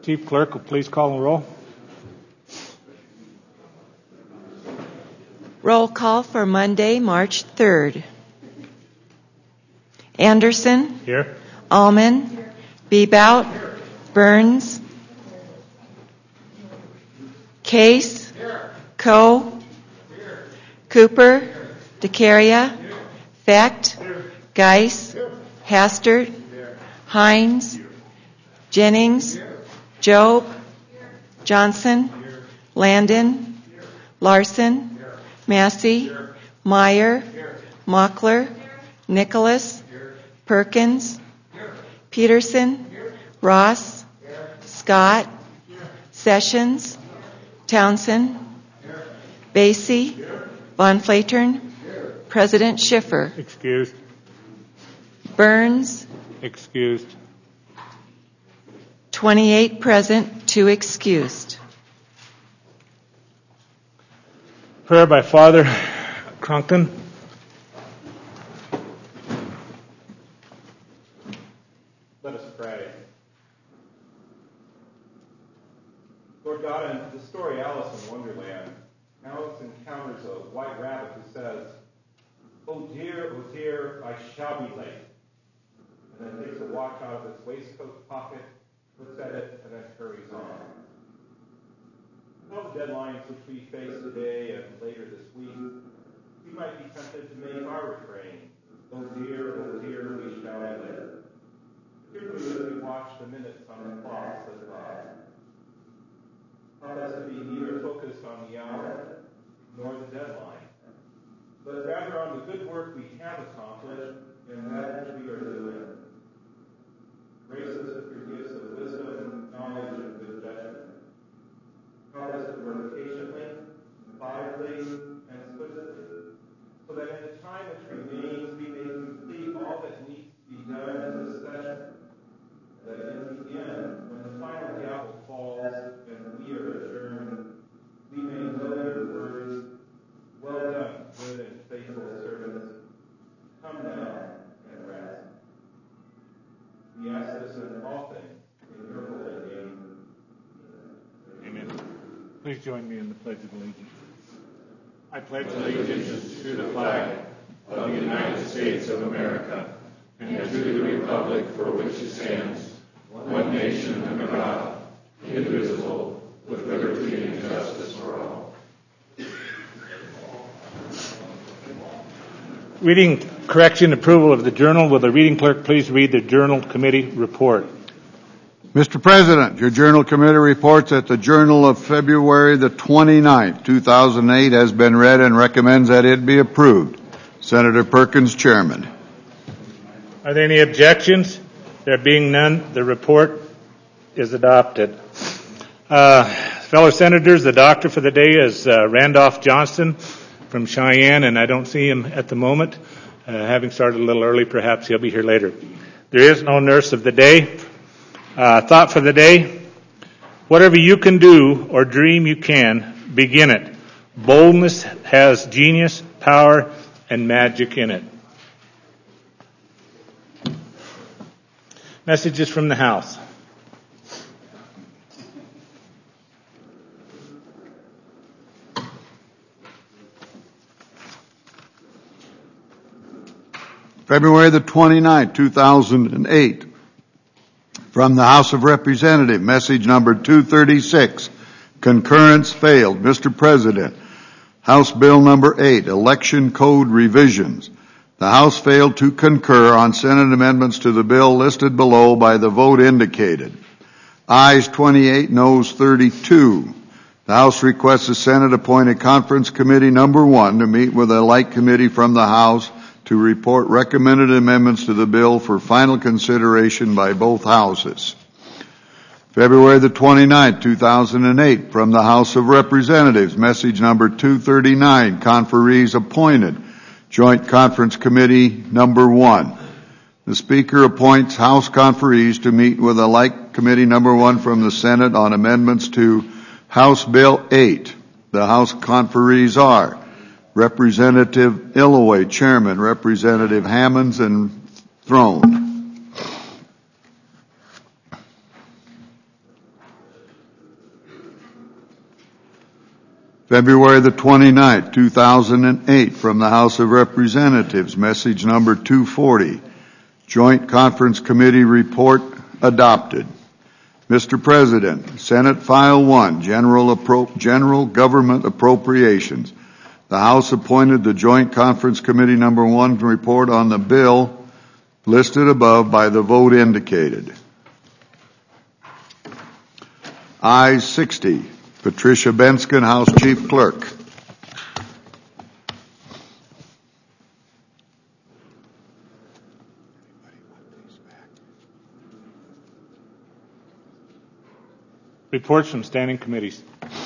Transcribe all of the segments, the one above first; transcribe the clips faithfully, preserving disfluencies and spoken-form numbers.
Chief Clerk will please call the roll. Roll call for Monday, March third. Anderson. Here. Allman. Here. Bebout. Here. Burns. Case. Here. Coe. Here. Cooper. Here. DeCaria. Here. Fecht. Here. Geis. Here. Hastert. Here. Hines. Here. Jennings. Here. Job. Here. Johnson. Here. Landon. Here. Larson. Here. Massey. Here. Meyer. Here. Mockler. Here. Nicholas. Here. Perkins. Here. Peterson. Here. Ross. Here. Scott. Here. Sessions. Here. Townsend. Here. Basie. Here. Von Flatern. Here. President Schiffer. Excused. Burns. Excused. twenty-eight present, two excused. Prayer by Father Cronkin. Let us pray. Lord God, in the story Alice in Wonderland, Alice encounters a white rabbit who says, "Oh dear, oh dear, I shall be late." And then takes a watch out of its waistcoat pocket, looks at it, and then hurries on. With all the deadlines which we face today and later this week, we might be tempted to make our refrain, "Oh dear, oh dear, we shall be late." Particularly as we watch the minutes on the clock slip by. Not us to be neither focused on the hour nor the deadline, but rather on the good work we have accomplished and that which we are doing. Grace us with your gifts of wisdom, knowledge, and good judgment. Help us to work patiently, methodically, and swiftly, so that in the time which remains we may complete all that needs to be done in this session, that in the end, when the final gavel falls and we are adjourned, we may know your words, "Well done, good and faithful servants. Come now and rest." We ask this in all things, in your holy name. Amen. Please join me in the Pledge of Allegiance. I pledge allegiance to the flag of the United States of America and to the republic for which it stands, one nation under God, indivisible, with liberty and justice for all. Reading correction approval of the journal. Will the reading clerk please read the journal committee report? Mister President, your journal committee reports that the journal of February the twenty-ninth, two thousand eight has been read and recommends that it be approved. Senator Perkins, chairman. Are there any objections? There being none, the report is adopted. Uh, fellow senators, the doctor for the day is uh, Randolph Johnston from Cheyenne, and I don't see him at the moment. Uh, having started a little early, perhaps he'll be here later. There is no nurse of the day. Uh, thought for the day: whatever you can do or dream you can, begin it. Boldness has genius, power, and magic in it. Messages from the House. February the twenty-ninth, two thousand eight. From the House of Representatives, message number two thirty-six. Concurrence failed. Mister President, House Bill number eight, Election Code Revisions. The House failed to concur on Senate amendments to the bill listed below by the vote indicated. Ayes twenty-eight, noes thirty-two. The House requests the Senate appoint a conference committee number one to meet with a like committee from the House to report recommended amendments to the bill for final consideration by both houses. February the twenty-ninth, two thousand eight, from the House of Representatives, message number two thirty-nine, conferees appointed, Joint Conference Committee number one. The Speaker appoints House conferees to meet with a like committee number one from the Senate on amendments to House Bill eight. The House conferees are Representative Illoway, Chairman, Representative Hammonds and Throne. February the twenty-ninth, two thousand eight, from the House of Representatives, message number two forty, Joint Conference Committee report adopted. Mister President, Senate File one, General, Appro- General Government Appropriations. The House appointed the Joint Conference Committee number one to report on the bill listed above by the vote indicated. Ayes sixty. Patricia Benskin, House Chief Clerk. Reports from standing committees.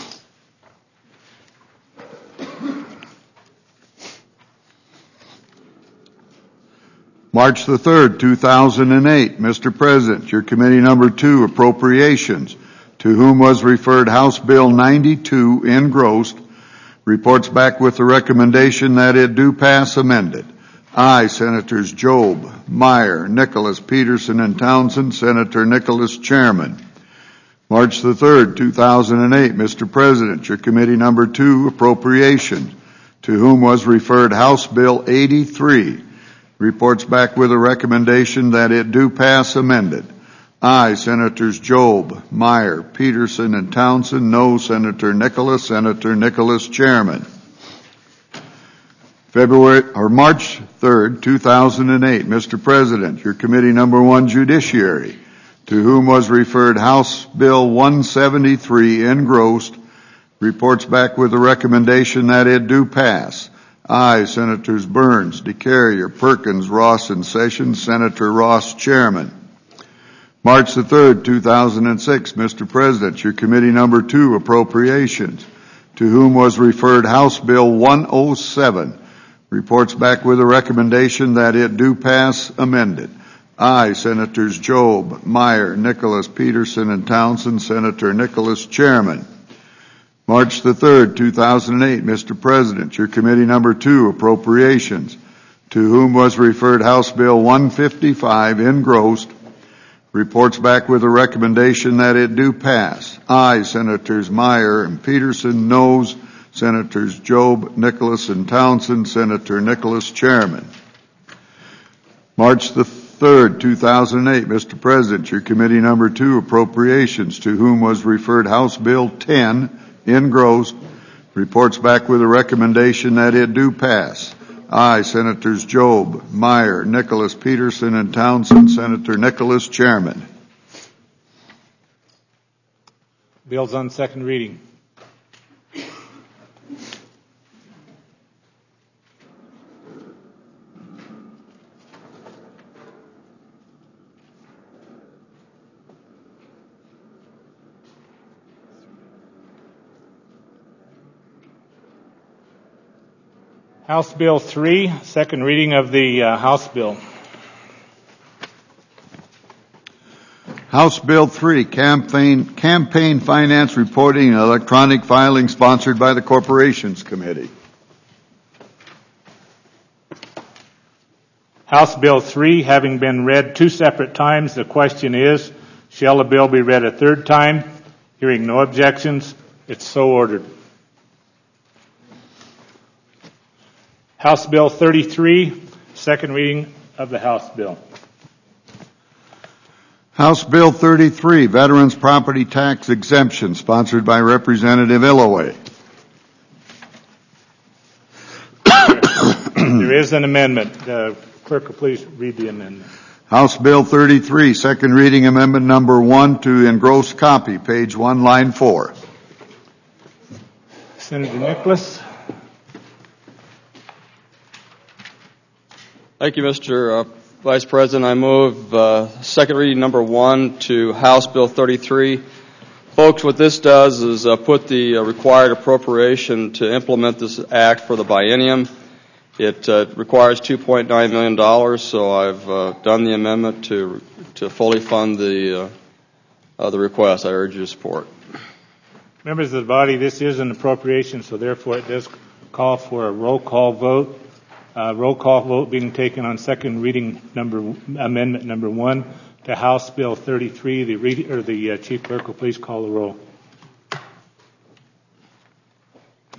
March the third, two thousand eight. Mister President, your committee number two, Appropriations, to whom was referred House Bill ninety-two, engrossed, reports back with the recommendation that it do pass amended. Aye, Senators Job, Meyer, Nicholas, Peterson, and Townsend. Senator Nicholas, Chairman. March the third, two thousand eight. Mister President, your committee number two, Appropriations, to whom was referred House Bill eighty-three, reports back with a recommendation that it do pass amended. Aye, Senators Job, Meyer, Peterson, and Townsend. No, Senator Nicholas. Senator Nicholas, Chairman. February or March third, two thousand eight. Mister President, your committee number one, Judiciary, to whom was referred House Bill one seventy-three, engrossed, reports back with a recommendation that it do pass. Aye, Senators Burns, DeCarrier, Perkins, Ross, and Sessions. Senator Ross, Chairman. March the third, two thousand six, Mister President, your committee number two, Appropriations, to whom was referred House Bill one oh seven, reports back with a recommendation that it do pass amended. Aye, Senators Job, Meyer, Nicholas, Peterson, and Townsend. Senator Nicholas, Chairman. March the third, two thousand eight, Mister President, your committee number two, Appropriations, to whom was referred House Bill one fifty-five, engrossed, reports back with a recommendation that it do pass. Aye, Senators Meyer and Peterson. Noes, Senators Job, Nicholas, and Townsend. Senator Nicholas, Chairman. March the third, two thousand eight, Mister President, your committee number two, Appropriations, to whom was referred House Bill ten, engrossed, reports back with a recommendation that it do pass. Aye, Senators Job, Meyer, Nicholas, Peterson, and Townsend. Senator Nicholas, Chairman. Bills on second reading. House Bill three, second reading of the uh, House Bill. House Bill three, campaign, campaign finance reporting and electronic filing, sponsored by the Corporations Committee. House Bill three, having been read two separate times, the question is, shall the bill be read a third time? Hearing no objections, it's so ordered. House Bill thirty-three, second reading of the House Bill. House Bill thirty-three, Veterans Property Tax Exemption, sponsored by Representative Illoway. There is an amendment. Uh, clerk, will please read the amendment. House Bill thirty-three, second reading amendment number one to engrossed copy, page one, line four. Senator Nicholas. Thank you, Mister Uh, Vice President. I move uh, second reading number one to House Bill thirty-three. Folks, what this does is uh, put the uh, required appropriation to implement this act for the biennium. It uh, requires two point nine million dollars, so I've uh, done the amendment to to fully fund the uh, uh, the request. I urge you to support. Members of the body, this is an appropriation, so therefore it does call for a roll call vote. Uh, roll call vote being taken on second reading number amendment number one to House Bill thirty-three. The read, or the uh, chief clerk will please call the roll.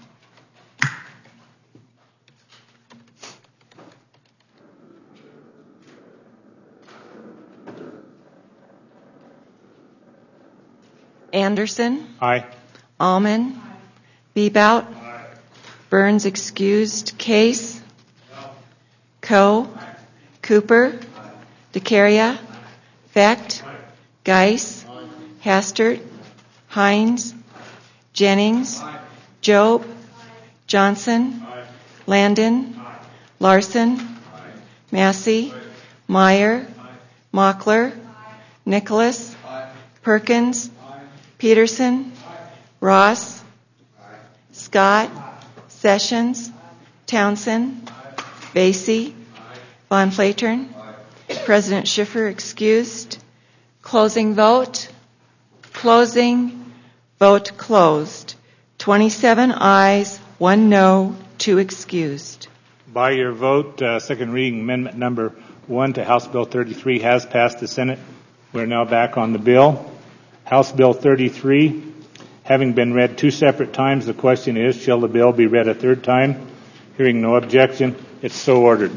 Anderson, Aye. Alman, Bebout, Burns excused, Case, Coe, Cooper, DeCaria, Fecht, Geis, Hastert, Hines, Jennings, Job, Johnson, Landon, Larson, Massey, Meyer, Mockler, Nicholas, Perkins, Peterson, Ross, Scott, Sessions, Townsend, Basie, Von Flatern, President Schiffer excused. Closing vote. Closing vote closed. twenty-seven ayes, one no, two excused. By your vote, uh, second reading amendment number one to House Bill thirty-three has passed the Senate. We're now back on the bill. House Bill thirty-three, having been read two separate times, the question is, shall the bill be read a third time? Hearing no objection, it's so ordered.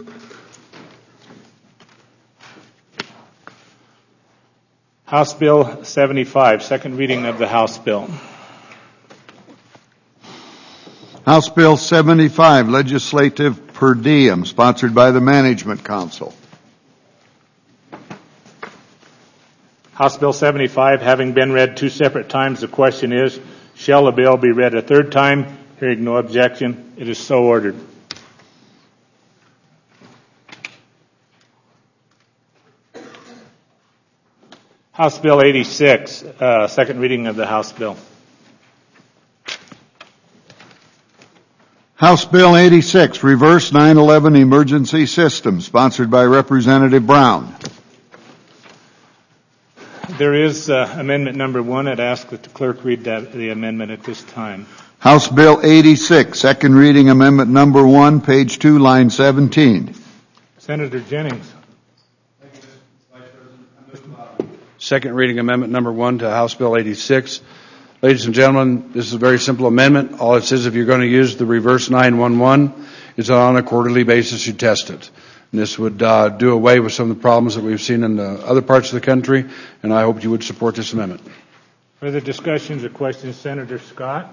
House Bill seventy-five, second reading of the House bill. House Bill seventy-five, legislative per diem, sponsored by the Management Council. House Bill seventy-five, having been read two separate times, the question is, shall the bill be read a third time? Hearing no objection, it is so ordered. House Bill eighty-six, uh, second reading of the House bill. House Bill eighty-six, reverse nine eleven emergency system, sponsored by Representative Brown. There is uh, amendment number one. I'd ask that the clerk read that, the amendment at this time. House Bill eighty-six, second reading amendment number one, page two, line seventeen. Senator Jennings. Second reading amendment number one to House Bill eighty-six. Ladies and gentlemen, this is a very simple amendment. All it says, if you're going to use the reverse nine one one, it's on a quarterly basis you test it. And this would uh, do away with some of the problems that we've seen in the other parts of the country, and I hope you would support this amendment. Further discussions or questions? Senator Scott.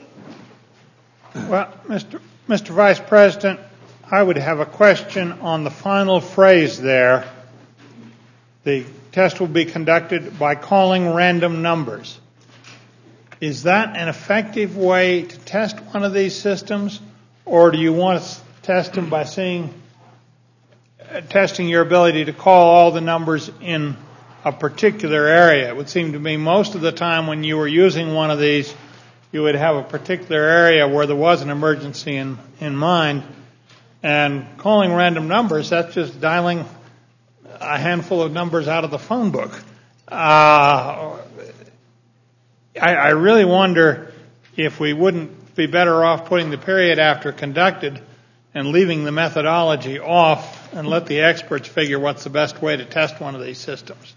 Well, Mister Mister Vice President, I would have a question on the final phrase there. The test will be conducted by calling random numbers. Is that an effective way to test one of these systems, or do you want to test them by seeing, uh, testing your ability to call all the numbers in a particular area? It would seem to me most of the time when you were using one of these, you would have a particular area where there was an emergency in, in mind, and calling random numbers, that's just dialing a handful of numbers out of the phone book. Uh, I, I really wonder if we wouldn't be better off putting the period after conducted and leaving the methodology off and let the experts figure what's the best way to test one of these systems.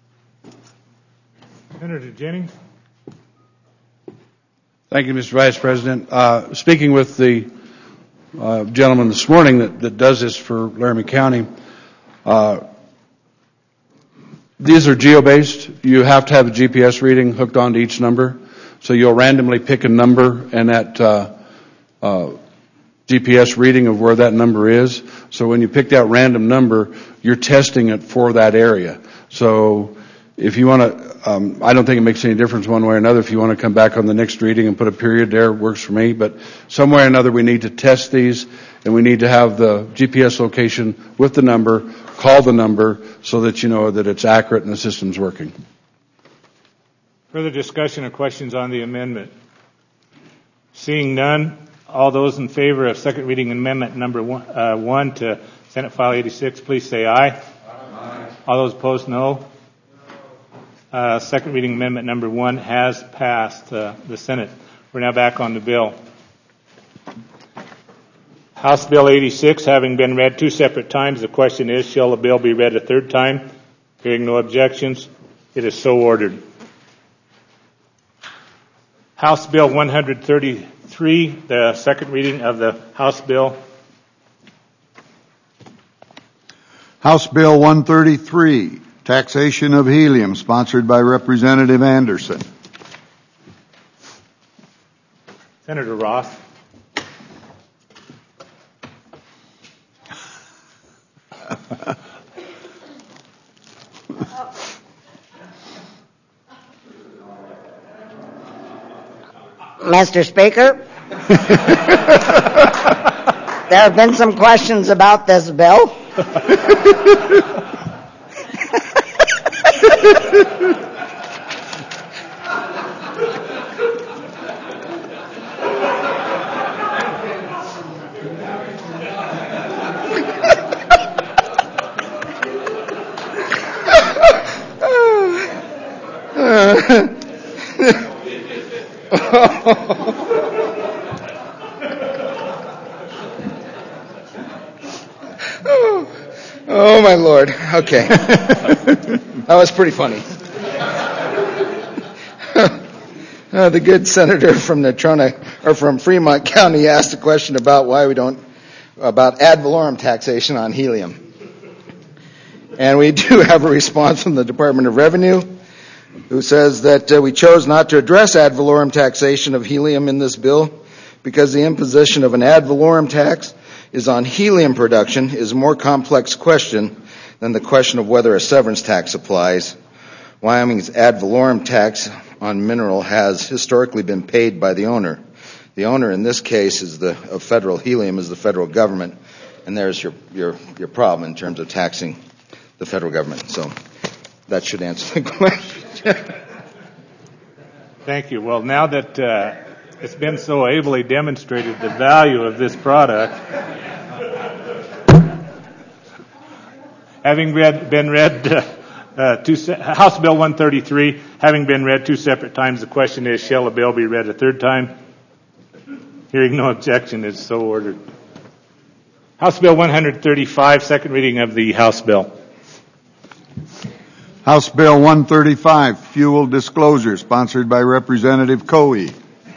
Senator Jennings. Thank you, Mister Vice President. Uh, speaking with the uh, gentleman this morning that, that does this for Laramie County, uh, these are geo-based. You have to have a G P S reading hooked onto each number. So you'll randomly pick a number and that uh, uh, G P S reading of where that number is. So when you pick that random number, you're testing it for that area. So if you want to, um, I don't think it makes any difference one way or another. If you want to come back on the next reading and put a period there, it works for me. But some way or another, we need to test these, and we need to have the G P S location with the number, call the number, so that you know that it's accurate and the system's working. Further discussion or questions on the amendment? Seeing none, all those in favor of second reading amendment number one, uh, one to Senate File eighty-six, please say aye. Aye. All those opposed, no. Uh, second reading amendment number one has passed uh, the Senate. We're now back on the bill. House Bill eighty-six, having been read two separate times, the question is, shall the bill be read a third time? Hearing no objections, it is so ordered. House Bill one thirty-three, the second reading of the House bill. House Bill one thirty-three, taxation of helium, sponsored by Representative Anderson. Senator Ross. Mister Speaker, there have been some questions about this bill. Oh, my Lord. Okay. That was pretty funny. uh, the good senator from Natrona, or from Fremont County, asked a question about why we don't, about ad valorem taxation on helium. And we do have a response from the Department of Revenue, who says that uh, we chose not to address ad valorem taxation of helium in this bill because the imposition of an ad valorem tax is on helium production is a more complex question than the question of whether a severance tax applies. Wyoming's ad valorem tax on mineral has historically been paid by the owner. The owner in this case is the of federal helium is the federal government, and there's your your your problem in terms of taxing the federal government. So that should answer the question. Thank you. Well, now that uh, it's been so ably demonstrated the value of this product, having read, been read, uh, uh, two, House Bill one thirty-three, having been read two separate times, the question is, shall a bill be read a third time? Hearing no objection, is so ordered. House Bill one thirty-five, second reading of the House bill. House Bill one thirty-five, fuel disclosure, sponsored by Representative Coe.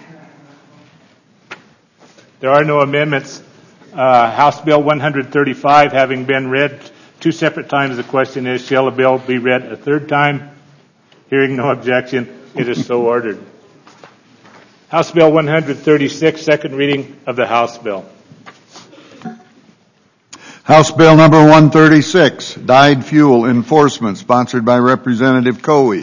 There are no amendments. Uh, House Bill one thirty-five, having been read two separate times, the question is, shall a bill be read a third time? Hearing no objection, it is so ordered. House Bill one thirty-six, second reading of the House bill. House Bill number one thirty-six, dyed fuel enforcement, sponsored by Representative Coe.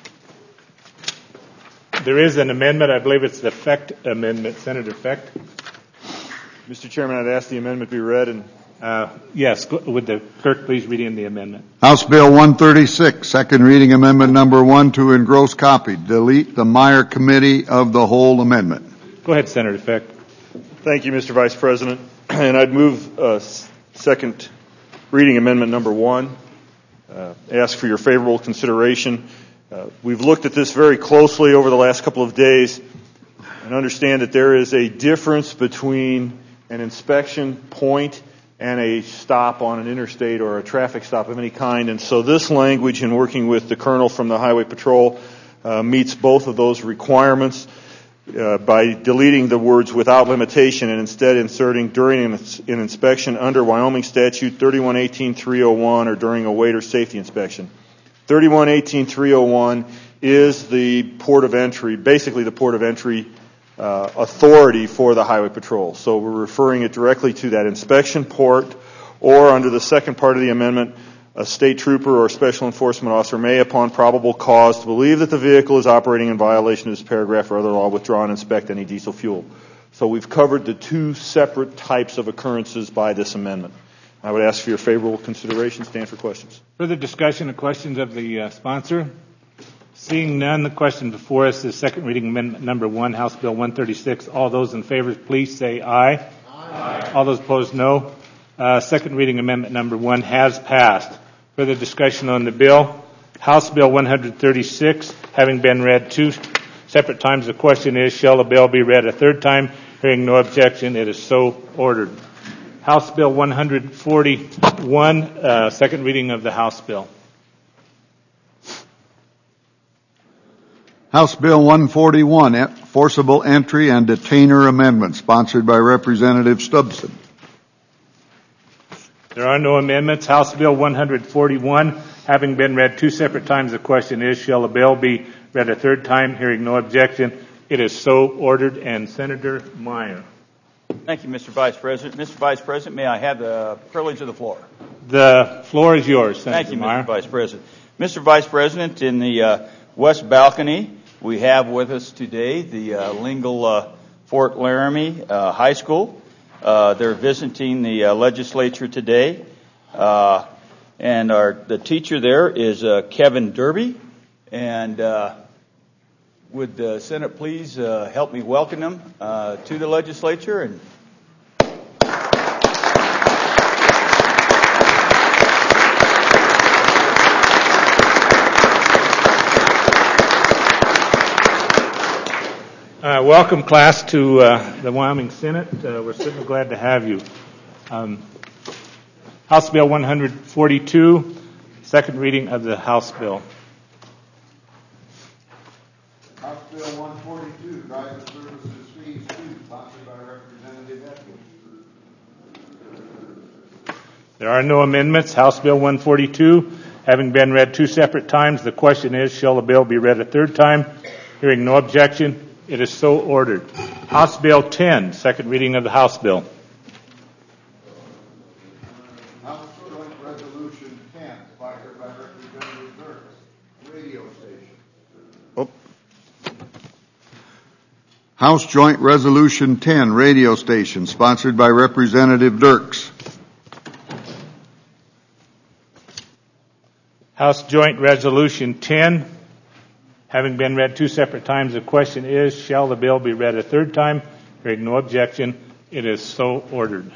There is an amendment. I believe it's the Fecht amendment. Senator Fecht. Mister Chairman, I'd ask the amendment be read. And uh, yes, would the clerk please read in the amendment? House Bill one thirty-six, second reading amendment number one, to engross copy. Delete the Meyer Committee of the Whole amendment. Go ahead, Senator Fecht. Thank you, Mister Vice President. And I'd move uh, second reading amendment number one. Uh, ask for your favorable consideration. Uh, we've looked at this very closely over the last couple of days and understand that there is a difference between an inspection point and a stop on an interstate or a traffic stop of any kind. And so this language, in working with the Colonel from the Highway Patrol, uh, meets both of those requirements uh, by deleting the words without limitation and instead inserting during an, an inspection under Wyoming Statute thirty-one eighteen dash three oh one or during a weight or safety inspection. thirty-one eighteen dash three oh one is the port of entry, basically the port of entry Uh, authority for the Highway Patrol. So we're referring it directly to that inspection port, or under the second part of the amendment, a state trooper or special enforcement officer may, upon probable cause to believe that the vehicle is operating in violation of this paragraph or other law, withdraw and inspect any diesel fuel. So we've covered the two separate types of occurrences by this amendment. I would ask for your favorable consideration. Stand for questions. Further discussion of questions of the uh, sponsor? Seeing none, the question before us is second reading amendment number one, House Bill one thirty-six. All those in favor, please say aye. Aye. All those opposed, no. Uh, second reading amendment number one has passed. Further discussion on the bill. House Bill one thirty-six, having been read two separate times, the question is, shall the bill be read a third time? Hearing no objection, it is so ordered. House Bill one forty-one, uh, second reading of the House bill. House Bill one forty-one, Forcible Entry and Detainer Amendment, sponsored by Representative Stubson. There are no amendments. House Bill one forty-one, having been read two separate times, the question is, shall the bill be read a third time? Hearing no objection, It is so ordered. And Senator Meyer. Thank you, Mister Vice President. Mister Vice President, may I have the privilege of the floor? The floor is yours, Senator Thank you, Meyer. Mister Vice President. Mister Vice President, in the uh, west balcony, we have with us today the uh, Lingle uh, Fort Laramie uh, High School. Uh, they're visiting the uh, legislature today. Uh, and our the teacher there is uh, Kevin Derby. And uh, would the Senate please uh, help me welcome them uh, to the legislature? And Uh, welcome, class, to uh, the Wyoming Senate. Uh, we're certainly glad to have you. Um, House Bill one forty-two, second reading of the House bill. House Bill one forty-two, Driver Services Fees two, sponsored by Representative Edwards. There are no amendments. House Bill one forty-two, having been read two separate times, the question is, shall the bill be read a third time? Hearing no objection, it is so ordered. House Bill ten, second reading of the House bill. House Joint Resolution ten, sponsored by Representative Dirks, radio station. Oh. House Joint Resolution ten, radio station, sponsored by Representative Dirks. House Joint Resolution ten, having been read two separate times, the question is, shall the bill be read a third time? Hearing no objection, it is so ordered.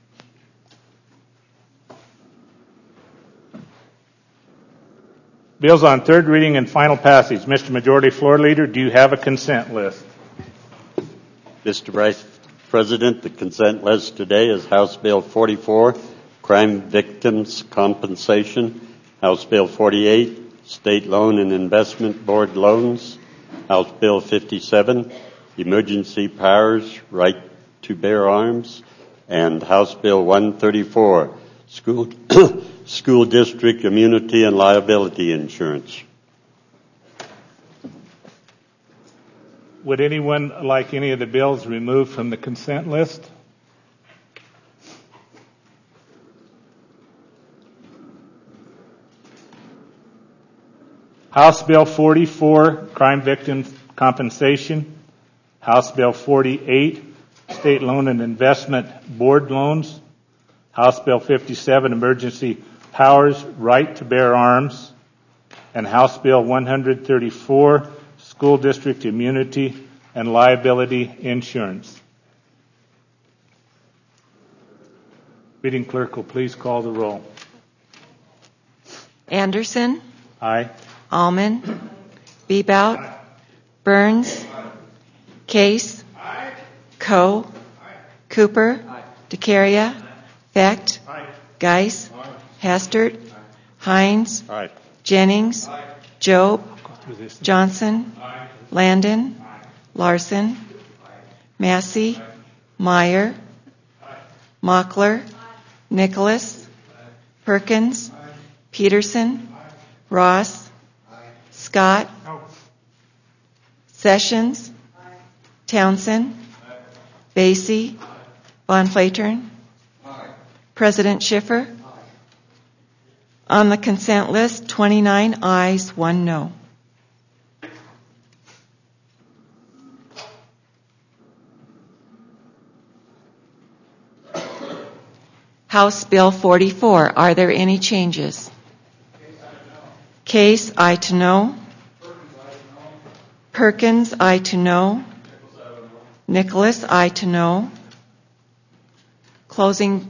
Bills on third reading and final passage. Mister Majority Floor Leader, do you have a consent list? Mister Vice President, the consent list today is House Bill forty-four, Crime Victims Compensation, House Bill forty-eight, State Loan and Investment Board Loans, House Bill fifty-seven, Emergency Powers, Right to Bear Arms, and House Bill one thirty-four, School, School District Immunity and Liability Insurance. Would anyone like any of the bills removed from the consent list? House Bill forty-four, Crime Victims Compensation. House Bill forty-eight, State Loan and Investment Board Loans. House Bill fifty-seven, Emergency Powers, Right to Bear Arms. And House Bill one thirty-four, School District Immunity and Liability Insurance. Reading clerk will please call the roll. Anderson, Aye. Alman, Bebout, Burns, Case, Coe, Cooper, DeCaria, Vecht, Geis, Hastert, Hines, Jennings, Job, Johnson, Landon, Larson, Massey, Meyer, Mockler, Nicholas, Perkins, Peterson, Ross, Scott, Sessions, Townsend, Basie, Von Flatern, President Schiffer. On the consent list, twenty-nine ayes, one no. House Bill forty-four. Are there any changes? Case, aye to no. Perkins, aye to no. Nicholas, aye to no. Closing.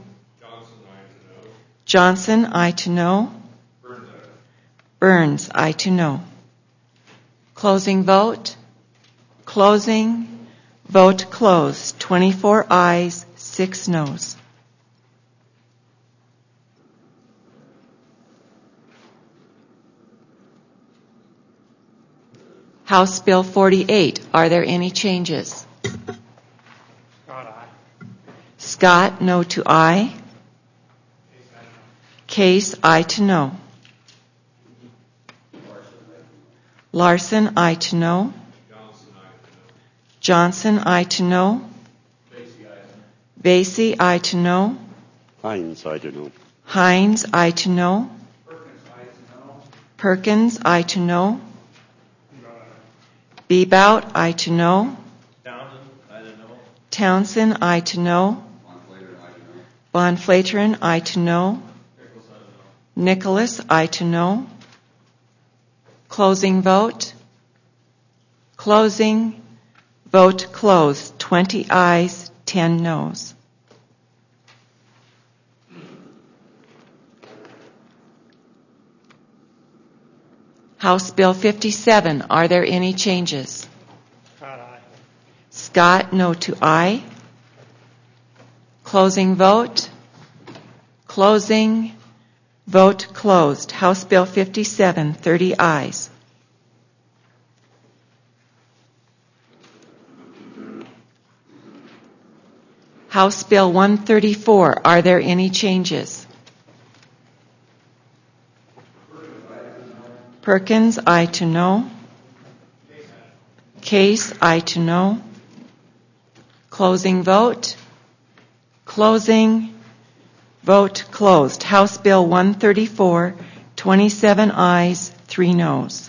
Johnson, aye to no. Burns, aye to no. Closing vote. Closing. Vote closed. twenty-four ayes, six noes. House Bill forty-eight. Are there any changes? Scott, aye. Scott, no to aye. Case, aye to no. Larson, aye to no. Johnson, aye to no. Basie, aye to no. Hines, I don't know. Hines, aye to no. Perkins, aye to no. Bebout, aye to no. Townsend, aye to no. Von Flateren, aye to no. Nicholas, aye to no. Closing vote. Closing. Vote closed. twenty ayes, ten noes. House Bill fifty-seven. Are there any changes? Scott, aye. Scott, no to aye. Closing vote. Closing. Vote closed. House Bill fifty-seven, thirty ayes. House Bill one thirty-four. Are there any changes? Perkins, aye to no. Case, aye to no. Closing vote. Closing. Vote closed. House Bill one thirty-four, twenty-seven ayes, three noes.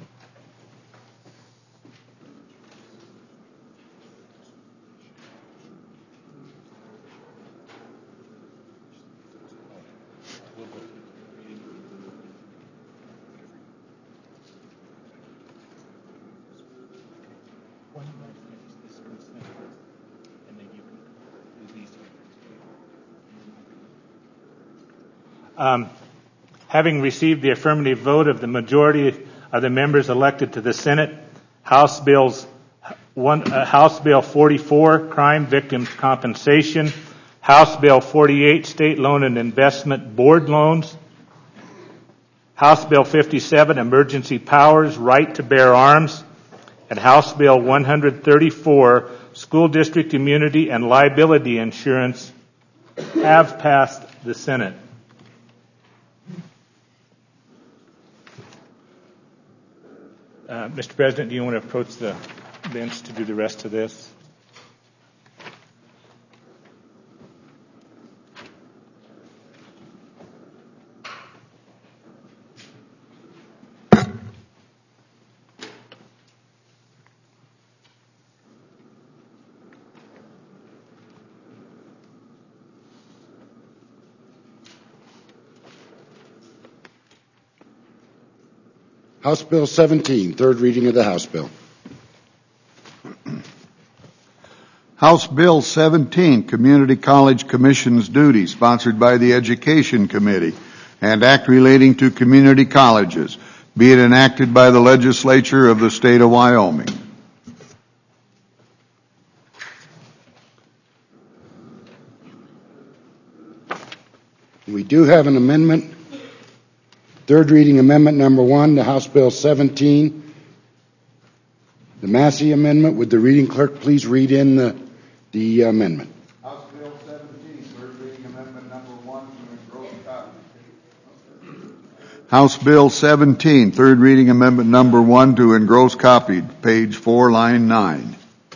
Um, having received the affirmative vote of the majority of the members elected to the Senate, House Bills one, uh, House Bill forty-four, Crime Victims Compensation, House Bill forty-eight, State Loan and Investment Board Loans, House Bill fifty-seven, Emergency Powers, Right to Bear Arms, and House Bill one thirty-four, School District Immunity and Liability Insurance, have passed the Senate. Uh, Mister President, do you want to approach the bench to do the rest of this? House Bill seventeen, third reading of the House bill. House Bill seventeen, Community College Commission's Duty, sponsored by the Education Committee, and Act relating to community colleges, be it enacted by the legislature of the state of Wyoming. We do have an amendment. Third reading amendment number one to House Bill seventeen. The Massey amendment. Would the reading clerk please read in the, the amendment? House Bill seventeen, third reading amendment number one to engross copy. House Bill seventeen, third reading amendment number one to engross copied, page four, line nine.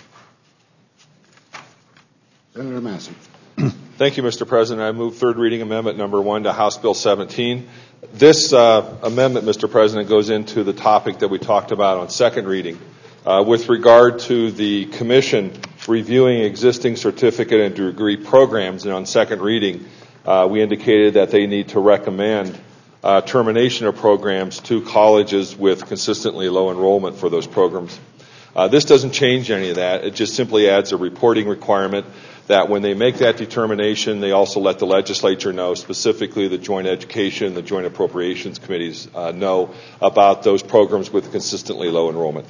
Senator Massey. Thank you, Mister President. I move third reading amendment number one to House Bill seventeen. This uh, amendment, Mister President, goes into the topic that we talked about on second reading. Uh, with regard to the Commission reviewing existing certificate and degree programs, and on second reading, uh, we indicated that they need to recommend uh, termination of programs to colleges with consistently low enrollment for those programs. Uh, this doesn't change any of that. It just simply adds a reporting requirement that when they make that determination, they also let the legislature know, specifically the Joint Education, the Joint Appropriations Committees uh, know about those programs with consistently low enrollment.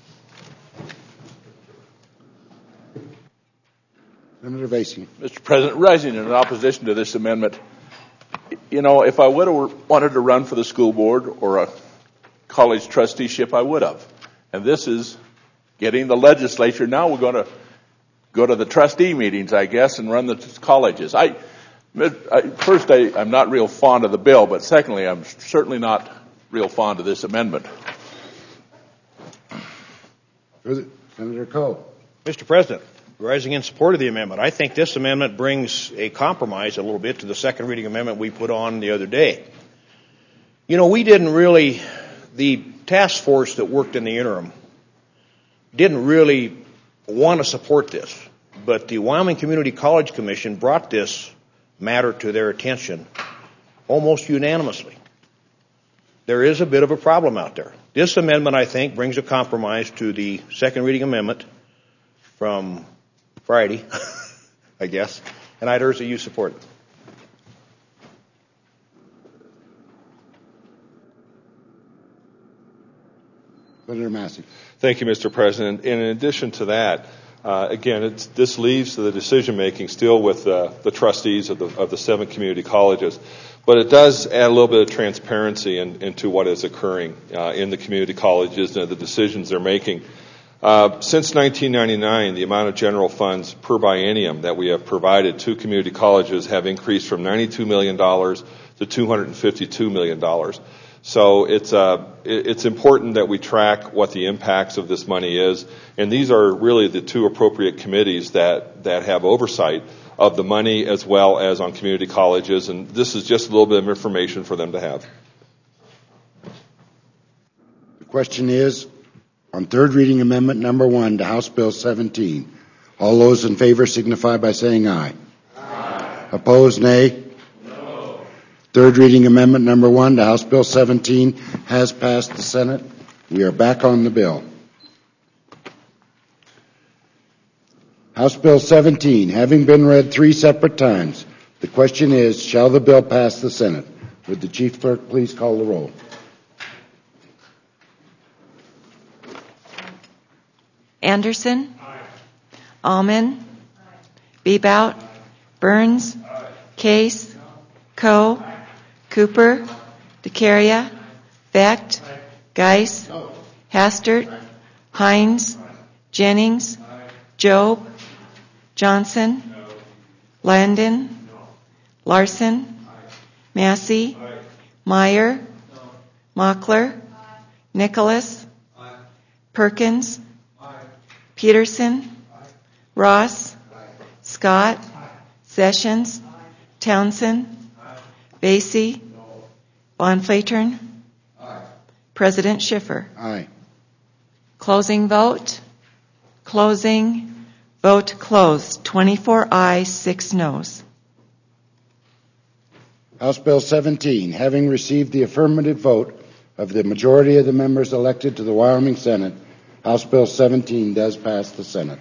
Senator Basie. Mister President, rising in opposition to this amendment, you know, if I would have wanted to run for the school board or a college trusteeship, I would have. And this is getting the legislature. Now we're going to go to the trustee meetings, I guess, and run the colleges. I, I first, I, I'm not real fond of the bill, but secondly, I'm certainly not real fond of this amendment. Senator Coe. Mister President, rising in support of the amendment, I think this amendment brings a compromise a little bit to the second reading amendment we put on the other day. You know, we didn't really, the task force that worked in the interim didn't really want to support this, but the Wyoming Community College Commission brought this matter to their attention almost unanimously. There is a bit of a problem out there. This amendment, I think, brings a compromise to the second reading amendment from Friday, I guess, and I'd urge that you support it. Senator Massey. Thank you, Mister President. And in addition to that, uh, again, it's, this leaves the decision making still with uh, the trustees of the, of the seven community colleges, but it does add a little bit of transparency in, into what is occurring uh, in the community colleges and the decisions they're making. Uh, since nineteen ninety-nine, the amount of general funds per biennium that we have provided to community colleges have increased from ninety-two million dollars to two hundred fifty-two million dollars. So it's uh, it's important that we track what the impacts of this money is, and these are really the two appropriate committees that, that have oversight of the money as well as on community colleges, and this is just a little bit of information for them to have. The question is, on third reading amendment number one to House Bill seventeen, all those in favor signify by saying aye. Aye. Opposed, nay. Third reading amendment number one to House Bill seventeen has passed the Senate. We are back on the bill. House Bill seventeen, having been read three separate times, the question is, shall the bill pass the Senate? Would the Chief Clerk please call the roll? Anderson? Aye. Alman? Aye. Bebout? Aye. Burns? Aye. Case? No. Coe? Aye. Cooper, DeCaria, Vecht, Geis, no. Hastert, Hines, Jennings, Job, Johnson, no. Landon, no. Larson, Aye. Massey, Aye. Meyer, no. Mockler, Aye. Nicholas, Aye. Perkins, Aye. Peterson, Aye. Ross, Aye. Scott, Aye. Sessions, Aye. Townsend, Basie? No. Von Flatern? Aye. President Schiffer? Aye. Closing vote? Closing. Vote closed. twenty-four ayes, six noes. House Bill seventeen, having received the affirmative vote of the majority of the members elected to the Wyoming Senate, House Bill seventeen does pass the Senate.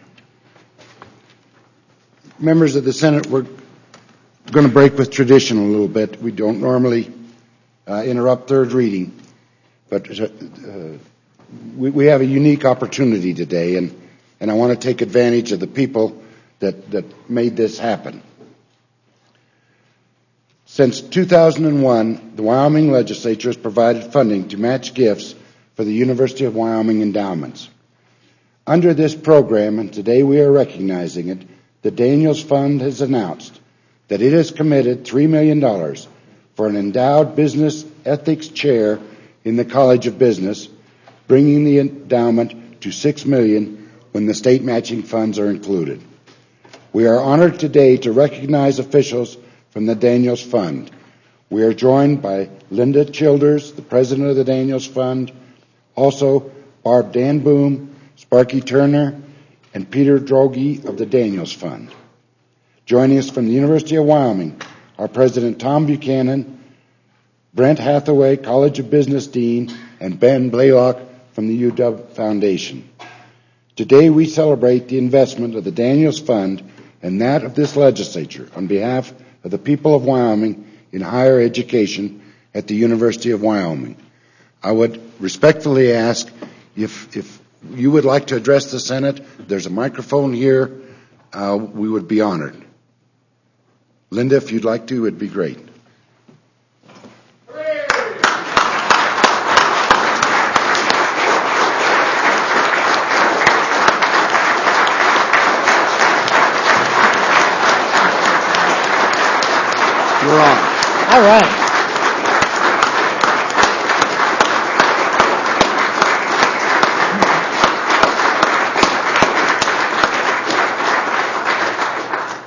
Members of the Senate, we're going to break with tradition a little bit. We don't normally uh, interrupt third reading, but uh, we, we have a unique opportunity today, and, and I want to take advantage of the people that, that made this happen. Since two thousand one, the Wyoming legislature has provided funding to match gifts for the University of Wyoming endowments. Under this program, and today we are recognizing it, the Daniels Fund has announced that it has committed three million dollars for an endowed business ethics chair in the College of Business, bringing the endowment to six million dollars when the state matching funds are included. We are honored today to recognize officials from the Daniels Fund. We are joined by Linda Childers, the president of the Daniels Fund, also Barb Danboom, Sparky Turner, and Peter Droege of the Daniels Fund. Joining us from the University of Wyoming are President Tom Buchanan, Brent Hathaway, College of Business Dean, and Ben Blaylock from the U W Foundation. Today we celebrate the investment of the Daniels Fund and that of this legislature on behalf of the people of Wyoming in higher education at the University of Wyoming. I would respectfully ask if, if you would like to address the Senate, there's a microphone here, uh, we would be honored. Linda, if you'd like to, it would be great. You're on. All right.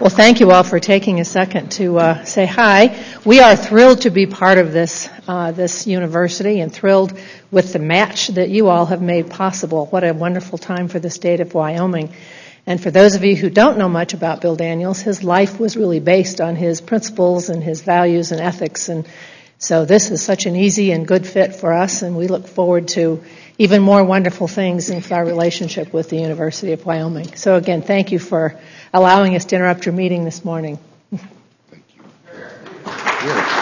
Well, thank you all for taking a second to uh, say hi. We are thrilled to be part of this uh, this university and thrilled with the match that you all have made possible. What a wonderful time for the state of Wyoming. And for those of you who don't know much about Bill Daniels, his life was really based on his principles and his values and ethics. And so this is such an easy and good fit for us, and we look forward to even more wonderful things in our relationship with the University of Wyoming. So again, thank you for allowing us to interrupt your meeting this morning. Thank you. Yeah.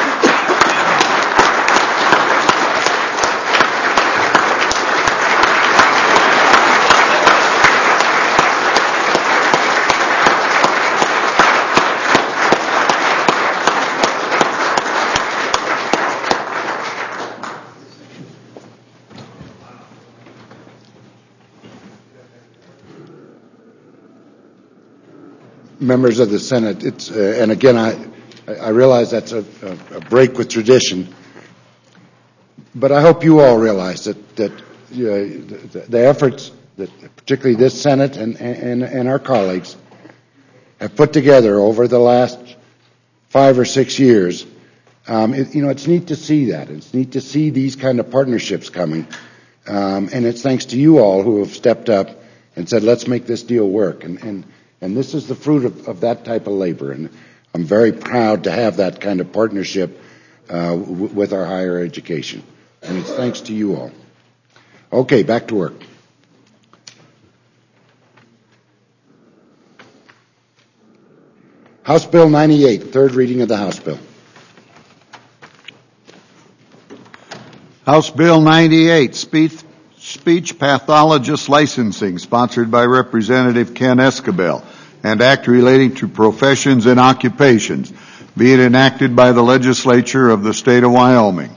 Members of the Senate, it's, uh, and again, I, I realize that's a, a, a break with tradition, but I hope you all realize that, that uh, the, the efforts that particularly this Senate and, and, and our colleagues have put together over the last five or six years, um, it, you know, it's neat to see that. It's neat to see these kind of partnerships coming, um, and it's thanks to you all who have stepped up and said, let's make this deal work. And, and And this is the fruit of, of that type of labor. And I'm very proud to have that kind of partnership uh, w- with our higher education. And it's thanks to you all. Okay, back to work. House Bill ninety-eight, third reading of the House bill. House Bill ninety-eight, speech, speech pathologist licensing, sponsored by Representative Ken Escabel, and act relating to professions and occupations, being enacted by the legislature of the state of Wyoming.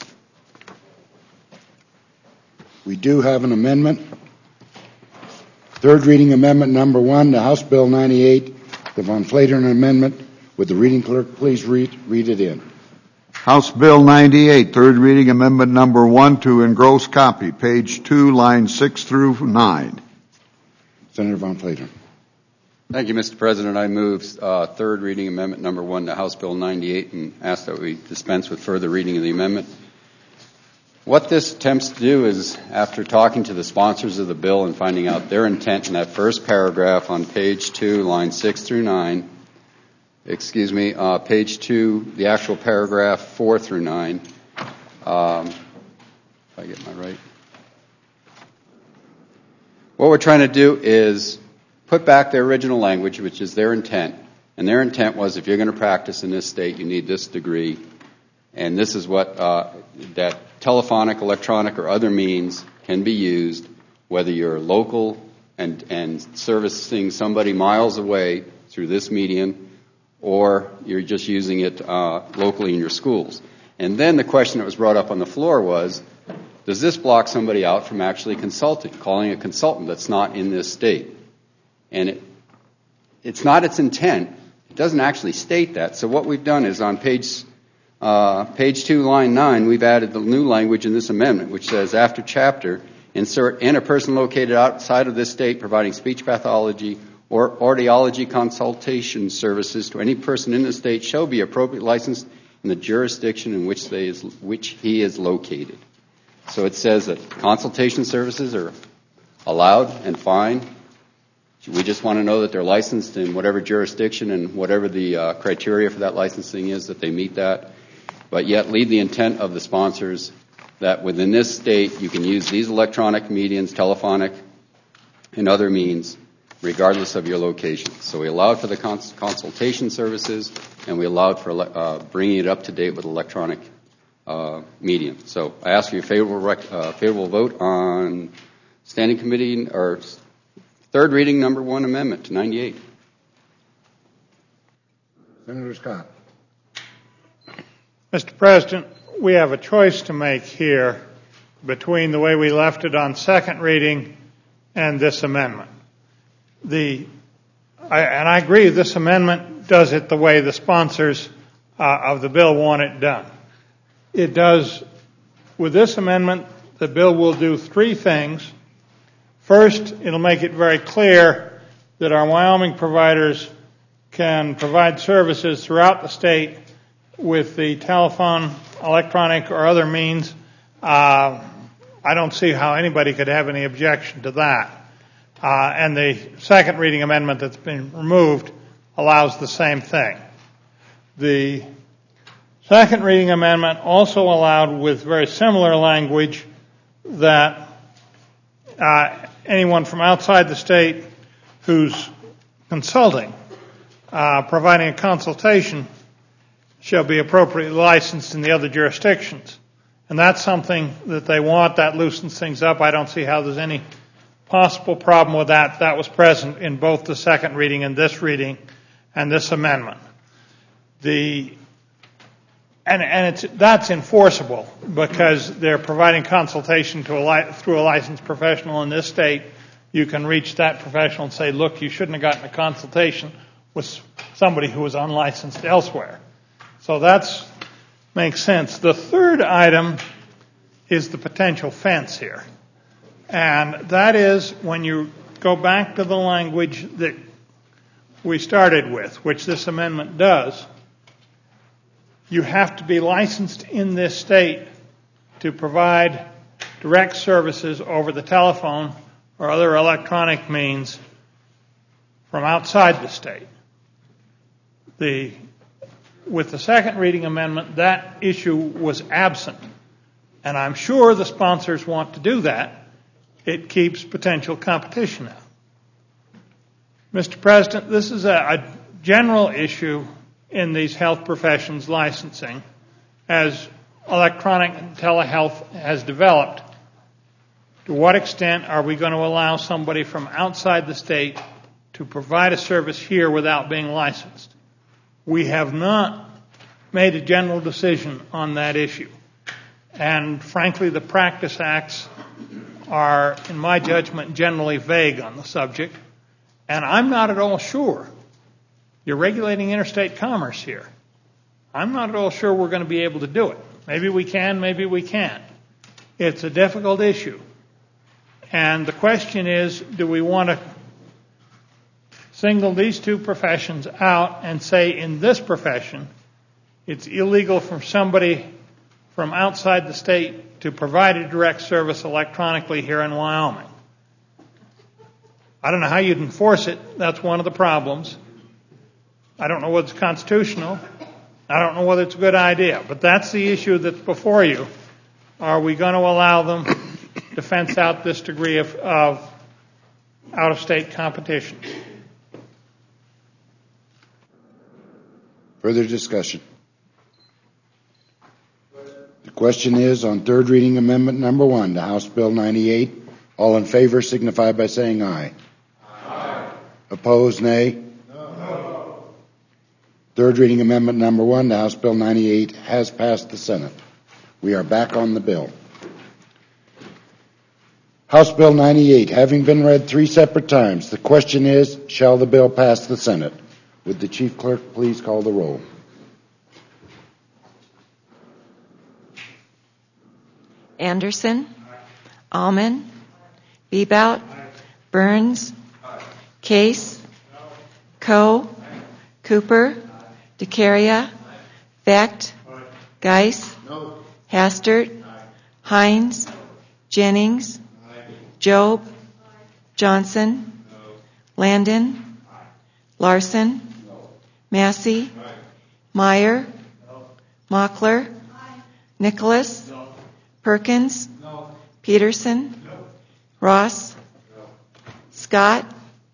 We do have an amendment. Third reading amendment number one to House Bill ninety-eight, the Von Flatern amendment. Would the reading clerk please read, read it in? House Bill ninety-eight, third reading amendment number one to engross copy, page two, lines six through nine. Senator Von Flatern. Thank you, Mister President. I move uh, third reading amendment number one to House Bill ninety-eight and ask that we dispense with further reading of the amendment. What this attempts to do is, after talking to the sponsors of the bill and finding out their intent in that first paragraph on page two, lines six through nine, excuse me, uh, page two, the actual paragraph four through nine, um, if I get my right. What we're trying to do is put back their original language, which is their intent. And their intent was, if you're going to practice in this state, you need this degree. And this is what, uh, that telephonic, electronic, or other means can be used, whether you're local and, and servicing somebody miles away through this medium, or you're just using it uh, locally in your schools. And then the question that was brought up on the floor was, does this block somebody out from actually consulting, calling a consultant that's not in this state? And it, it's not its intent. It doesn't actually state that. So what we've done is on page uh, page two, line nine, we've added the new language in this amendment, which says, after chapter, insert, and a person located outside of this state providing speech pathology or audiology consultation services to any person in the state shall be appropriately licensed in the jurisdiction in which they is, which he is located. So it says that consultation services are allowed and fine. We just want to know that they're licensed in whatever jurisdiction and whatever the uh, criteria for that licensing is, that they meet that. But yet leave the intent of the sponsors that within this state you can use these electronic mediums, telephonic and other means, regardless of your location. So we allowed for the cons- consultation services, and we allowed for uh, bringing it up to date with electronic uh, medium. So I ask for your favorable, rec- uh, favorable vote on standing committee or third reading number one amendment to ninety-eight. Senator Scott. Mister President, we have a choice to make here between the way we left it on second reading and this amendment. The, I, and I agree this amendment does it the way the sponsors uh, of the bill want it done. It does, with this amendment, the bill will do three things. First, it'll make it very clear that our Wyoming providers can provide services throughout the state with the telephone, electronic, or other means, uh, I don't see how anybody could have any objection to that. Uh, and the second reading amendment that's been removed allows the same thing. The second reading amendment also allowed, with very similar language, that uh, anyone from outside the state who's consulting, uh, providing a consultation, shall be appropriately licensed in the other jurisdictions. And that's something that they want. That loosens things up. I don't see how there's any possible problem with that. That was present in both the second reading and this reading and this amendment. The and and it's that's enforceable because they're providing consultation to a li- through a licensed professional in this state. You can reach that professional and say, look, you shouldn't have gotten a consultation with somebody who was unlicensed elsewhere. So that's makes sense. The third item is the potential fence here. And that is when you go back to the language that we started with, which this amendment does, you have to be licensed in this state to provide direct services over the telephone or other electronic means from outside the state. The With the second reading amendment, that issue was absent. And I'm sure the sponsors want to do that. It keeps potential competition out. Mister President, this is a, a general issue in these health professions licensing as electronic telehealth has developed. To what extent are we going to allow somebody from outside the state to provide a service here without being licensed? We have not made a general decision on that issue. And frankly, the practice acts are, in my judgment, generally vague on the subject. And I'm not at all sure. You're regulating interstate commerce here. I'm not at all sure we're going to be able to do it. Maybe we can, maybe we can't. It's a difficult issue. And the question is, do we want to single these two professions out and say in this profession it's illegal for somebody from outside the state to provide a direct service electronically here in Wyoming? I don't know how you'd enforce it. That's one of the problems. I don't know whether it's constitutional. I don't know whether it's a good idea. But that's the issue that's before you. Are we going to allow them to fence out this degree of, of out-of-state competition? Further discussion. The question is on third reading amendment number one to House Bill ninety-eight. All in favor signify by saying aye. Aye. Opposed, nay? No. Third reading amendment number one to House Bill ninety-eight has passed the Senate. We are back on the bill. House Bill ninety-eight, having been read three separate times, the question is, shall the bill pass the Senate? Would the Chief Clerk please call the roll? Anderson, Alman, Bebout, Burns, Case, Coe, Cooper, DeCaria, Vecht, Geis, Hastert, Hines, Jennings, Job, Johnson, Landon, Larson, Massey, Meyer, Mockler, Nicholas, Perkins, Peterson, Ross, Scott,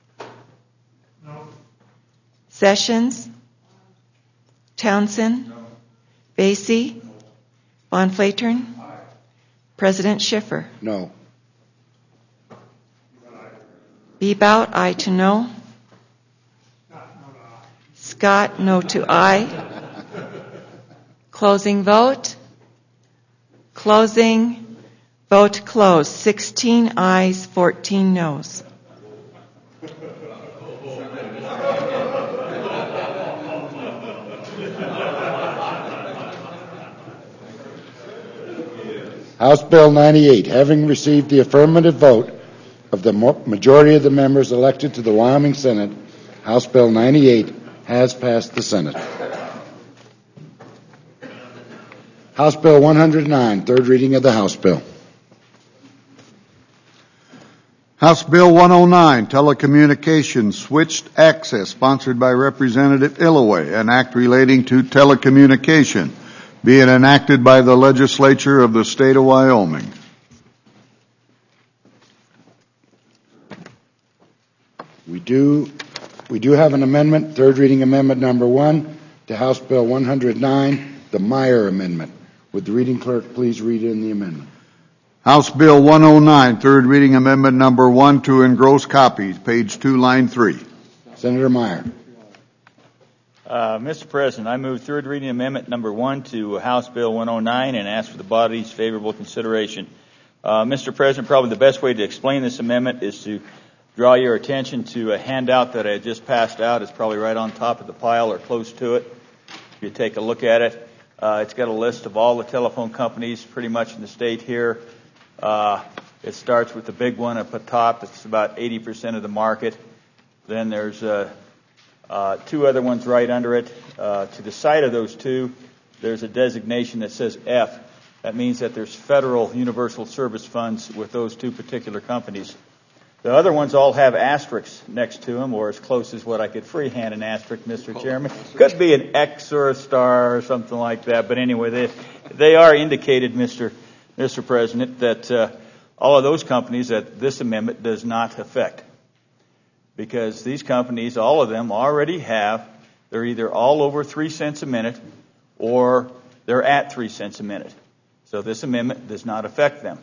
Sessions, Townsend, Basie, Von Flatern, President Schiffer. No. Bebout, aye to no. Scott, no to aye. Closing vote. Closing vote closed. sixteen ayes, fourteen noes. House Bill ninety-eight, having received the affirmative vote of the majority of the members elected to the Wyoming Senate, House Bill ninety-eight has passed the Senate. House Bill one hundred nine, third reading of the House bill. House Bill one oh nine, Telecommunications Switched Access, sponsored by Representative Illoway, an act relating to telecommunication, being enacted by the legislature of the state of Wyoming. We do, we do have an amendment, third reading amendment number one to House Bill one hundred nine, the Meyer Amendment. Would the reading clerk please read in the amendment? House Bill one oh nine, third reading amendment number one to engross copies, page two, line three. Senator Meyer. Uh, Mister President, I move third reading amendment number one to House Bill one oh nine and ask for the body's favorable consideration. Uh, Mister President, probably the best way to explain this amendment is to draw your attention to a handout that I just passed out. It's probably right on top of the pile or close to it. If you take a look at it, uh, it's got a list of all the telephone companies pretty much in the state here. Uh, it starts with the big one up at the top. That's about eighty percent of the market. Then there's uh, uh, two other ones right under it. Uh, to the side of those two, there's a designation that says F. That means that there's federal universal service funds with those two particular companies. The other ones all have asterisks next to them, or as close as what I could freehand an asterisk, Mister Chairman. Could be an X or a star or something like that. But anyway, they, they are indicated, Mister Mister President, that uh, all of those companies that this amendment does not affect. Because these companies, all of them already have, they're either all over three cents a minute or they're at three cents a minute. So this amendment does not affect them.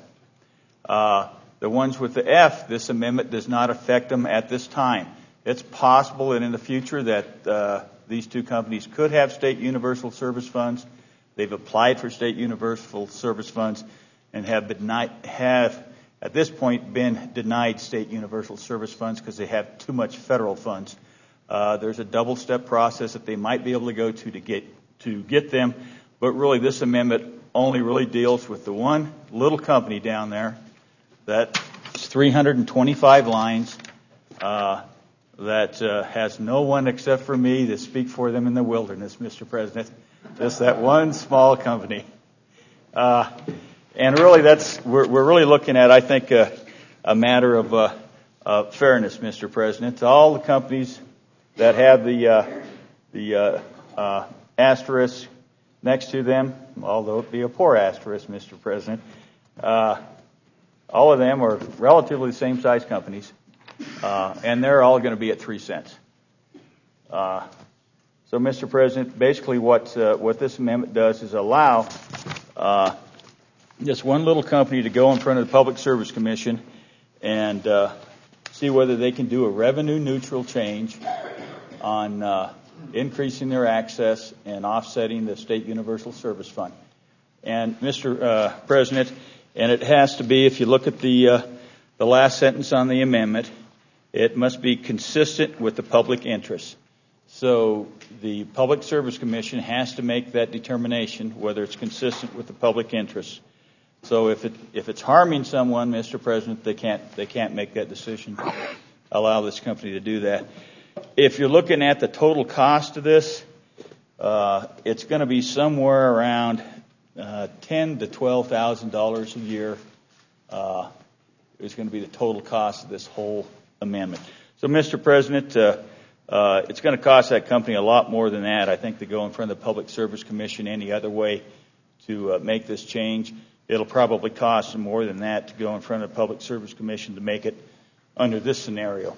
Uh, The ones with the F, this amendment does not affect them at this time. It's possible that in the future that uh, these two companies could have state universal service funds. They've applied for state universal service funds and have, been not, have at this point been denied state universal service funds because they have too much federal funds. Uh, there's a double-step process that they might be able to go to to get to get them, but really this amendment only really deals with the one little company down there. That's three hundred twenty-five lines uh, that uh, has no one except for me to speak for them in the wilderness, Mister President. Just that one small company. Uh, and really, that's we're, we're really looking at, I think, uh, a matter of uh, uh, fairness, Mister President. All the companies that have the uh, the uh, uh, asterisk next to them, although it be a poor asterisk, Mister President. Uh, All of them are relatively the same size companies, uh, and they're all going to be at three cents. Uh, so, Mister President, basically what uh, what this amendment does is allow uh, just one little company to go in front of the Public Service Commission and uh, see whether they can do a revenue-neutral change on uh, increasing their access and offsetting the State Universal Service Fund. And, Mister Uh, President, and it has to be, if you look at the uh, the last sentence on the amendment, it must be consistent with the public interest. So the Public Service Commission has to make that determination whether it's consistent with the public interest. So if it if it's harming someone, Mister President, they can't they can't make that decision. Allow this company to do that. If you're looking at the total cost of this, uh, it's going to be somewhere around Uh, ten to twelve thousand dollars a year uh, is going to be the total cost of this whole amendment. So, Mister President, uh, uh, it's going to cost that company a lot more than that. I think to go in front of the Public Service Commission any other way to uh, make this change, it'll probably cost them more than that to go in front of the Public Service Commission to make it under this scenario.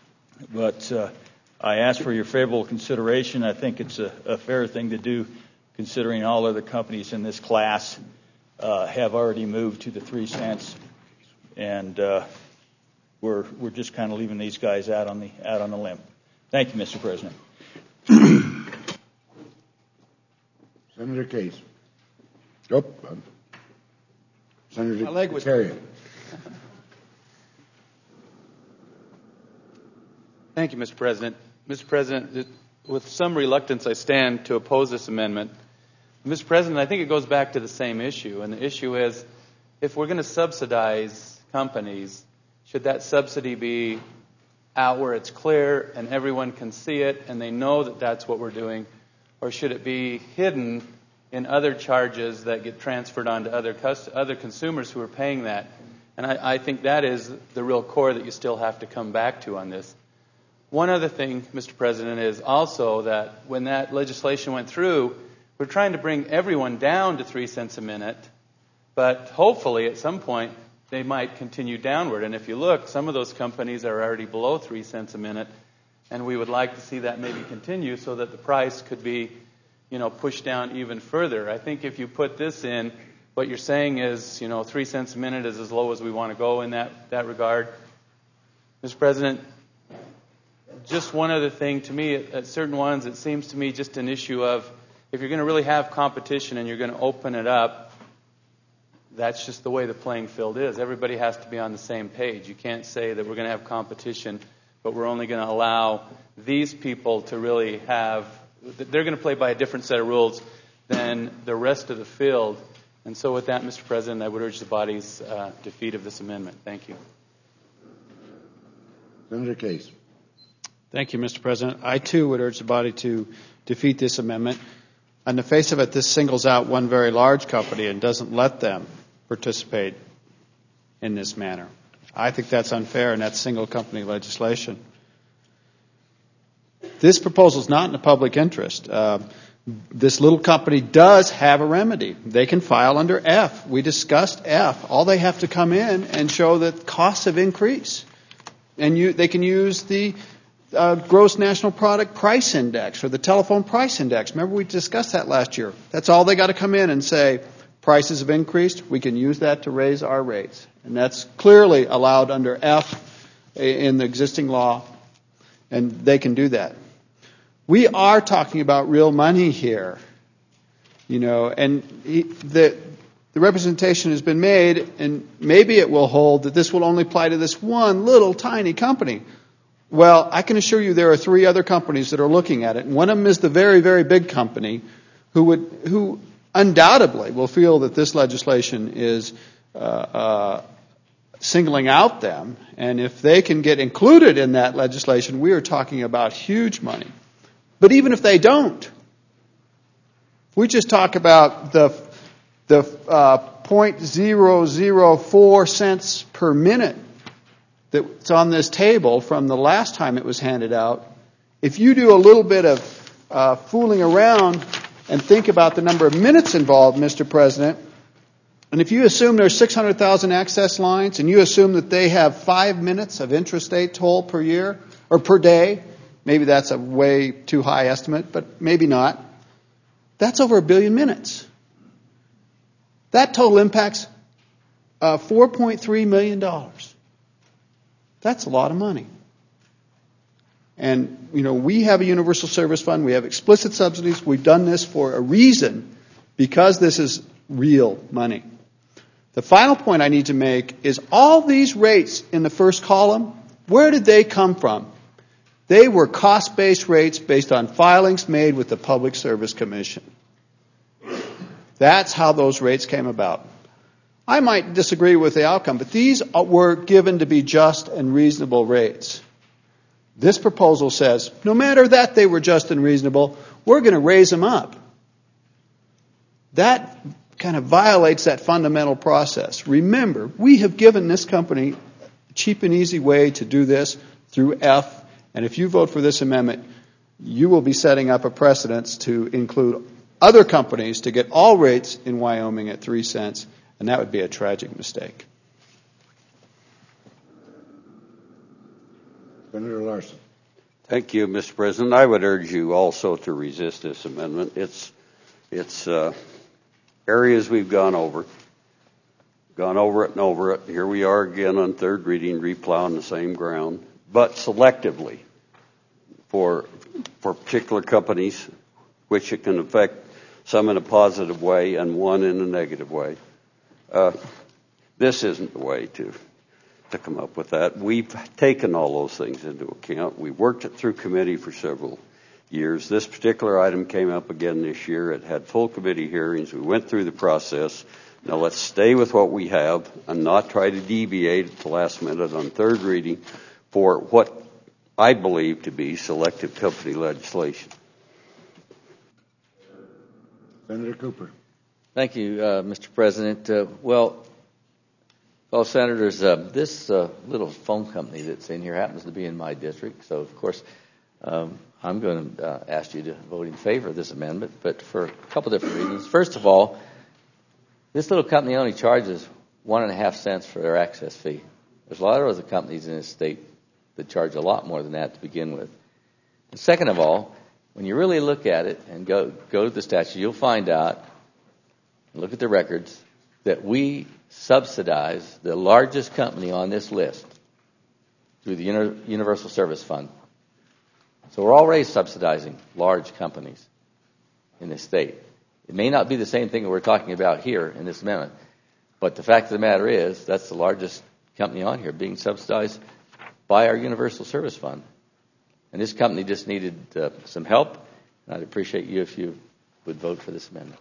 But uh, I ask for your favorable consideration. I think it's a, a fair thing to do, considering all other companies in this class uh, have already moved to the three cents, and uh, we're we're just kind of leaving these guys out on the out on the limb. Thank you, Mister President. Senator Case. Oh, Senator My leg was Carrier. Thank you, Mister President. Mister President, with some reluctance, I stand to oppose this amendment. Mister President, I think it goes back to the same issue, and the issue is, if we're going to subsidize companies, should that subsidy be out where it's clear and everyone can see it and they know that that's what we're doing? Or should it be hidden in other charges that get transferred on to other cust- other consumers who are paying that? And I, I think that is the real core that you still have to come back to on this. One other thing, Mister President, is also that when that legislation went through, we're trying to bring everyone down to three cents a minute, but hopefully at some point they might continue downward. And if you look, some of those companies are already below three cents a minute, and we would like to see that maybe continue so that the price could be, you know, pushed down even further. I think if you put this in, what you're saying is, you know, three cents a minute is as low as we want to go in that, that regard. Mister President, just one other thing to me, at certain ones, it seems to me just an issue of if you're going to really have competition and you're going to open it up, that's just the way the playing field is. Everybody has to be on the same page. You can't say that we're going to have competition, but we're only going to allow these people to really have, they're going to play by a different set of rules than the rest of the field. And so with that, Mister President, I would urge the body's uh, defeat of this amendment. Thank you. Senator Case. Thank you, Mister President. I, too, would urge the body to defeat this amendment. On the face of it, this singles out one very large company and doesn't let them participate in this manner. I think that's unfair, and that's single company legislation. This proposal is not in the public interest. Uh, this little company does have a remedy. They can file under F. We discussed F. All they have to come in and show that costs have increased. And you, they can use the uh, gross national product price index or the telephone price index. Remember, we discussed that last year. That's all they got to come in and say, prices have increased. We can use that to raise our rates. And that's clearly allowed under F in the existing law, and they can do that. We are talking about real money here, you know, and he, the, the representation has been made, and maybe it will hold that this will only apply to this one little tiny company. Well, I can assure you there are three other companies that are looking at it, and one of them is the very, very big company who would, who undoubtedly will feel that this legislation is uh, uh, singling out them, and if they can get included in that legislation, we are talking about huge money. But even if they don't, we just talk about the the uh, zero point zero zero four cents per minute that's on this table from the last time it was handed out. If you do a little bit of uh, fooling around and think about the number of minutes involved, Mister President, and if you assume there's six hundred thousand access lines and you assume that they have five minutes of intrastate toll per year or per day, maybe that's a way too high estimate, but maybe not. That's over a billion minutes. That total impacts uh, four point three million dollars. That's a lot of money. And, you know, we have a universal service fund. We have explicit subsidies. We've done this for a reason, because this is real money. The final point I need to make is all these rates in the first column, where did they come from? They were cost-based rates based on filings made with the Public Service Commission. That's how those rates came about. I might disagree with the outcome, but these were given to be just and reasonable rates. This proposal says, no matter that they were just and reasonable, we're going to raise them up. That kind of violates that fundamental process. Remember, we have given this company a cheap and easy way to do this through F. And if you vote for this amendment, you will be setting up a precedence to include other companies to get all rates in Wyoming at three cents, and that would be a tragic mistake. Senator Larson. Thank you, Mister President. I would urge you also to resist this amendment. It's, it's uh, areas we've gone over, gone over it and over it. Here we are again on third reading, replowing the same ground, but selectively for for particular companies, which it can affect some in a positive way and one in a negative way. Uh, this isn't the way to to come up with that. We've taken all those things into account. We worked it through committee for several years. This particular item came up again this year. It had full committee hearings. We went through the process. Now let's stay with what we have and not try to deviate at the last minute on third reading for what I believe to be selective company legislation. Senator Cooper. Thank you, uh, Mister President. Uh, well, fellow senators, uh, this uh, little phone company that's in here happens to be in my district, so of course um, I'm going to uh, ask you to vote in favor of this amendment, but for a couple different reasons. First of all, this little company only charges one and a half cents for their access fee. There's a lot of other companies in this state that charge a lot more than that to begin with. And second of all, when you really look at it and go go to the statute, you'll find out, look at the records, that we subsidize the largest company on this list through the Universal Service Fund. So we're already subsidizing large companies in this state. It may not be the same thing that we're talking about here in this amendment, but the fact of the matter is that's the largest company on here being subsidized by our Universal Service Fund. And this company just needed uh, some help, and I'd appreciate you if you would vote for this amendment.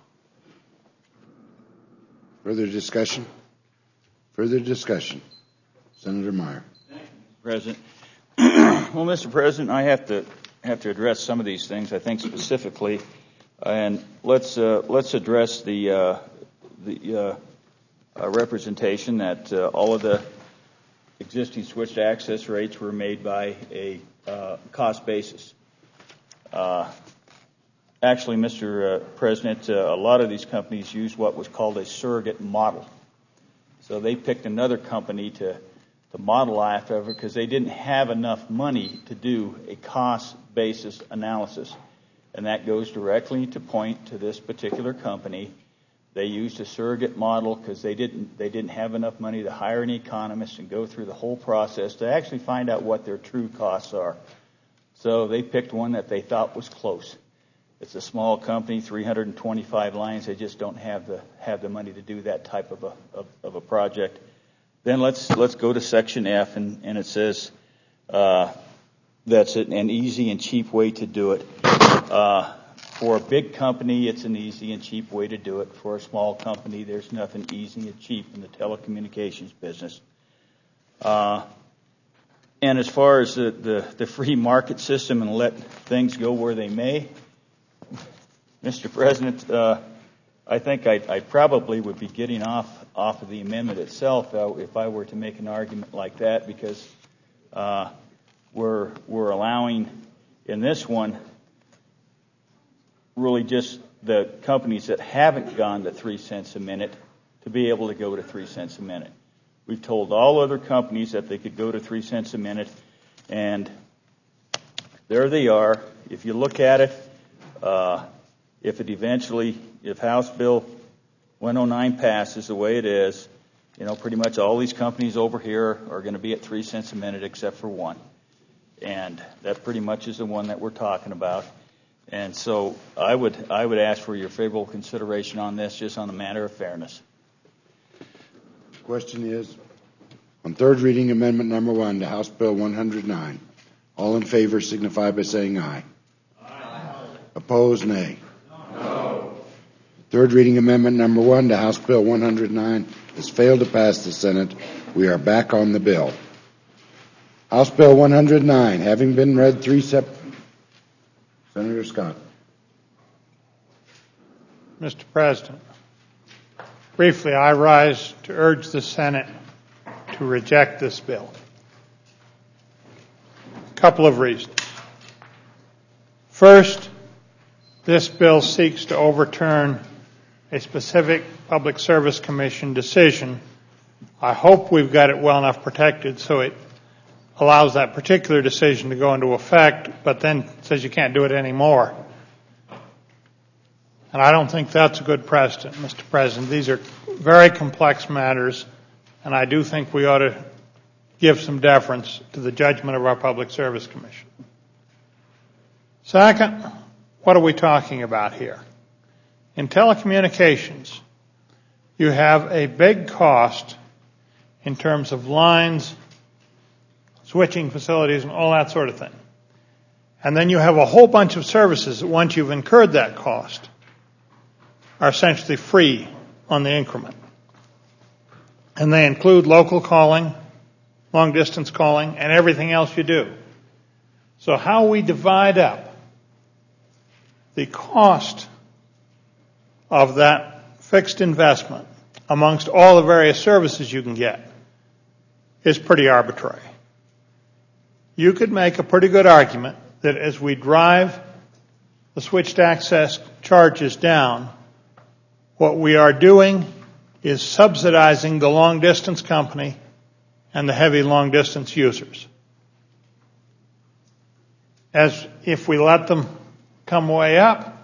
Further discussion? Further discussion? Senator Meyer. Thank you, Mister President. Well, Mister President, I have to have to address some of these things, I think specifically, and let's uh, let's address the uh, the uh, uh, representation that uh, all of the existing switched access rates were made by a uh, cost basis. Uh, actually, Mister Uh, President, uh, a lot of these companies use what was called a surrogate model. So they picked another company to, to model after because they didn't have enough money to do a cost basis analysis. And that goes directly to point to this particular company. They used a surrogate model because they didn't they didn't have enough money to hire an economist and go through the whole process to actually find out what their true costs are. So they picked one that they thought was close. It's a small company, three hundred twenty-five lines. They just don't have the have the money to do that type of a of, of a project. Then let's let's go to section F, and, and it says uh, that's an easy and cheap way to do it. Uh, For a big company, it's an easy and cheap way to do it. For a small company, there's nothing easy and cheap in the telecommunications business. Uh, and as far as the, the, the free market system and let things go where they may, Mister President, uh, I think I, I probably would be getting off off of the amendment itself uh, if I were to make an argument like that, because uh, we're we're allowing in this one really just the companies that haven't gone to three cents a minute to be able to go to three cents a minute. We've told all other companies that they could go to three cents a minute, and there they are. If you look at it, uh, if it eventually, if House Bill one oh nine passes the way it is, you know, pretty much all these companies over here are going to be at three cents a minute except for one. And that pretty much is the one that we're talking about. And so I would I would ask for your favorable consideration on this, just on a matter of fairness. The question is, on third reading amendment number one to House Bill one oh nine, all in favor signify by saying aye. Aye. Opposed, nay. No. Third reading amendment number one to House Bill one oh nine has failed to pass the Senate. We are back on the bill. House Bill one oh nine, having been read three separate. Senator Scott. Mister President, briefly, I rise to urge the Senate to reject this bill. A couple of reasons. First, this bill seeks to overturn a specific Public Service Commission decision. I hope we've got it well enough protected so it allows that particular decision to go into effect, but then says you can't do it anymore. And I don't think that's a good precedent, Mister President. These are very complex matters, and I do think we ought to give some deference to the judgment of our Public Service Commission. Second, what are we talking about here? In telecommunications, you have a big cost in terms of lines, switching facilities, and all that sort of thing. And then you have a whole bunch of services that once you've incurred that cost are essentially free on the increment. And they include local calling, long distance calling, and everything else you do. So how we divide up the cost of that fixed investment amongst all the various services you can get is pretty arbitrary. You could make a pretty good argument that as we drive the switched access charges down, what we are doing is subsidizing the long distance company and the heavy long distance users. As if we let them come way up,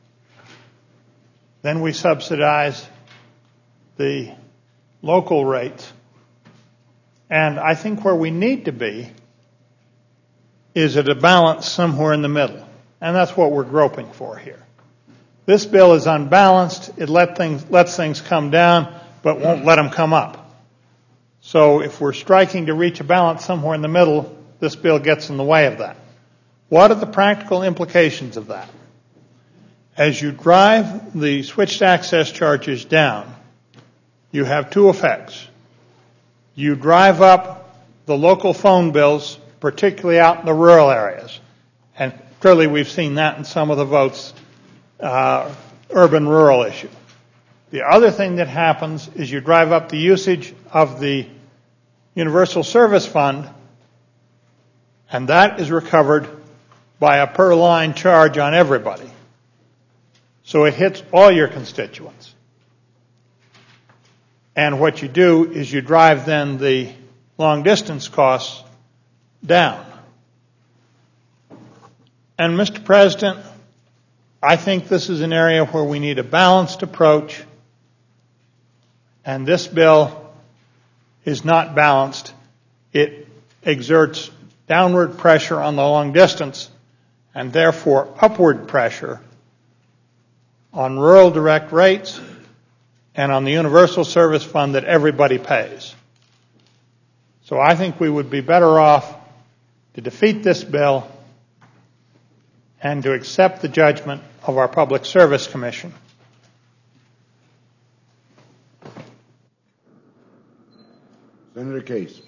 then we subsidize the local rates. And I think where we need to be is at a balance somewhere in the middle. And that's what we're groping for here. This bill is unbalanced. It let things, lets things come down, but won't let them come up. So if we're striking to reach a balance somewhere in the middle, this bill gets in the way of that. What are the practical implications of that? As you drive the switched access charges down, you have two effects. You drive up the local phone bills, particularly out in the rural areas. And clearly we've seen that in some of the votes, uh, urban-rural issue. The other thing that happens is you drive up the usage of the Universal Service Fund, and that is recovered by a per-line charge on everybody. So it hits all your constituents. And what you do is you drive then the long-distance costs down. And Mister President, I think this is an area where we need a balanced approach, and this bill is not balanced. It exerts downward pressure on the long distance and therefore upward pressure on rural direct rates and on the Universal Service Fund that everybody pays. So I think we would be better off to defeat this bill and to accept the judgment of our Public Service Commission. Senator Case.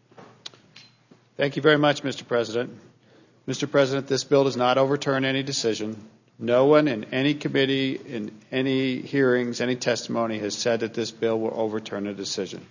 Thank you very much, Mister President. Mister President, this bill does not overturn any decision. No one in any committee, in any hearings, any testimony has said that this bill will overturn a decision.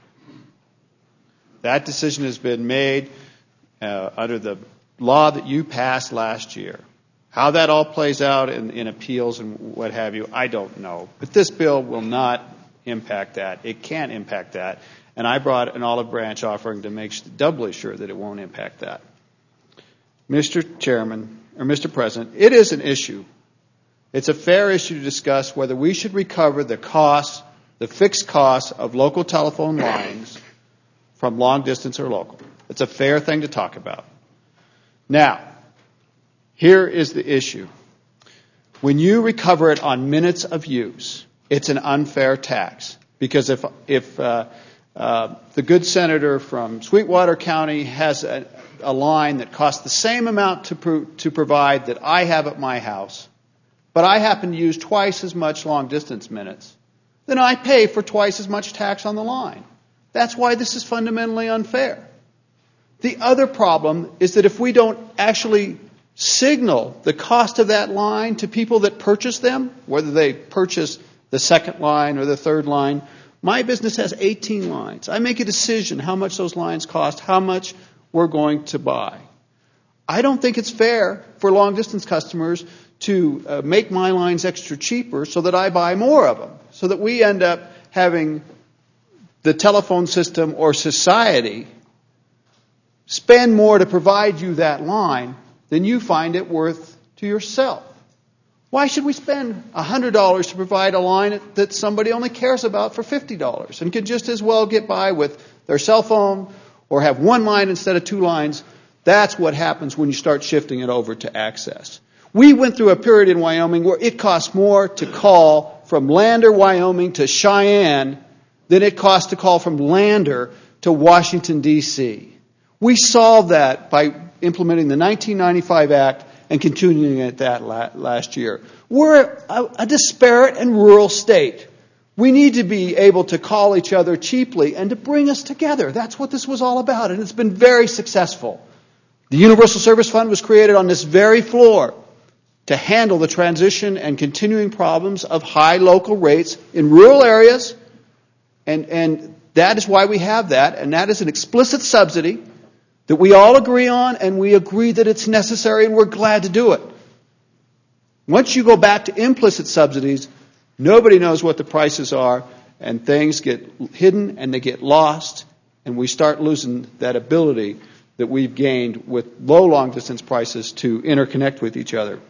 That decision has been made uh, under the law that you passed last year. How that all plays out in, in appeals and what have you, I don't know. But this bill will not impact that. It can't impact that. And I brought an olive branch offering to make doubly sure that it won't impact that. Mister Chairman, or Mister President, it is an issue. It's a fair issue to discuss whether we should recover the costs, the fixed costs of local telephone lines from long distance or local. It's a fair thing to talk about. Now, here is the issue. When you recover it on minutes of use, it's an unfair tax. Because if, if uh, uh, the good senator from Sweetwater County has a, a line that costs the same amount to, pro- to provide that I have at my house, but I happen to use twice as much long distance minutes, then I pay for twice as much tax on the line. That's why this is fundamentally unfair. The other problem is that if we don't actually signal the cost of that line to people that purchase them, whether they purchase the second line or the third line, my business has eighteen lines. I make a decision how much those lines cost, how much we're going to buy. I don't think it's fair for long distance customers to uh, make my lines extra cheaper so that I buy more of them, so that we end up having the telephone system or society spend more to provide you that line than you find it worth to yourself. Why should we spend one hundred dollars to provide a line that somebody only cares about for fifty dollars and could just as well get by with their cell phone or have one line instead of two lines? That's what happens when you start shifting it over to access. We went through a period in Wyoming where it cost more to call from Lander, Wyoming to Cheyenne than it cost to call from Lander to Washington, D C We solved that by implementing the nineteen ninety-five Act and continuing it that last year. We're a, a disparate and rural state. We need to be able to call each other cheaply and to bring us together. That's what this was all about, and it's been very successful. The Universal Service Fund was created on this very floor to handle the transition and continuing problems of high local rates in rural areas, and, and that is why we have that, and that is an explicit subsidy that we all agree on, and we agree that it's necessary, and we're glad to do it. Once you go back to implicit subsidies, nobody knows what the prices are, and things get hidden and they get lost, and we start losing that ability that we've gained with low long-distance prices to interconnect with each other.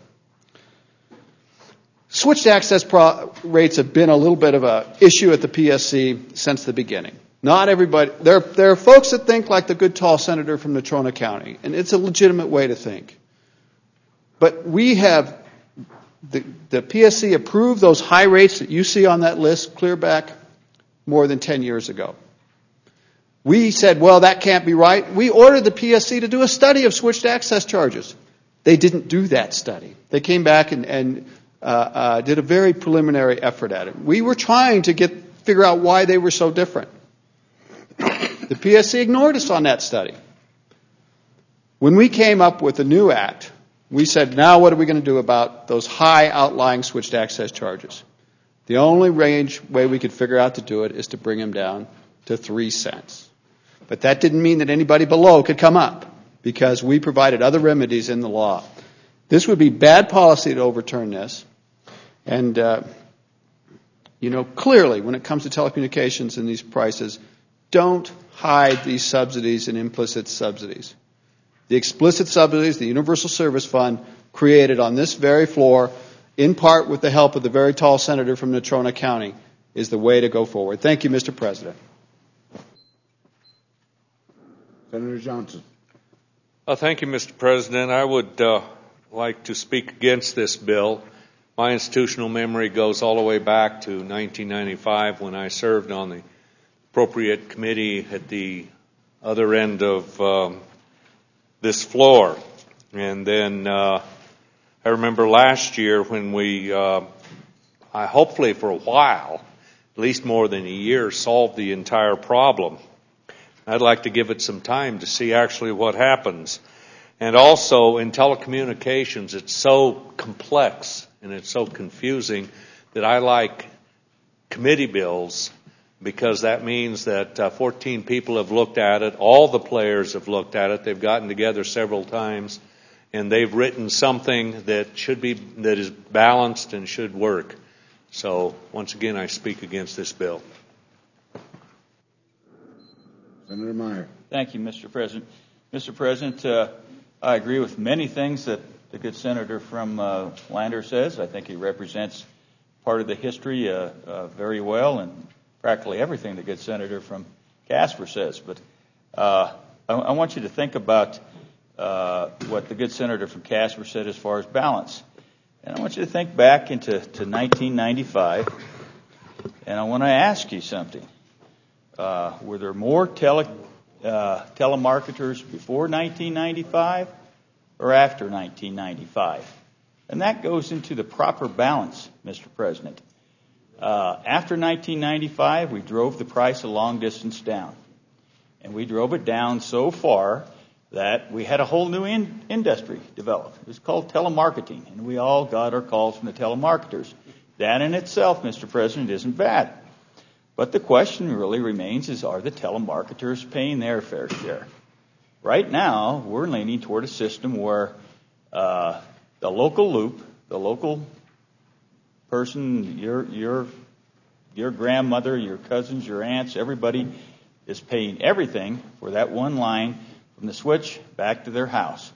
Switched access pro- rates have been a little bit of an issue at the P S C since the beginning. Not everybody, there, there are folks that think like the good tall senator from Natrona County, and it's a legitimate way to think. But we have, the, the P S C approved those high rates that you see on that list clear back more than ten years ago. We said, well, that can't be right. We ordered the P S C to do a study of switched access charges. They didn't do that study. They came back and, and uh, uh, did a very preliminary effort at it. We were trying to get figure out why they were so different. The P S C ignored us on that study. When we came up with the new act, we said, now what are we going to do about those high outlying switched access charges? The only range way we could figure out to do it is to bring them down to three cents. But that didn't mean that anybody below could come up, because we provided other remedies in the law. This would be bad policy to overturn this. And, uh, you know, clearly when it comes to telecommunications and these prices, don't hide these subsidies and implicit subsidies. The explicit subsidies, the Universal Service Fund, created on this very floor, in part with the help of the very tall senator from Natrona County, is the way to go forward. Thank you, Mister President. Senator Johnson. Uh, thank you, Mister President. I would uh, like to speak against this bill. My institutional memory goes all the way back to nineteen ninety-five when I served on the Appropriate Committee at the other end of um, this floor. And then uh, I remember last year when we, uh, I hopefully for a while, at least more than a year, solved the entire problem. I'd like to give it some time to see actually what happens. And also in telecommunications, it's so complex and it's so confusing that I like committee bills, because that means that uh, fourteen people have looked at it, all the players have looked at it, they've gotten together several times, and they've written something that should be, that is balanced and should work. So once again, I speak against this bill. Senator Meyer. Thank you, Mister President. Mister President, uh, I agree with many things that the good senator from uh, Lander says. I think he represents part of the history uh, uh, very well, and practically everything the good senator from Casper says. But uh, I, I want you to think about uh, what the good senator from Casper said as far as balance. And I want you to think back into to nineteen ninety-five, and I want to ask you something. Uh, were there more tele, uh, telemarketers before nineteen ninety-five or after nineteen ninety-five? And that goes into the proper balance, Mister President. Uh, after nineteen ninety-five, we drove the price of long distance down. And we drove it down so far that we had a whole new in- industry develop. It was called telemarketing, and we all got our calls from the telemarketers. That in itself, Mister President, isn't bad. But the question really remains is, are the telemarketers paying their fair share? Right now, we're leaning toward a system where uh, the local loop, the local person, your your your grandmother, your cousins, your aunts, everybody is paying everything for that one line from the switch back to their house.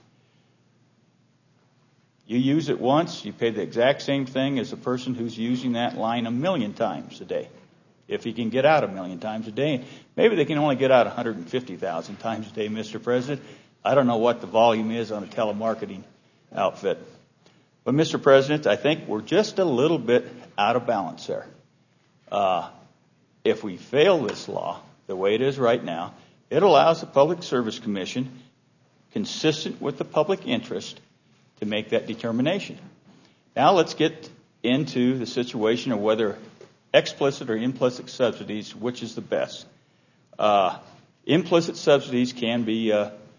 You use it once, you pay the exact same thing as a person who's using that line a million times a day. If he can get out a million times a day. Maybe they can only get out one hundred fifty thousand times a day, Mister President. I don't know what the volume is on a telemarketing outfit. But, Mister President, I think we're just a little bit out of balance there. Uh, if we fail this law the way it is right now, it allows the Public Service Commission, consistent with the public interest, to make that determination. Now let's get into the situation of whether explicit or implicit subsidies, which is the best. Uh, implicit subsidies can be uh,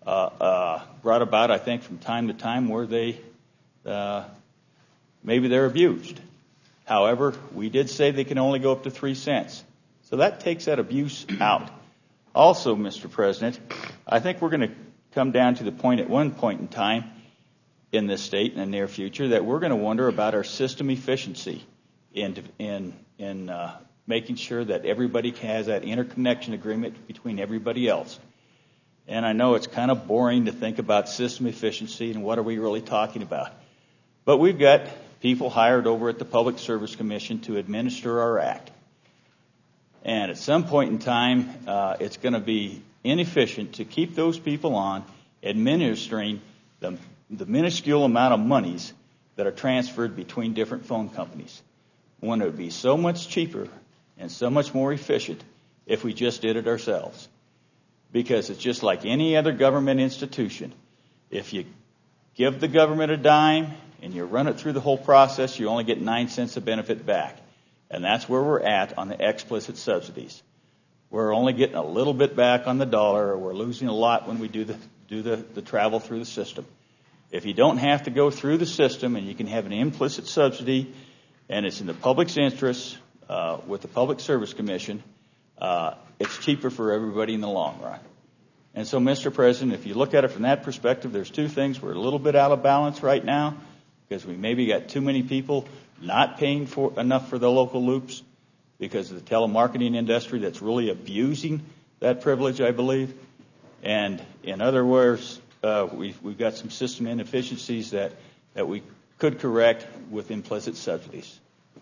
uh, uh, brought about, I think, from time to time where they uh, maybe they're abused. However, we did say they can only go up to three cents. So that takes that abuse out. Also, Mister President, I think we're going to come down to the point at one point in time in this state in the near future that we're going to wonder about our system efficiency in in in uh, making sure that everybody has that interconnection agreement between everybody else. And I know it's kind of boring to think about system efficiency and what are we really talking about. But we've got people hired over at the Public Service Commission to administer our act. And at some point in time, uh, it's going to be inefficient to keep those people on administering the, the minuscule amount of monies that are transferred between different phone companies, when it would be so much cheaper and so much more efficient if we just did it ourselves. Because it's just like any other government institution. If you give the government a dime and you run it through the whole process, you only get nine cents of benefit back. And that's where we're at on the explicit subsidies. We're only getting a little bit back on the dollar, or we're losing a lot when we do the do the, the travel through the system. If you don't have to go through the system and you can have an implicit subsidy, and it's in the public's interest uh, with the Public Service Commission, uh, it's cheaper for everybody in the long run. And so, Mister President, if you look at it from that perspective, there's two things. We're a little bit out of balance right now because we maybe got too many people not paying for enough for the local loops because of the telemarketing industry that's really abusing that privilege, I believe. And in other words, uh, we've, we've got some system inefficiencies that, that we could correct with implicit subsidies.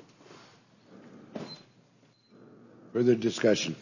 Further discussion.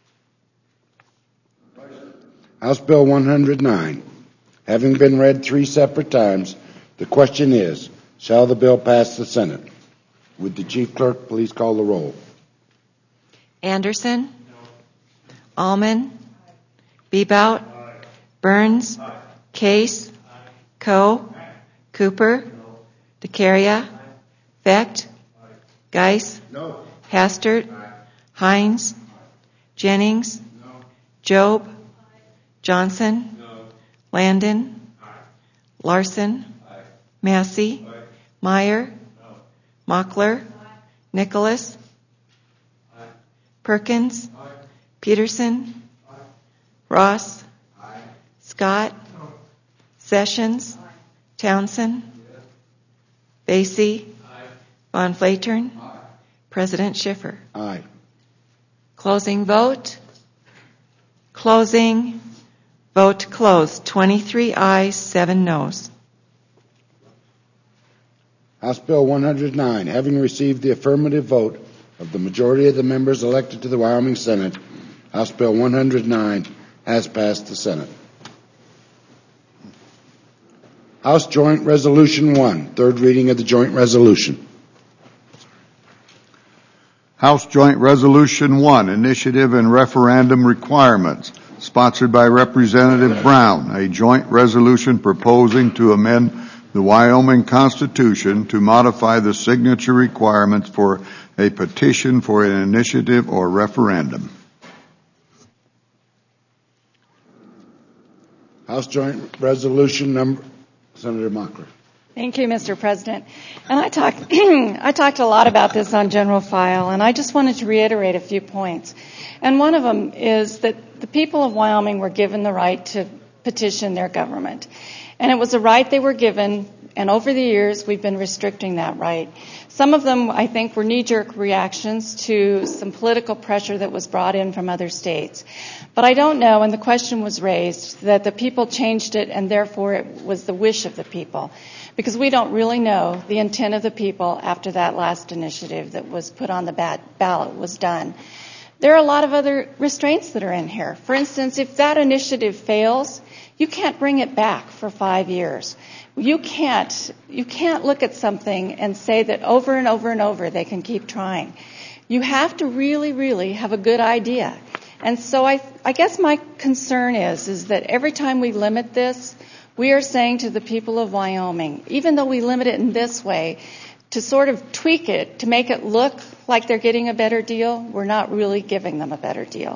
House Bill one hundred nine. Having been read three separate times, the question is, shall the bill pass the Senate? Would the Chief Clerk please call the roll? Anderson? No. Allman? Bebout? Aye. Burns? Aye. Case? Aye. Coe? Aye. Cooper? No. DeCaria? Aye. Vecht? Aye. Geis? No. Hastert? Aye. Hines? Aye. Jennings? No. Job? Aye. Johnson? No. Landon? Aye. Larson? Aye. Massey? Aye. Meyer? Mockler, Aye. Nicholas, Aye. Perkins, Aye. Peterson, Aye. Ross, Aye. Scott, no. Sessions, Aye. Townsend, yes. Basie, Aye. Von Flatern, Aye. President Schiffer. Aye. Closing vote. Closing vote closed. twenty-three ayes, seven noes. House Bill one hundred nine, having received the affirmative vote of the majority of the members elected to the Wyoming Senate, House Bill one hundred nine has passed the Senate. House Joint Resolution one, third reading of the joint resolution. House Joint Resolution one, Initiative and Referendum Requirements, sponsored by Representative Brown, a joint resolution proposing to amend the Wyoming Constitution to modify the signature requirements for a petition for an initiative or referendum. House Joint Resolution number, Senator Mockler. Thank you, Mister President. And I talked, I talked a lot about this on General File, and I just wanted to reiterate a few points. And one of them is that the people of Wyoming were given the right to petition their government. And it was a right they were given, and over the years we've been restricting that right. Some of them, I think, were knee-jerk reactions to some political pressure that was brought in from other states. But I don't know, and the question was raised, that the people changed it and therefore it was the wish of the people. Because we don't really know the intent of the people after that last initiative that was put on the ballot was done. There are a lot of other restraints that are in here. For instance, if that initiative fails, you can't bring it back for five years. You can't, you can't look at something and say that over and over and over they can keep trying. You have to really, really have a good idea. And so I, I guess my concern is, is that every time we limit this, we are saying to the people of Wyoming, even though we limit it in this way, to sort of tweak it, to make it look like they're getting a better deal, we're not really giving them a better deal.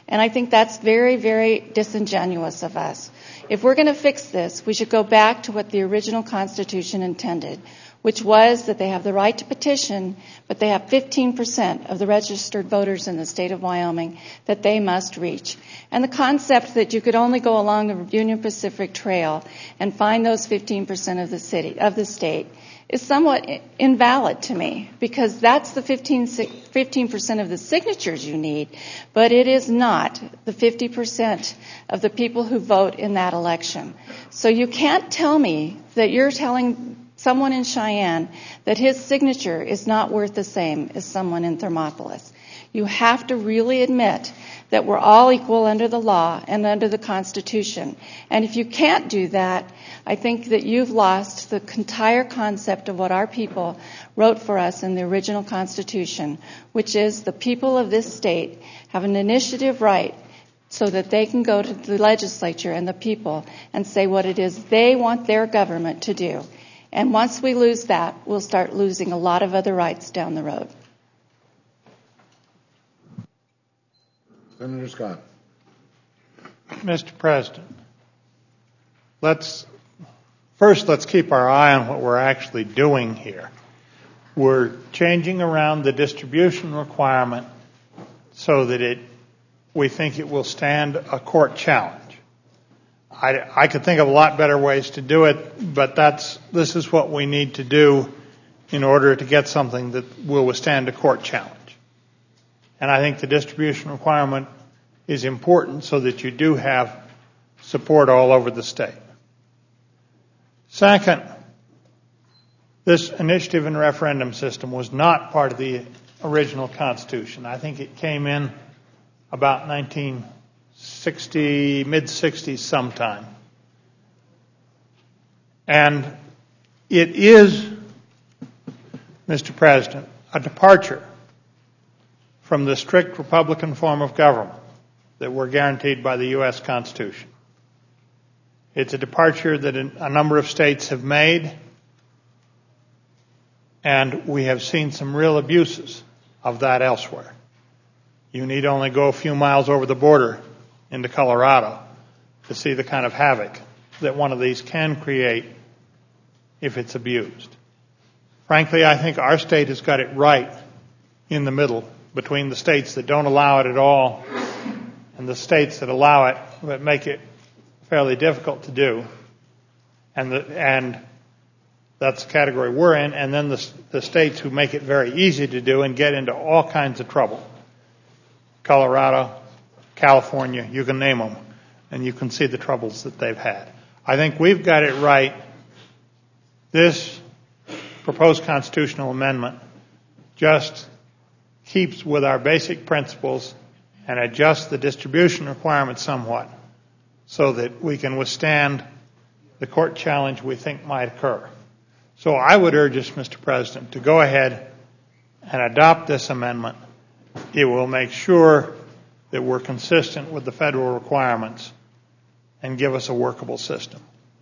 And I think that's very, very disingenuous of us. If we're going to fix this, we should go back to what the original Constitution intended, which was that they have the right to petition, but they have fifteen percent of the registered voters in the state of Wyoming that they must reach. And the concept that you could only go along the Union Pacific Trail and find those fifteen percent of the city, of the state, is somewhat invalid to me, because that's the fifteen percent of the signatures you need, but it is not the fifty percent of the people who vote in that election. So you can't tell me that you're telling someone in Cheyenne that his signature is not worth the same as someone in Thermopolis. You have to really admit that we're all equal under the law and under the Constitution. And if you can't do that, I think that you've lost the entire concept of what our people wrote for us in the original Constitution, which is the people of this state have an initiative right so that they can go to the legislature and the people and say what it is they want their government to do. And once we lose that, we'll start losing a lot of other rights down the road. Senator Scott. Mister President, let's first let's keep our eye on what we're actually doing here. We're changing around the distribution requirement so that it we think it will stand a court challenge. I, I could think of a lot better ways to do it, but that's this is what we need to do in order to get something that will withstand a court challenge. And I think the distribution requirement is important so that you do have support all over the state. Second, this initiative and referendum system was not part of the original Constitution. I think it came in about nineteen sixty, mid-sixties sometime. And it is, Mister President, a departure from the strict Republican form of government that we're guaranteed by the U S Constitution. It's a departure that a number of states have made, and we have seen some real abuses of that elsewhere. You need only go a few miles over the border into Colorado to see the kind of havoc that one of these can create if it's abused. Frankly, I think our state has got it right in the middle between the states that don't allow it at all and the states that allow it but make it fairly difficult to do. And the, and that's the category we're in. And then the, the states who make it very easy to do and get into all kinds of trouble. Colorado, California, you can name them, and you can see the troubles that they've had. I think we've got it right. This proposed constitutional amendment just keeps with our basic principles and adjusts the distribution requirements somewhat so that we can withstand the court challenge we think might occur. So I would urge us, Mister President, to go ahead and adopt this amendment. It will make sure that we're consistent with the federal requirements and give us a workable system.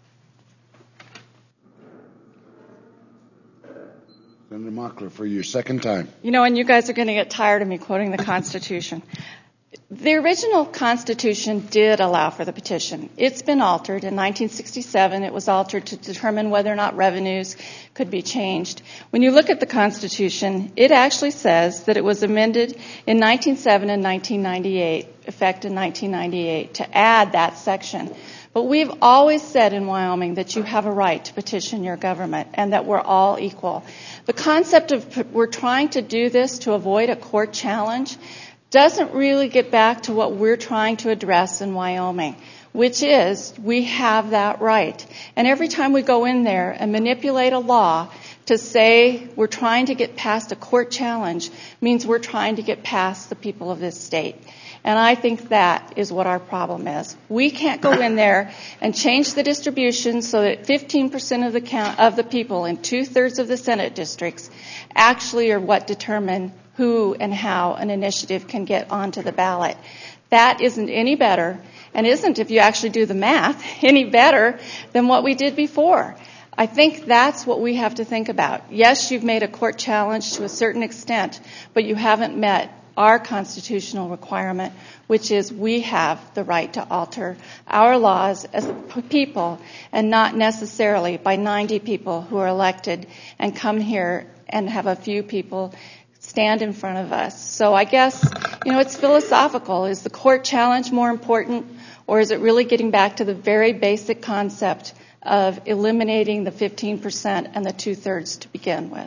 Senator Mockler, for your second time. You know, and you guys are going to get tired of me quoting the Constitution. The original Constitution did allow for the petition. It's been altered. In nineteen sixty-seven, it was altered to determine whether or not revenues could be changed. When you look at the Constitution, it actually says that it was amended in nineteen oh seven and nineteen ninety-eight, effect in nineteen ninety-eight, to add that section. But we've always said in Wyoming that you have a right to petition your government and that we're all equal. The concept of we're trying to do this to avoid a court challenge doesn't really get back to what we're trying to address in Wyoming, which is we have that right. And every time we go in there and manipulate a law to say we're trying to get past a court challenge means we're trying to get past the people of this state. And I think that is what our problem is. We can't go in there and change the distribution so that fifteen percent of the count of the people in two-thirds of the Senate districts actually are what determine who and how an initiative can get onto the ballot. That isn't any better, and isn't, if you actually do the math, any better than what we did before. I think that's what we have to think about. Yes, you've made a court challenge to a certain extent, but you haven't met our constitutional requirement, which is we have the right to alter our laws as a people and not necessarily by ninety people who are elected and come here and have a few people stand in front of us. So I guess, you know, it's philosophical. Is the court challenge more important, or is it really getting back to the very basic concept of eliminating the fifteen percent and the two-thirds to begin with?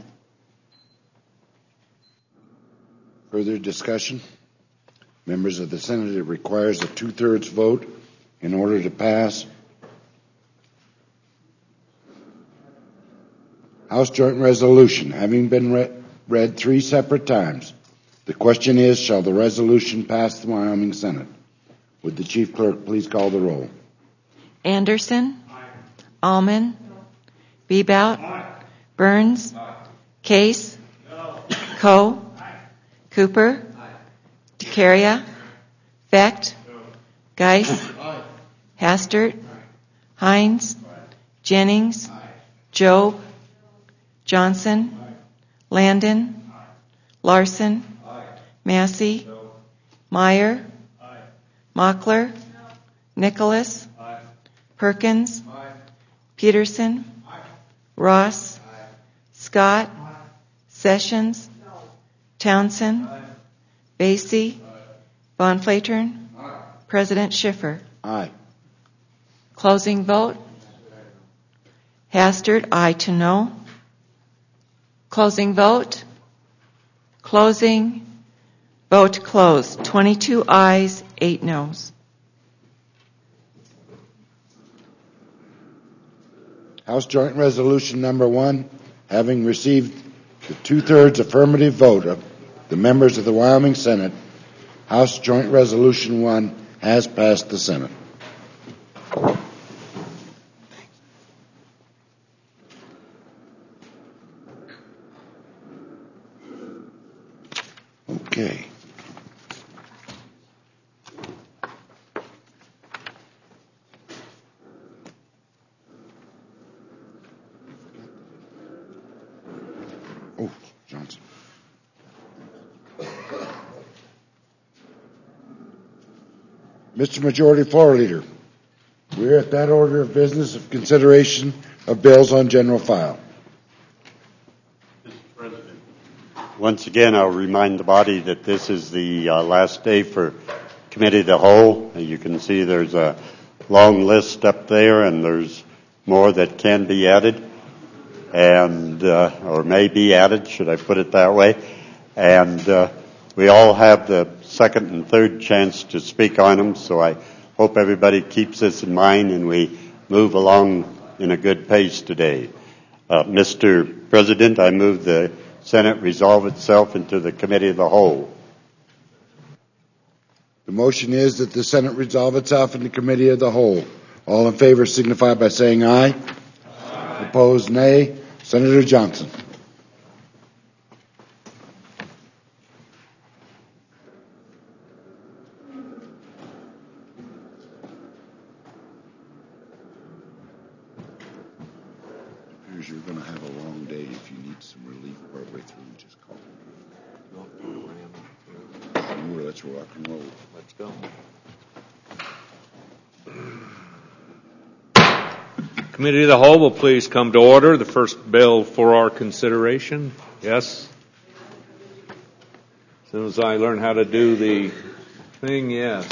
Further discussion? Members of the Senate, it requires a two-thirds vote in order to pass. House Joint Resolution, having been re- read three separate times. The question is, shall the resolution pass the Wyoming Senate? Would the Chief Clerk please call the roll? Anderson? Allman? Bebout? Burns? Case? Coe? Cooper? DeCaria? Vecht? Geis? Hastert? Hines? Jennings? Job? Johnson? Landon? Larson? Massey? Meyer? Mockler? Nicholas? Perkins? Peterson? Ross? Scott? Sessions? Townsend? Basie? Von Flatern? President Schiffer? Aye. Closing vote. Hastert, aye to no. Closing vote. Closing. Vote closed. twenty-two ayes, eight noes. House Joint Resolution number one, having received the two-thirds affirmative vote of the members of the Wyoming Senate, House Joint Resolution one has passed the Senate. Okay. Oh, Johnson. Mister Majority Floor Leader, we're at that order of business of consideration of bills on general file. Once again, I'll remind the body that this is the uh, last day for Committee of the Whole. You can see there's a long list up there, and there's more that can be added, and uh, or may be added, should I put it that way. And uh, we all have the second and third chance to speak on them, so I hope everybody keeps this in mind and we move along in a good pace today. Uh, Mister President, I move the Senate resolve itself into the Committee of the Whole. The motion is that the Senate resolve itself in the Committee of the Whole. All in favor signify by saying aye. Aye. Opposed, nay. Senator Johnson. Appears you're going to have a long day. If you need some relief partway through, just call me. Sure, let's rock and roll. Let's go. Committee of the Whole will please come to order. The first bill for our consideration. Yes? As soon as I learn how to do the thing, yes.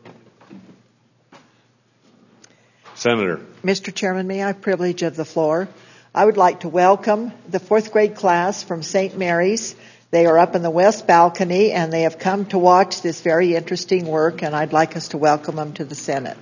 Senator. Mister Chairman, may I have privilege of the floor? I would like to welcome the fourth grade class from Saint Mary's. They are up in the west balcony, and they have come to watch this very interesting work, and I'd like us to welcome them to the Senate.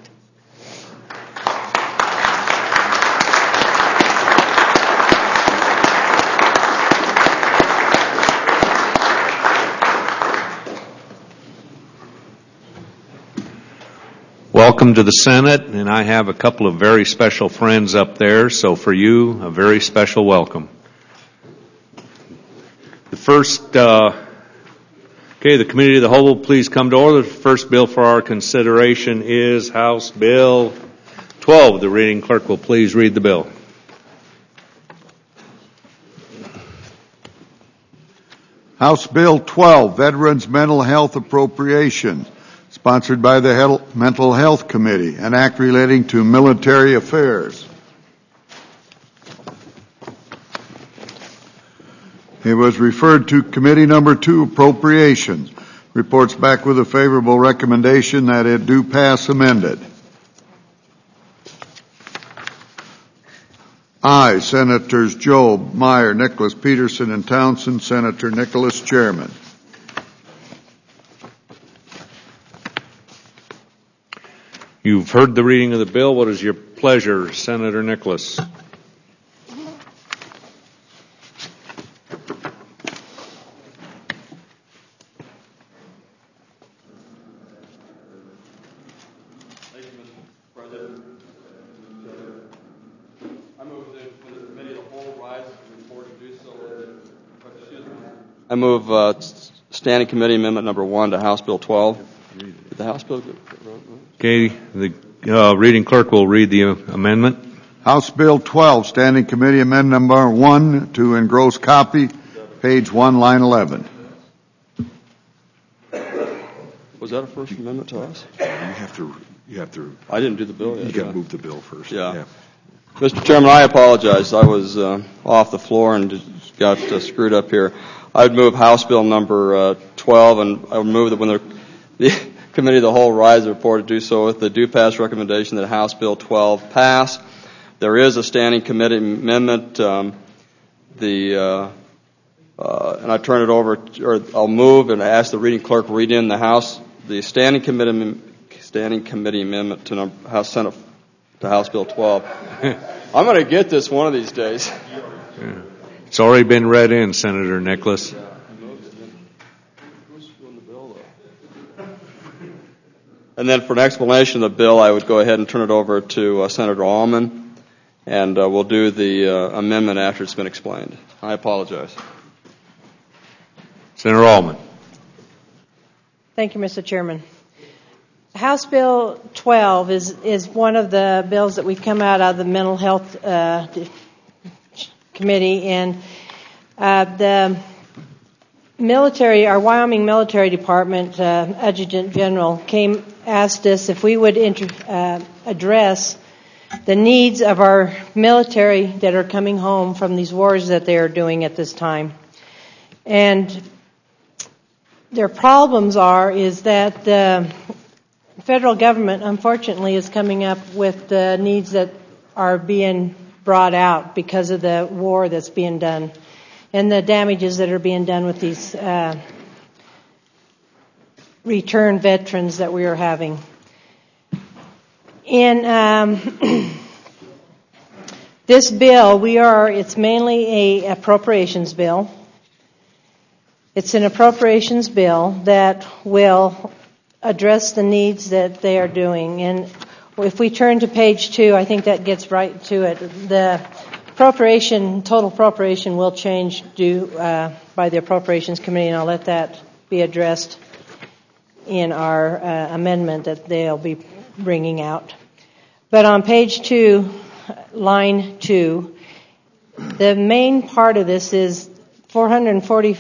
Welcome to the Senate, and I have a couple of very special friends up there, so for you, a very special welcome. The first, uh, okay, the Committee of the Whole will please come to order. The first bill for our consideration is House Bill twelve. The reading clerk will please read the bill. House Bill twelve, Veterans Mental Health Appropriations, sponsored by the Health, Mental Health Committee, an act relating to military affairs. It was referred to Committee Number Two, Appropriations. Reports back with a favorable recommendation that it do pass amended. Aye, Senators Jobe, Meyer, Nicholas, Peterson, and Townsend. Senator Nicholas, Chairman. You've heard the reading of the bill. What is your pleasure, Senator Nicholas? I move uh, Standing Committee Amendment Number One to House Bill twelve. Did the House Bill? Okay, the uh, reading clerk will read the uh, amendment. House Bill twelve, Standing Committee Amendment Number One to engross copy, page one, line eleven. Was that a first amendment to us? You have to. You have to. I didn't do the bill yet. You got to yeah. move the bill first. Yeah. yeah. Mister Chairman, I apologize. I was uh, off the floor and just got uh, screwed up here. I would move House Bill Number uh, twelve, and I would move that when the, the Committee of the Whole rise the report to do so with the due pass recommendation that House Bill twelve pass. There is a standing committee amendment. Um, the uh, uh, and I turn it over, to, or I'll move and ask the reading clerk to read in the House the standing committee standing committee amendment to number, House Senate to House Bill twelve. I'm going to get this one of these days. Yeah. It's already been read in, Senator Nicholas. And then for an explanation of the bill, I would go ahead and turn it over to uh, Senator Allman, and uh, we'll do the uh, amendment after it's been explained. I apologize. Senator Allman. Thank you, Mister Chairman. House Bill twelve is, is one of the bills that we've come out of the Mental Health uh, Committee, and uh, the military, our Wyoming Military Department uh, Adjutant General came, asked us if we would inter, uh, address the needs of our military that are coming home from these wars that they are doing at this time. And their problems are is that the federal government, unfortunately, is coming up with the needs that are being brought out because of the war that's being done and the damages that are being done with these uh, return veterans that we are having. In um, this bill, we are, it's mainly a appropriations bill. It's an appropriations bill that will address the needs that they are doing. And if we turn to page two, I think that gets right to it. The appropriation, total appropriation will change due uh, by the Appropriations Committee, and I'll let that be addressed in our uh, amendment that they'll be bringing out. But on page two, line two, the main part of this is four hundred forty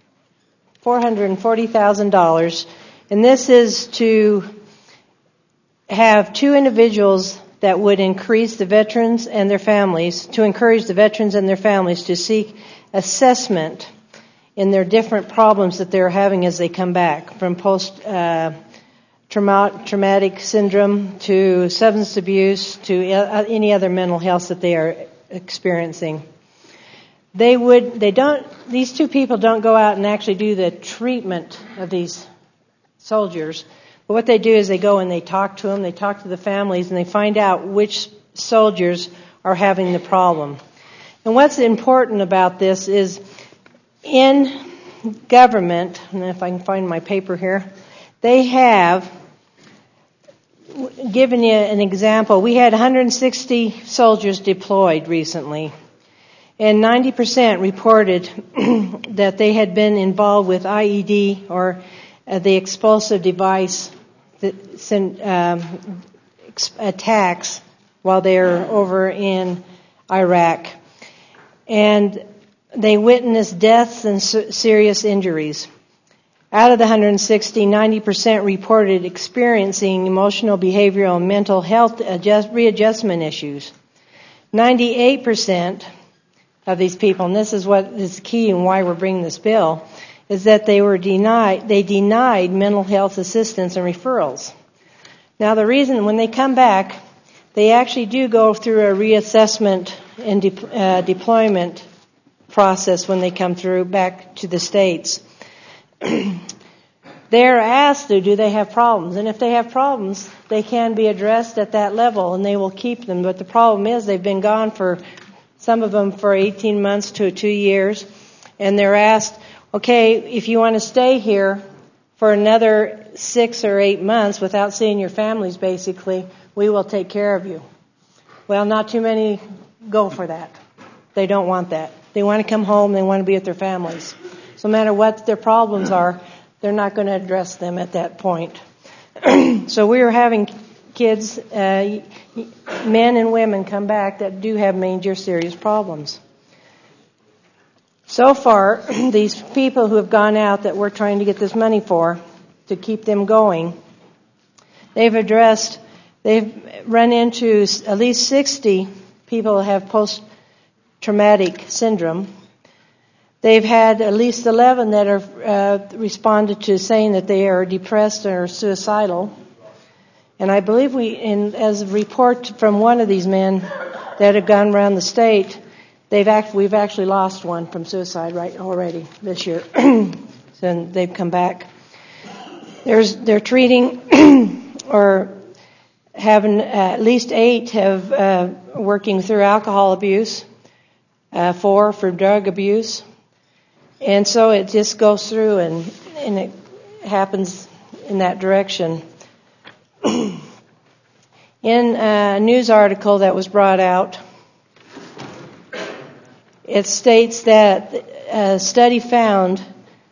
thousand dollars, and this is to have two individuals that would increase the veterans and their families, to encourage the veterans and their families to seek assessment in their different problems that they're having as they come back, from post uh, trauma- traumatic syndrome to substance abuse to uh, any other mental health that they are experiencing. They would, they don't, these two people don't go out and actually do the treatment of these soldiers. But what they do is they go and they talk to them, they talk to the families, and they find out which soldiers are having the problem. And what's important about this is in government, and if I can find my paper here, they have given you an example. We had one hundred sixty soldiers deployed recently, and ninety percent reported that they had been involved with I E D or uh, the explosive device that sent, um, attacks while they're over in Iraq. And they witnessed deaths and serious injuries. Out of the one hundred sixty, ninety percent reported experiencing emotional, behavioral, and mental health adjust, readjustment issues. ninety-eight percent of these people, and this is what is key and why we're bringing this bill, is that they were denied, they denied mental health assistance and referrals. Now the reason, when they come back, they actually do go through a reassessment and de- uh, deployment process when they come through back to the States. They're asked to, do they have problems? And if they have problems, they can be addressed at that level and they will keep them. But the problem is they've been gone for, some of them for eighteen months to two years. And they're asked, okay, if you want to stay here for another six or eight months without seeing your families, basically, we will take care of you. Well, not too many go for that. They don't want that. They want to come home. They want to be with their families. So no matter what their problems are, they're not going to address them at that point. So we are having kids, uh, men and women come back that do have major serious problems. So far, these people who have gone out that we're trying to get this money for, to keep them going, they've addressed, they've run into at least sixty people who have post-traumatic syndrome. They've had at least eleven that are uh, responded to saying that they are depressed or suicidal. And I believe we, in, as a report from one of these men that have gone around the state, they've act, we've actually lost one from suicide right already this year. So they've come back. There's, they're treating or having uh, at least eight have uh, working through alcohol abuse, uh, four for drug abuse. And so it just goes through and, and it happens in that direction. In a news article that was brought out, it states that a study found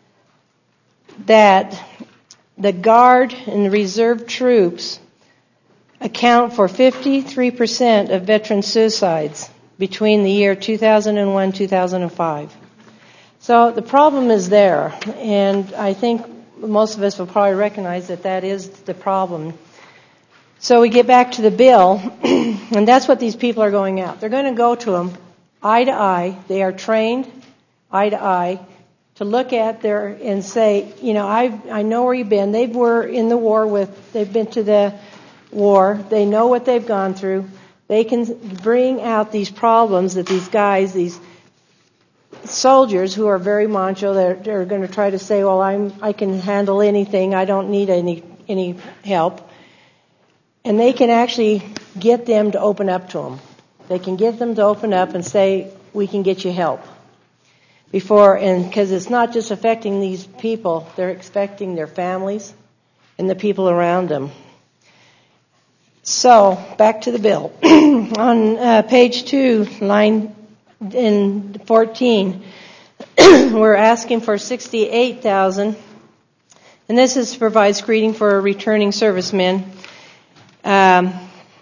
that the Guard and the reserve troops account for fifty-three percent of veteran suicides between the year two thousand one and two thousand five. So the problem is there, and I think most of us will probably recognize that that is the problem. So we get back to the bill, and that's what these people are going out. They're going to go to them eye to eye. They are trained eye to eye to look at their and say, you know, I I know where you've been. They were in the war with. They've been to the war. They know what they've gone through. They can bring out these problems that these guys, these soldiers who are very macho, they're, they're going to try to say, well, I'm I can handle anything. I don't need any any help. And they can actually get them to open up to them. They can get them to open up and say, we can get you help. Before, and because it's not just affecting these people, they're expecting their families and the people around them. So, back to the bill. On uh, page two, line in fourteen, we're asking for sixty-eight thousand dollars, and this is to provide screening for returning servicemen. Um,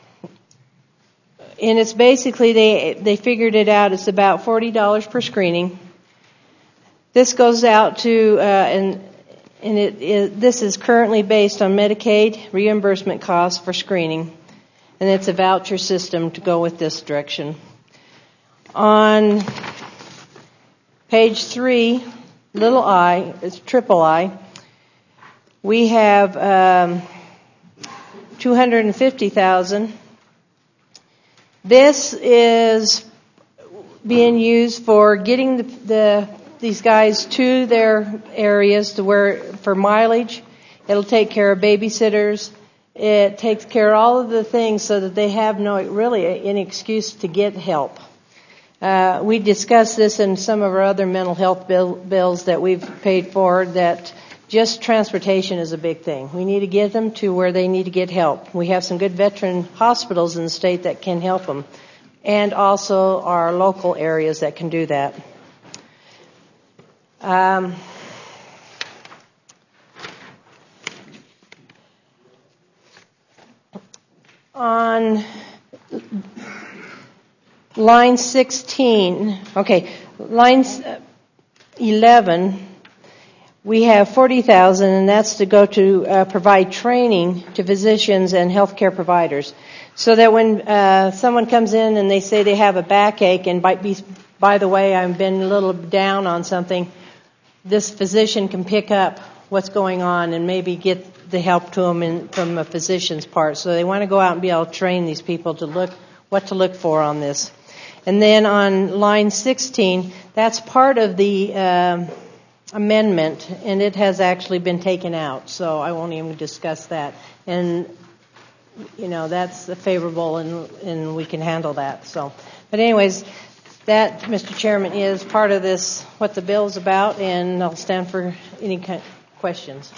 and it's basically, they they figured it out, it's about forty dollars per screening. This goes out to, uh, and, and it, it, this is currently based on Medicaid reimbursement costs for screening. And it's a voucher system to go with this direction. On page three, little I, it's triple I, we have um, two hundred fifty thousand dollars. This is being used for getting the, the these guys to their areas to where for mileage. It'll take care of babysitters. It takes care of all of the things so that they have no really any excuse to get help. Uh, we discussed this in some of our other mental health bill, bills that we've paid for, that just transportation is a big thing. We need to get them to where they need to get help. We have some good veteran hospitals in the state that can help them, and also our local areas that can do that. Um, on line sixteen, okay, line eleven, we have forty thousand dollars, and that's to go to uh, provide training to physicians and healthcare providers, so that when uh, someone comes in and they say they have a backache, and by, by the way, I've been a little down on something, this physician can pick up what's going on and maybe get the help to them in, from a physician's part. So they want to go out and be able to train these people to look what to look for on this. And then on line sixteen, that's part of the uh, amendment, and it has actually been taken out, so I won't even discuss that. And, you know, that's favorable, and, and we can handle that. So, but anyways, that, Mister Chairman, is part of this, what the bill is about, and I'll stand for any kind of questions.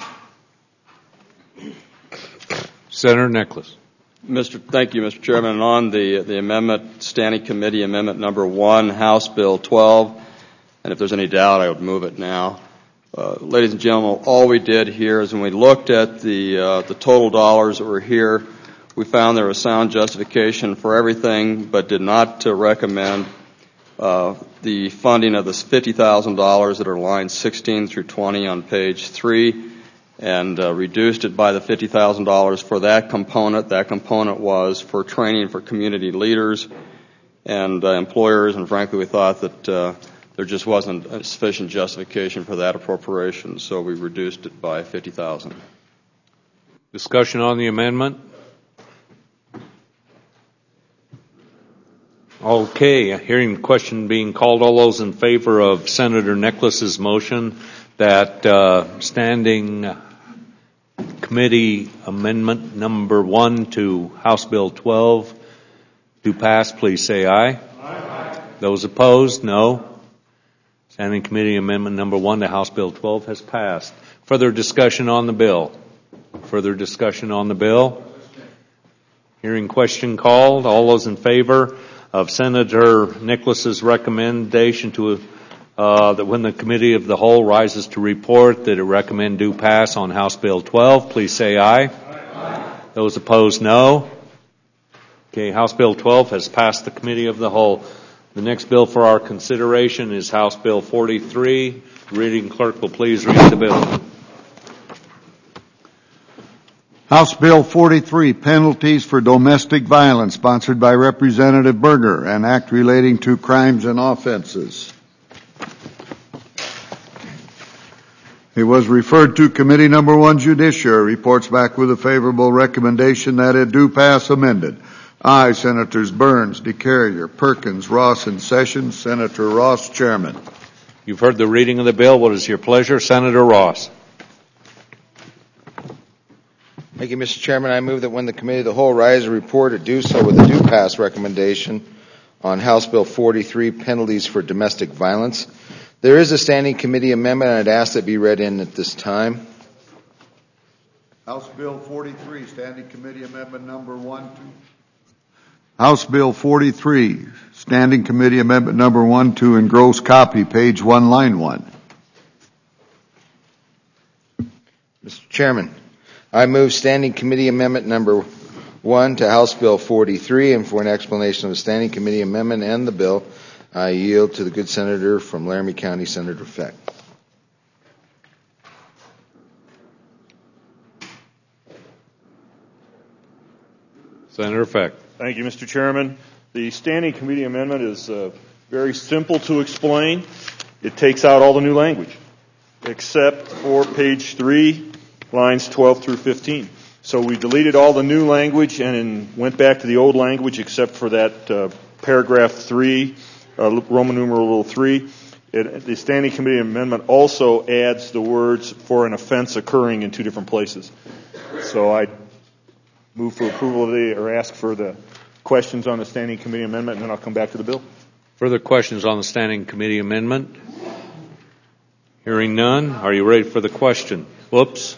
Senator Nicholas. Mister Thank you, Mister Chairman. And on the the amendment, Standing Committee Amendment Number One, House Bill twelve, and if there's any doubt, I would move it now. Uh, ladies and gentlemen, all we did here is when we looked at the uh, the total dollars that were here, we found there was sound justification for everything, but did not uh, recommend uh, the funding of this fifty thousand dollars that are lines sixteen through twenty on page three. And uh, reduced it by the fifty thousand dollars for that component. That component was for training for community leaders and uh, employers, and frankly, we thought that uh, there just wasn't a sufficient justification for that appropriation, so we reduced it by fifty thousand dollars. Discussion on the amendment? Okay, hearing the question being called, all those in favor of Senator Nicholas's motion that uh, standing Committee Amendment Number One to House Bill twelve do pass, please say aye. Aye. Those opposed, no. Standing Committee Amendment Number One to House Bill twelve has passed. Further discussion on the bill. Further discussion on the bill. Hearing question called. All those in favor of Senator Nicholas's recommendation to Uh, that when the Committee of the Whole rises to report that it recommend do pass on House Bill twelve, please say aye. Aye. Those opposed, no. Okay, House Bill twelve has passed the Committee of the Whole. The next bill for our consideration is House Bill forty-three. The reading clerk will please read the bill. House Bill forty-three, Penalties for Domestic Violence, sponsored by Representative Berger, an act relating to crimes and offenses. It was referred to Committee Number One, Judiciary, reports back with a favorable recommendation that it do pass amended. Aye, Senators Burns, DeCarrier, Perkins, Ross, and Sessions. Senator Ross, Chairman. You've heard the reading of the bill. What is your pleasure? Senator Ross. Thank you, Mister Chairman. I move that when the Committee of the Whole rise to report, it do so with a do pass recommendation on House Bill forty-three, Penalties for Domestic Violence. There is a standing committee amendment, and I'd ask that it be read in at this time. House Bill forty-three, Standing Committee Amendment Number One. Two. House Bill forty-three, Standing Committee Amendment Number One, Two, in gross copy, page one, line one. Mister Chairman, I move Standing Committee Amendment Number One to House Bill forty-three, and for an explanation of the Standing Committee Amendment and the bill, I yield to the good senator from Laramie County, Senator Feck. Senator Feck. Thank you, Mister Chairman. The Standing Committee Amendment is uh, very simple to explain. It takes out all the new language, except for page three, lines twelve through fifteen. So we deleted all the new language and went back to the old language, except for that uh, paragraph three, Uh, Roman numeral three. It, the Standing Committee Amendment also adds the words for an offense occurring in two different places. So I move for approval of the, or ask for the questions on the Standing Committee Amendment, and then I'll come back to the bill. Further questions on the Standing Committee Amendment? Hearing none. Are you ready for the question? Whoops.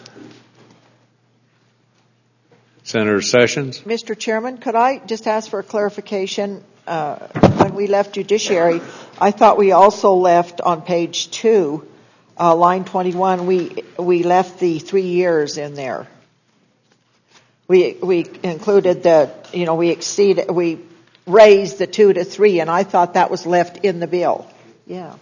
Senator Sessions. Mister Chairman, could I just ask for a clarification? Uh, when we left Judiciary, I thought we also left on page two, uh, line twenty-one, we we left the three years in there. We we included the, you know, we exceeded, we raised the two to three, and I thought that was left in the bill. Yeah.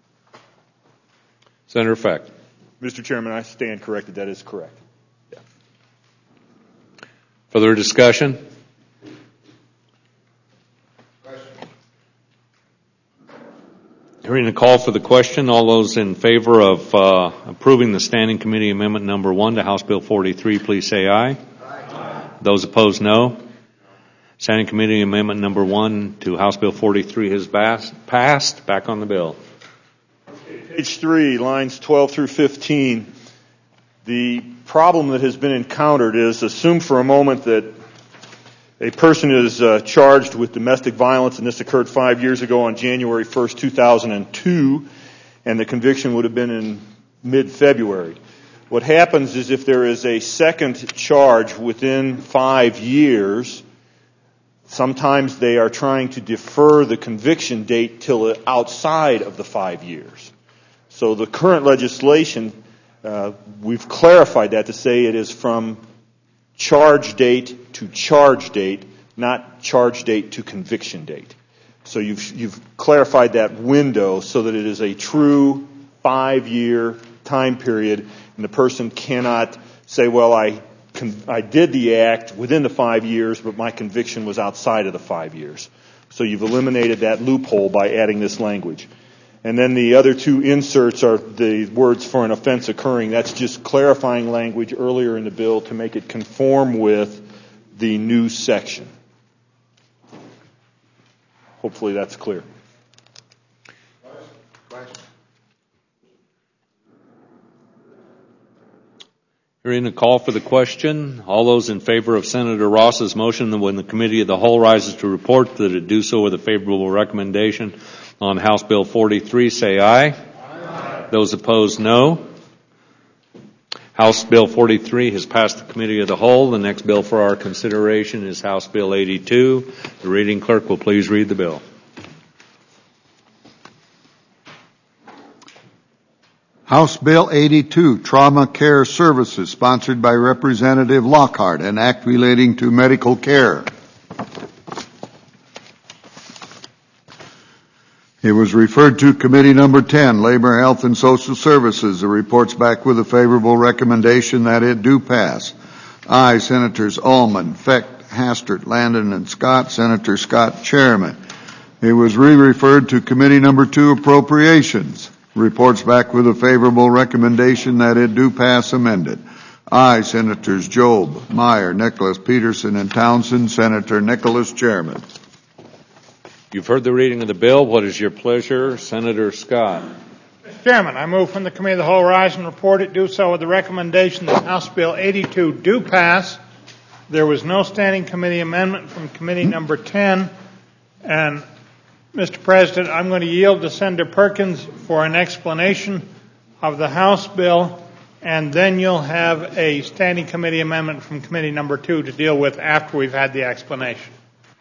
Senator Feck. Mister Chairman, I stand corrected. That is correct. Yeah. Further discussion? Hearing a call for the question, all those in favor of uh, approving the Standing Committee Amendment Number One to House Bill forty-three, please say aye. Aye. Those opposed, no. Standing Committee Amendment Number One to House Bill forty-three has passed. Back on the bill. Page three, lines twelve through fifteen. The problem that has been encountered is, assume for a moment that a person is uh, charged with domestic violence, and this occurred five years ago on January first, two thousand two, and the conviction would have been in mid-February. What happens is if there is a second charge within five years, sometimes they are trying to defer the conviction date till outside of the five years. So the current legislation, uh, we've clarified that to say it is from charge date to charge date, not charge date to conviction date. So you've, you've clarified that window so that it is a true five-year time period, and the person cannot say, well, I, con- I did the act within the five years, but my conviction was outside of the five years. So you've eliminated that loophole by adding this language. And then the other two inserts are the words for an offense occurring. That's just clarifying language earlier in the bill to make it conform with the new section. Hopefully that's clear. Hearing a call for the question, all those in favor of Senator Ross's motion that when the Committee of the Whole rises to report that it do so with a favorable recommendation on House Bill forty-three, say aye. Aye. Those opposed, no. House Bill forty-three has passed the Committee of the Whole. The next bill for our consideration is House Bill eighty-two. The reading clerk will please read the bill. House Bill eighty-two, Trauma Care Services, sponsored by Representative Lockhart, an act relating to medical care. It was referred to Committee Number ten, Labor, Health, and Social Services. The report's back with a favorable recommendation that it do pass. Aye, Senators Ullman, Feck, Hastert, Landon, and Scott. Senator Scott, Chairman. It was re-referred to Committee Number two, Appropriations. Report's back with a favorable recommendation that it do pass amended. Aye, Senators Job, Meyer, Nicholas, Peterson, and Townsend. Senator Nicholas, Chairman. You've heard the reading of the bill. What is your pleasure? Senator Scott. Mister Chairman, I move from the Committee of the Whole rise and report it do so with the recommendation that House Bill eighty-two do pass. There was no standing committee amendment from Committee Number ten. And, Mister President, I'm going to yield to Senator Perkins for an explanation of the House bill, and then you'll have a standing committee amendment from Committee Number two to deal with after we've had the explanation.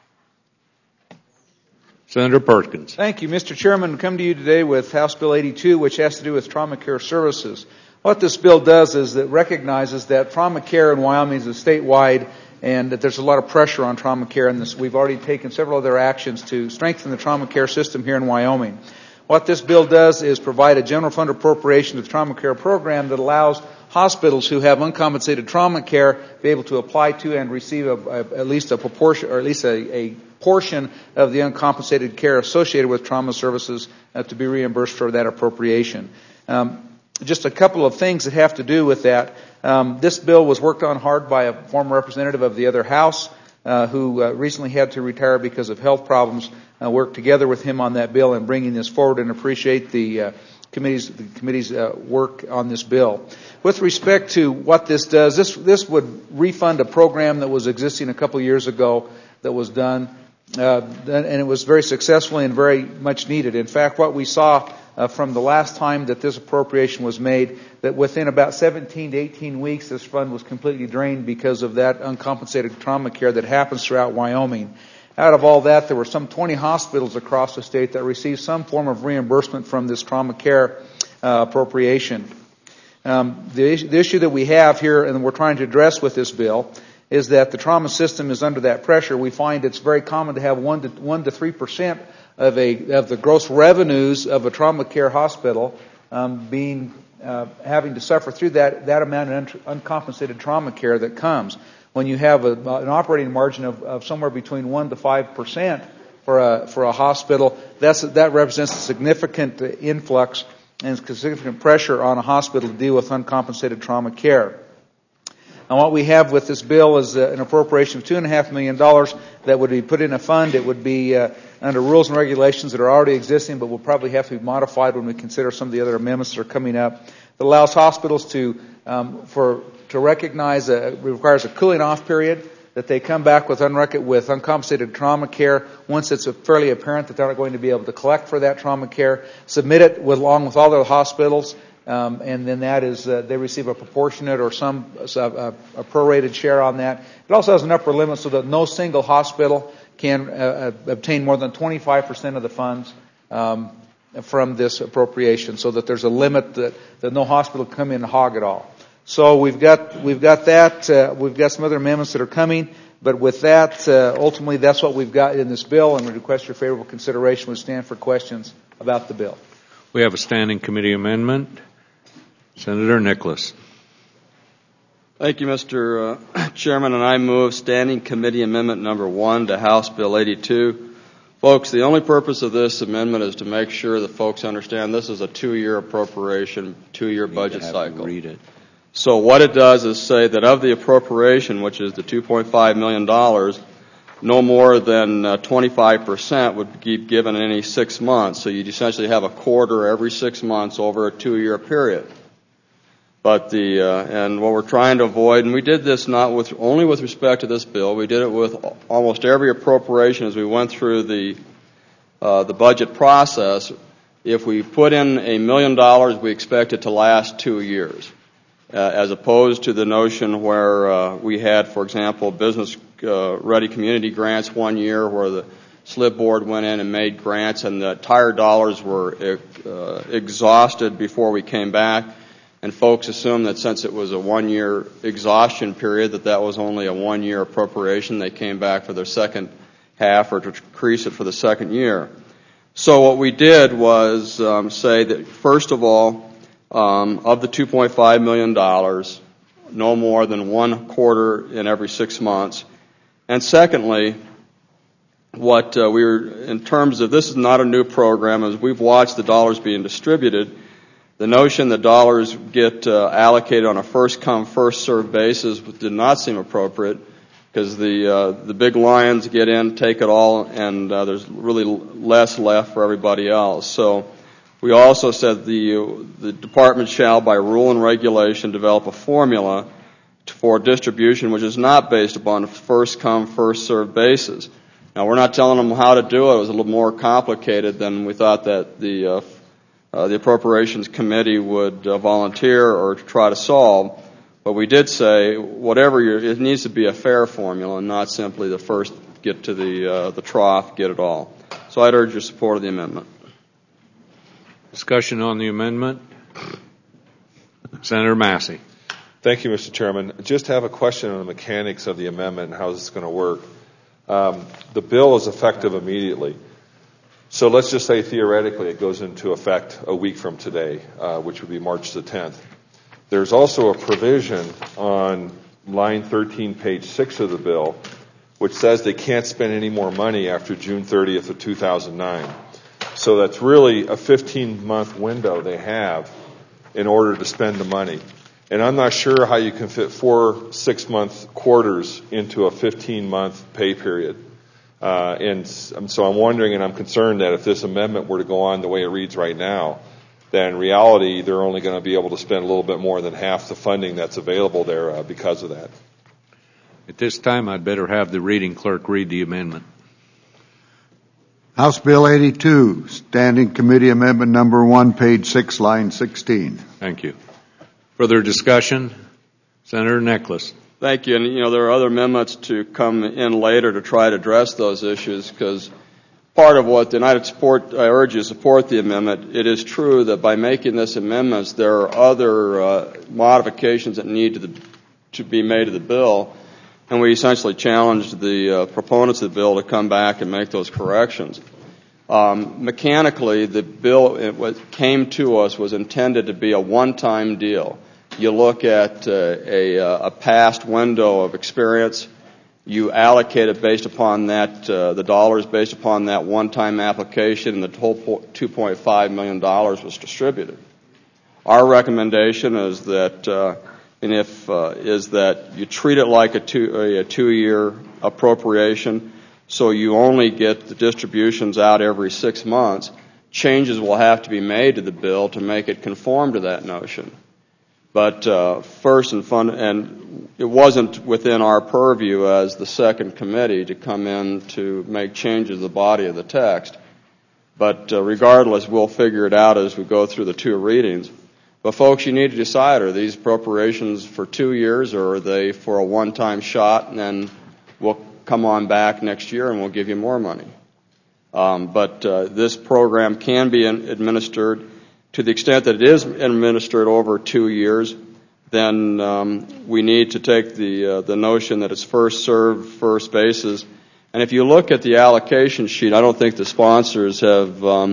Senator Perkins. Thank you, Mister Chairman. I come to you today with House Bill eighty-two, which has to do with trauma care services. What this bill does is it recognizes that trauma care in Wyoming is a statewide, and that there's a lot of pressure on trauma care, and this, we've already taken several other actions to strengthen the trauma care system here in Wyoming. What this bill does is provide a general fund appropriation to the trauma care program that allows hospitals who have uncompensated trauma care be able to apply to and receive a, a, at least a proportion, or at least a, a portion of the uncompensated care associated with trauma services uh, to be reimbursed for that appropriation. Um, just a couple of things that have to do with that. Um, this bill was worked on hard by a former representative of the other house uh, who uh, recently had to retire because of health problems. Uh, worked together with him on that bill and bringing this forward, and appreciate the uh, committee's the committee's uh, work on this bill. With respect to what this does, this this would refund a program that was existing a couple years ago that was done, uh, and it was very successfully and very much needed. In fact, what we saw uh, from the last time that this appropriation was made, that within about seventeen to eighteen weeks, this fund was completely drained because of that uncompensated trauma care that happens throughout Wyoming. Out of all that, there were some twenty hospitals across the state that received some form of reimbursement from this trauma care uh, appropriation. Um, the, the issue that we have here, and we're trying to address with this bill, is that the trauma system is under that pressure. We find it's very common to have one to one to three percent of a of the gross revenues of a trauma care hospital um, being uh, having to suffer through that that amount of un- uncompensated trauma care that comes. When you have a, an operating margin of, of somewhere between one to five percent for a for a hospital, that's that represents a significant influx and significant pressure on a hospital to deal with uncompensated trauma care. And what we have with this bill is uh, an appropriation of two and a half million dollars that would be put in a fund. It would be uh, under rules and regulations that are already existing, but will probably have to be modified when we consider some of the other amendments that are coming up. That allows hospitals to um, for to recognize a, it requires a cooling off period, that they come back with unrec- with uncompensated trauma care once it's fairly apparent that they're not going to be able to collect for that trauma care. Submit it with, along with all their hospitals. Um, and then that is, uh, they receive a proportionate or some uh, a prorated share on that. It also has an upper limit so that no single hospital can uh, obtain more than twenty-five percent of the funds um, from this appropriation, so that there's a limit that, that no hospital can come in and hog it all. So we've got we've got that. Uh, we've got some other amendments that are coming, but with that, uh, ultimately, that's what we've got in this bill, and we request your favorable consideration. We stand for questions about the bill. We have a standing committee amendment. Senator Nicholas. Thank you, Mister Uh, Chairman, and I move standing committee amendment number one to House Bill eighty-two. Folks, the only purpose of this amendment is to make sure that folks understand this is a two-year appropriation, two-year budget cycle. Read it. So what it does is say that of the appropriation, which is the two point five million dollars, no more than uh, twenty-five percent would be given in any six months. So you'd essentially have a quarter every six months over a two-year period. But the uh, and what we're trying to avoid, and we did this not with only with respect to this bill, we did it with almost every appropriation as we went through the uh, the budget process. If we put in a million dollars, we expect it to last two years, uh, as opposed to the notion where uh, we had, for example, business uh, ready community grants one year, where the S L I B board went in and made grants, and the entire dollars were uh, exhausted before we came back. And folks assumed that since it was a one-year exhaustion period, that that was only a one-year appropriation. They came back for their second half or to increase it for the second year. So what we did was um, say that, first of all, um, of the two point five million dollars, no more than one quarter in every six months. And secondly, what uh, we were, in terms of, this is not a new program, as we've watched the dollars being distributed, the notion that dollars get uh, allocated on a first-come, first-served basis did not seem appropriate, because the uh, the big lions get in, take it all, and uh, there's really less left for everybody else. So we also said the the department shall, by rule and regulation, develop a formula for distribution which is not based upon a first-come, first-served basis. Now, we're not telling them how to do it. It was a little more complicated than we thought that the uh, Uh, the Appropriations Committee would uh, volunteer or try to solve, but we did say whatever you're, it needs to be a fair formula and not simply the first get to the uh, the trough, get it all. So I'd urge your support of the amendment. Discussion on the amendment. Senator Massey. Thank you, Mister Chairman. Just have a question on the mechanics of the amendment and how this is going to work. Um, the bill is effective immediately. So let's just say theoretically it goes into effect a week from today, uh, which would be March the tenth. There's also a provision on line thirteen, page six of the bill, which says they can't spend any more money after June thirtieth of two thousand nine. So that's really a fifteen-month window they have in order to spend the money. And I'm not sure how you can fit four six-month quarters into a fifteen-month pay period. Uh, and so I'm wondering, and I'm concerned that if this amendment were to go on the way it reads right now, then in reality they're only going to be able to spend a little bit more than half the funding that's available there uh, because of that. At this time, I'd better have the reading clerk read the amendment. House Bill eighty-two, Standing Committee Amendment Number one, page six, line sixteen. Thank you. Further discussion? Senator Nicholas. Thank you. And, you know, there are other amendments to come in later to try to address those issues, because part of what the United Support, I urge you to support the amendment. It is true that by making this amendment, there are other uh, modifications that need to, the, to be made to the bill. and we essentially challenged the uh, proponents of the bill to come back and make those corrections. Um, mechanically, the bill it was, came to us was intended to be a one-time deal. You look at uh, a, a past window of experience, you allocate it based upon that, uh, the dollars based upon that one-time application, and the whole two point five million dollars was distributed. Our recommendation is that, uh, and if uh, is that you treat it like a, two, a two-year appropriation. So you only get the distributions out every six months. Changes will have to be made to the bill to make it conform to that notion. But uh, first and fun, and it wasn't within our purview as the second committee to come in to make changes to the body of the text. But uh, regardless, we'll figure it out as we go through the two readings. But folks, you need to decide, are these appropriations for two years or are they for a one-time shot, and then we'll come on back next year and we'll give you more money. Um, but uh, this program can be administered to the extent that it is administered over two years. Then um, we need to take the uh, the notion that it's first served, first basis. And if you look at the allocation sheet, I don't think the sponsors have um,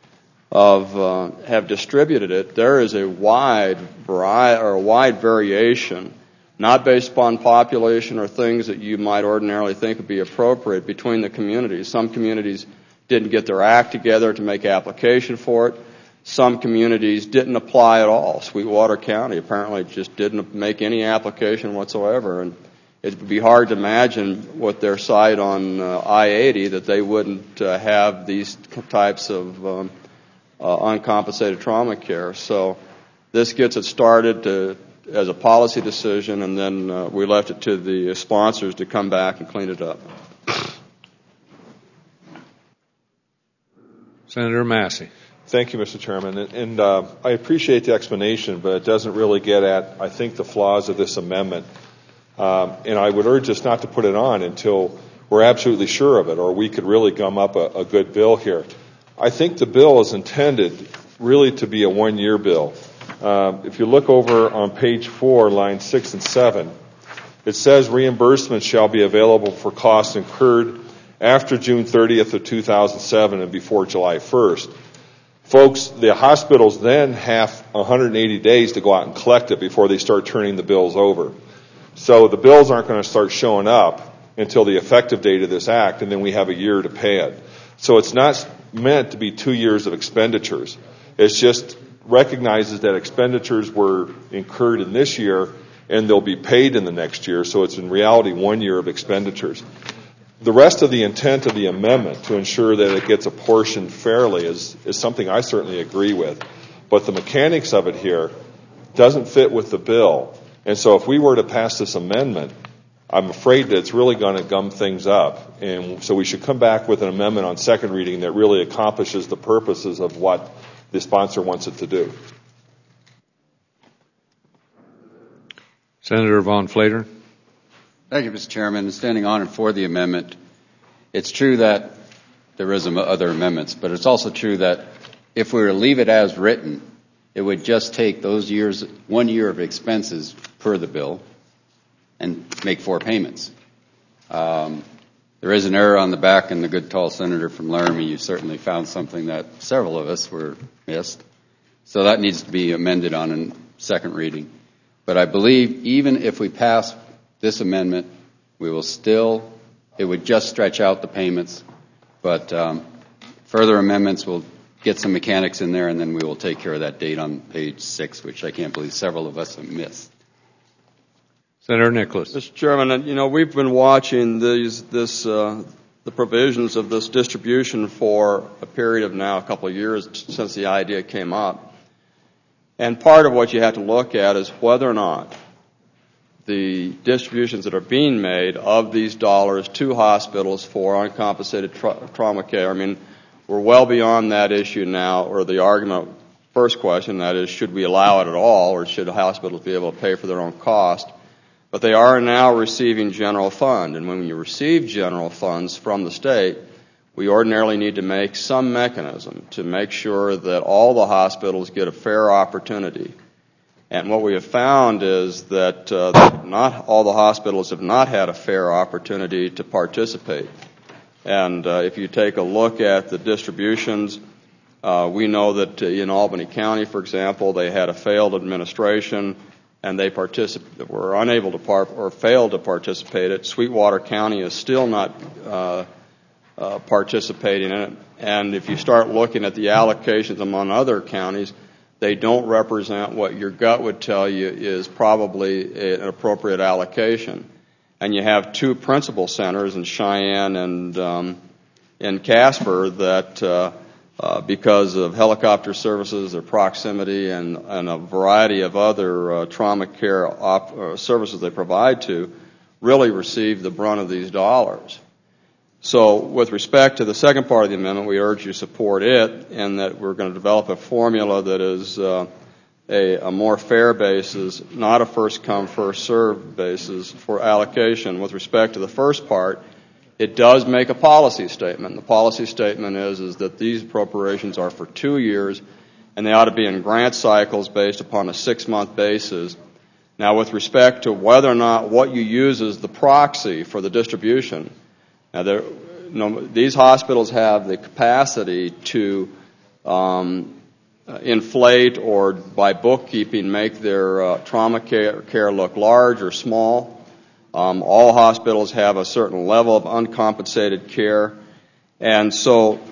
of uh, have distributed it. There is a wide variety or a wide variation, not based upon population or things that you might ordinarily think would be appropriate between the communities. Some communities didn't get their act together to make application for it. Some communities didn't apply at all. Sweetwater County apparently just didn't make any application whatsoever, and it would be hard to imagine with their site on uh, I eighty that they wouldn't uh, have these types of um, uh, uncompensated trauma care. So this gets it started to as a policy decision, and then uh, we left it to the sponsors to come back and clean it up. Senator Massey. Thank you, Mister Chairman. And, and uh, I appreciate the explanation, but it doesn't really get at, I think, the flaws of this amendment. Um, and I would urge us not to put it on until we're absolutely sure of it, or we could really gum up a, a good bill here. I think the bill is intended really to be a one-year bill. Uh, if you look over on page four, lines six and seven, it says reimbursements shall be available for costs incurred after June thirtieth of two thousand seven and before July first. Folks, the hospitals then have one hundred eighty days to go out and collect it before they start turning the bills over. So the bills aren't going to start showing up until the effective date of this act, and then we have a year to pay it. So it's not meant to be two years of expenditures. It's just recognizes that expenditures were incurred in this year and they'll be paid in the next year, so it's in reality one year of expenditures. The rest of the intent of the amendment to ensure that it gets apportioned fairly is, is something I certainly agree with. But the mechanics of it here doesn't fit with the bill. And so if we were to pass this amendment, I'm afraid that it's really going to gum things up. And so we should come back with an amendment on second reading that really accomplishes the purposes of what the sponsor wants it to do. Senator Von Flater. Thank you, Mister Chairman. Standing on and for the amendment, it's true that there is other amendments, but it's also true that if we were to leave it as written, it would just take those years, one year of expenses per the bill, and make four payments. Um, there is an error on the back, and the good tall senator from Laramie, you certainly found something that several of us were missed. So that needs to be amended on a second reading. But I believe even if we pass this amendment, we will still, it would just stretch out the payments, but um, further amendments will get some mechanics in there, and then we will take care of that date on page six, which I can't believe several of us have missed. Senator Nicholas. Mister Chairman, you know, we've been watching these, this, uh, the provisions of this distribution for a period of now a couple of years since the idea came up. And part of what you have to look at is whether or not the distributions that are being made of these dollars to hospitals for uncompensated tra- trauma care. I mean, we're well beyond that issue now, or the argument, first question, that is, should we allow it at all, or should hospitals be able to pay for their own cost? But they are now receiving general fund, and when you receive general funds from the state, we ordinarily need to make some mechanism to make sure that all the hospitals get a fair opportunity And what we have found is that, uh, that not all the hospitals have not had a fair opportunity to participate. And uh, if you take a look at the distributions, uh, we know that in Albany County, for example, they had a failed administration and they particip- were unable to par- or failed to participate. At Sweetwater County is still not uh, uh, participating in it. And if you start looking at the allocations among other counties, they don't represent what your gut would tell you is probably an appropriate allocation. And you have two principal centers in Cheyenne and um, in Casper that, uh, uh, because of helicopter services, their proximity, and, and a variety of other uh, trauma care op- uh, services they provide to, really receive the brunt of these dollars. So with respect to the second part of the amendment, we urge you to support it, in that we're going to develop a formula that is uh, a, a more fair basis, not a first-come, first-served basis for allocation. With respect to the first part, it does make a policy statement. The policy statement is, is that these appropriations are for two years, and they ought to be in grant cycles based upon a six-month basis. Now, with respect to whether or not what you use as the proxy for the distribution, now, there, you know, these hospitals have the capacity to um, inflate or, by bookkeeping, make their uh, trauma care, care look large or small. Um, all hospitals have a certain level of uncompensated care. And so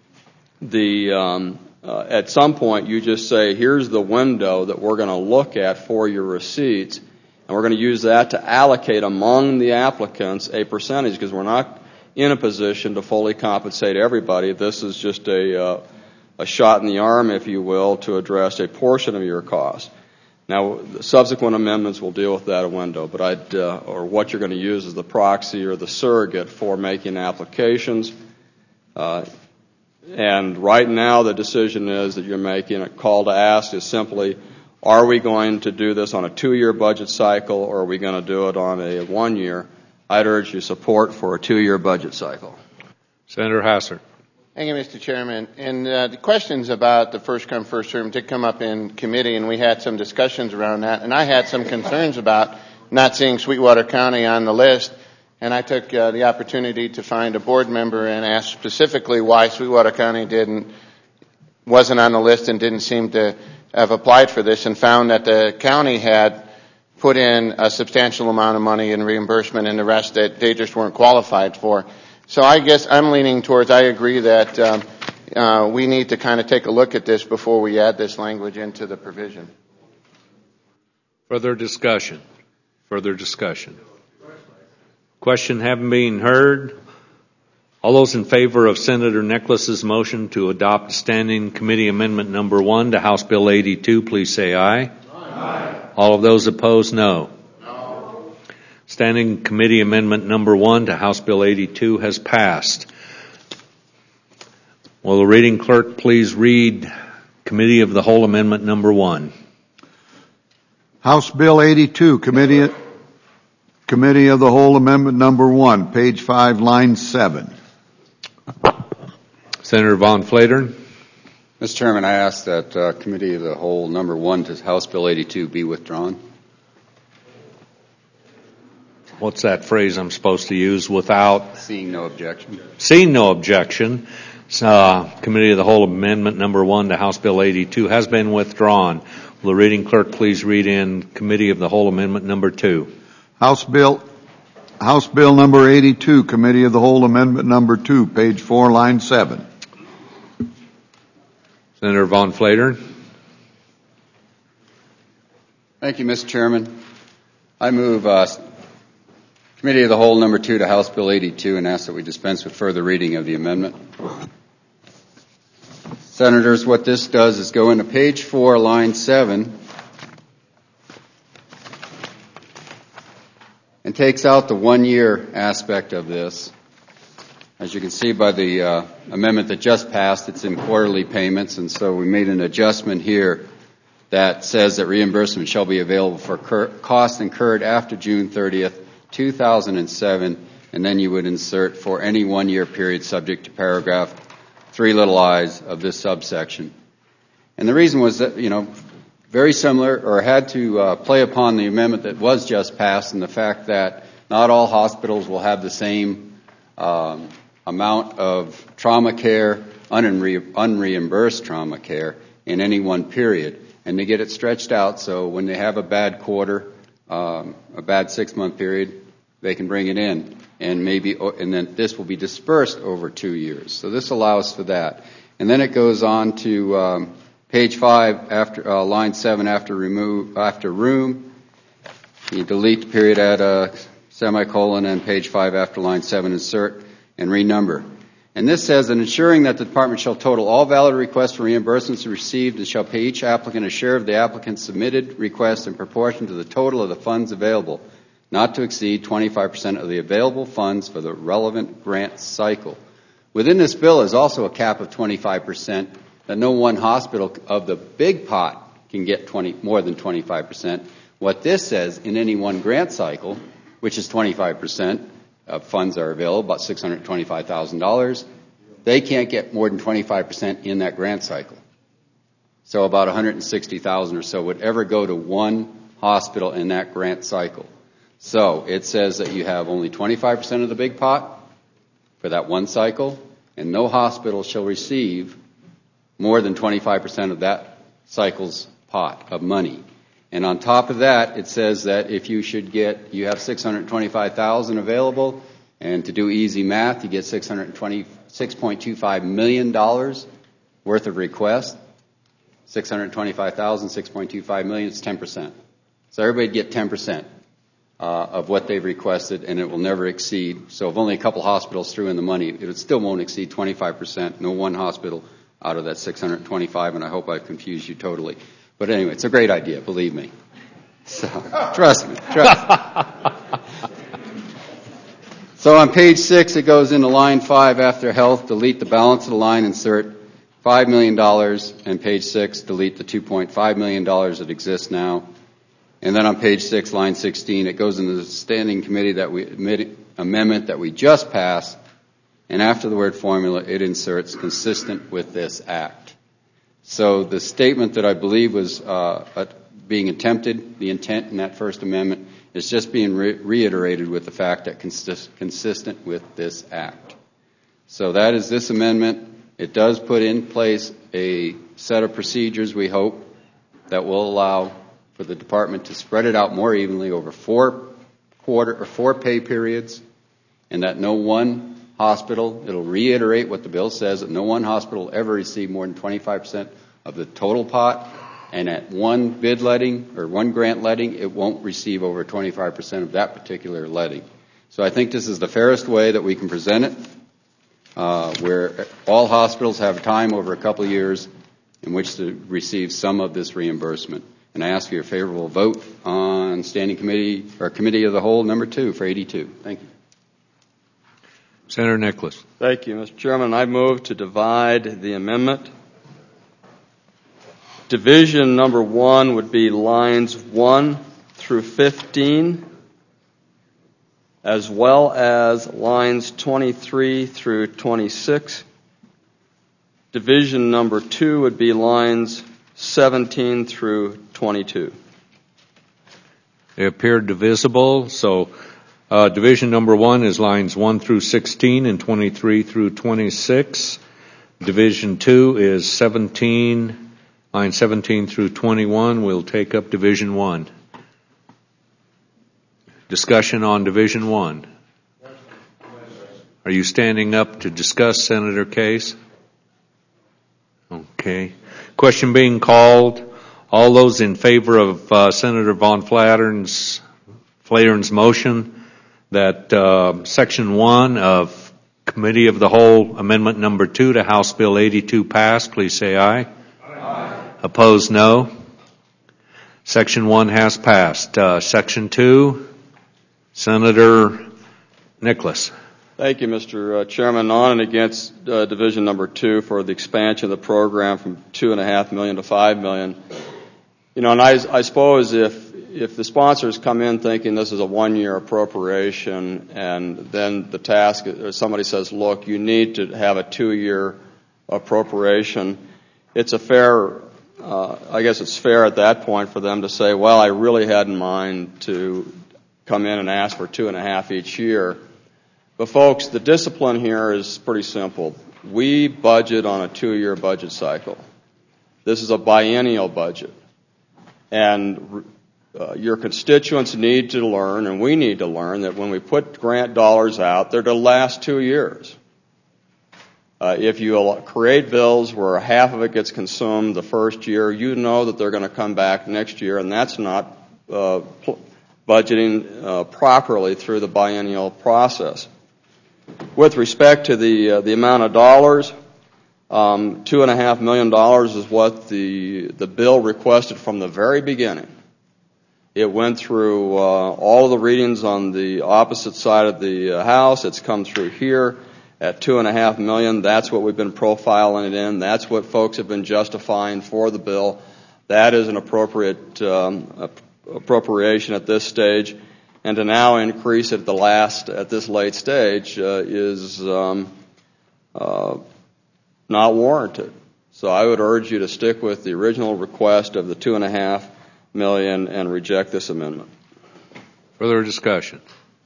the um, uh, at some point you just say, here's the window that we're going to look at for your receipts, and we're going to use that to allocate among the applicants a percentage, because we're not in a position to fully compensate everybody. This is just a, uh, a shot in the arm, if you will, to address a portion of your cost. Now, the subsequent amendments will deal with that window, but I'd, uh, or what you're going to use as the proxy or the surrogate for making applications. Uh, and right now, the decision is that you're making a call to ask is simply, are we going to do this on a two-year budget cycle, or are we going to do it on a one-year? I'd urge your support for a two-year budget cycle. Senator Hassert. Thank you, Mister Chairman. And uh, the questions about the first come, first served did come up in committee, and we had some discussions around that. And I had some concerns about not seeing Sweetwater County on the list. And I took uh, the opportunity to find a board member and ask specifically why Sweetwater County didn't, wasn't on the list and didn't seem to have applied for this, and found that the county had put in a substantial amount of money in reimbursement, and the rest that they just weren't qualified for. So I guess I'm leaning towards, I agree that um, uh, we need to kind of take a look at this before we add this language into the provision. Further discussion. Further discussion. Question having been heard. All those in favor of Senator Necklace's motion to adopt standing committee amendment number one to House Bill eighty-two, please say aye. Aye. All of those opposed, no. No. Standing committee amendment number one to House Bill eighty-two has passed. Will the reading clerk please read Committee of the Whole Amendment number one? House Bill eighty-two, Committee, Committee of the Whole Amendment number one, page five, line seven. Senator Von Flatern. Mister Chairman, I ask that uh, Committee of the Whole number one to House Bill eighty-two be withdrawn. What's that phrase I'm supposed to use? Without? Seeing no objection. Seeing no objection. Uh, Committee of the Whole Amendment number one to House Bill eighty-two has been withdrawn. Will the reading clerk please read in Committee of the Whole Amendment number two? House Bill, House Bill number eighty-two, Committee of the Whole Amendment number two, page four, line seven. Senator Von Flatern. Thank you, Mister Chairman. I move uh, Committee of the Whole number two to House Bill eighty-two and ask that we dispense with further reading of the amendment. Senators, what this does is go into page four, line seven, and takes out the one-year aspect of this. As you can see by the uh, amendment that just passed, it's in quarterly payments, and so we made an adjustment here that says that reimbursement shall be available for cur- costs incurred after June thirtieth, two thousand seven, and then you would insert for any one-year period subject to paragraph three little i's of this subsection. And the reason was that, you know, very similar, or had to uh, play upon the amendment that was just passed, and the fact that not all hospitals will have the same um, amount of trauma care, unre- unreimbursed trauma care in any one period, and they get it stretched out so when they have a bad quarter, um, a bad six-month period, they can bring it in, and maybe, and then this will be dispersed over two years. So this allows for that, and then it goes on to um, page five, after uh, line seven, after remove after room, you delete the period at a semicolon, and page five after line seven, insert and renumber. And this says that ensuring that the department shall total all valid requests for reimbursements received and shall pay each applicant a share of the applicant's submitted request in proportion to the total of the funds available, not to exceed twenty-five percent of the available funds for the relevant grant cycle. Within this bill is also a cap of twenty-five percent that no one hospital of the big pot can get twenty, more than twenty-five percent. What this says, in any one grant cycle, which is twenty-five percent, of funds are available, about six hundred twenty-five thousand dollars. They can't get more than twenty-five percent in that grant cycle. So about one hundred sixty thousand dollars or so would ever go to one hospital in that grant cycle. So it says that you have only twenty-five percent of the big pot for that one cycle, and no hospital shall receive more than twenty-five percent of that cycle's pot of money. And on top of that, it says that if you should get, you have six hundred twenty-five thousand dollars available, and to do easy math, you get six hundred twenty-six point two five million dollars worth of requests. six hundred twenty-five thousand dollars, six point two five million dollars, it's ten percent. So everybody would get ten percent uh, of what they've requested, and it will never exceed. So if only a couple hospitals threw in the money, it still won't exceed twenty-five percent. No one hospital out of that six hundred twenty-five, and I hope I've confused you totally. But anyway, it's a great idea, believe me. So, trust me, trust me. So on page six, it goes into line five after health, delete the balance of the line, insert five million dollars, and page six, delete the two point five million dollars that exists now. And then on page six, line sixteen, it goes into the standing committee that we admit, amendment that we just passed, and after the word formula, it inserts consistent with this act. So the statement that I believe was uh, being attempted, the intent in that First Amendment, is just being re- reiterated with the fact that consist- consistent with this act. So that is this amendment. It does put in place a set of procedures, we hope, that will allow for the department to spread it out more evenly over four quarter or four pay periods, and that no one hospital, it'll reiterate what the bill says, that no one hospital will ever receive more than twenty-five percent of the total pot, and at one bid letting or one grant letting, it won't receive over twenty-five percent of that particular letting. So I think this is the fairest way that we can present it, uh, where all hospitals have time over a couple of years in which to receive some of this reimbursement. And I ask for your favorable vote on Standing Committee or Committee of the Whole number two for eighty-two. Thank you. Senator Nicholas. Thank you, Mister Chairman. I move to divide the amendment. Division number one would be lines one through fifteen, as well as lines twenty-three through twenty-six. Division number two would be lines seventeen through twenty-two. They appear divisible, so Uh, division number one is lines one through sixteen and twenty-three through twenty-six. Division two is seventeen, line seventeen through twenty-one. We'll take up division one. Discussion on division one. Are you standing up to discuss, Senator Case? Okay. Question being called. All those in favor of uh, Senator Von Flatern's, Flatern's motion that uh, Section one of Committee of the Whole Amendment Number two to House Bill eighty-two pass, please say aye. Aye. Opposed, no. Section one has passed. Uh, Section two, Senator Nicholas. Thank you, Mister Chairman. On and against uh, Division Number two for the expansion of the program from two and a half million to five million. You know, and I, I suppose if if the sponsors come in thinking this is a one-year appropriation, and then the task, or somebody says, look, you need to have a two-year appropriation, it's a fair uh, I guess it's fair at that point for them to say, well, I really had in mind to come in and ask for two and a half each year. But folks, the discipline here is pretty simple. We budget on a two-year budget cycle. This is a biennial budget. And uh, your constituents need to learn, and we need to learn, that when we put grant dollars out, they're to last two years. Uh, if you create bills where half of it gets consumed the first year, you know that they're going to come back next year, and that's not uh, pl- budgeting uh, properly through the biennial process. With respect to the uh, the amount of dollars, um, two and a half million dollars is what the the bill requested from the very beginning. It went through uh, all of the readings on the opposite side of the uh, House. It's come through here at two and a half million. That's what we've been profiling it in. That's what folks have been justifying for the bill. That is an appropriate um, appropriation at this stage. And to now increase it at the last, at this late stage, uh, is um, uh, not warranted. So I would urge you to stick with the original request of the two and a half million and reject this amendment. Further discussion.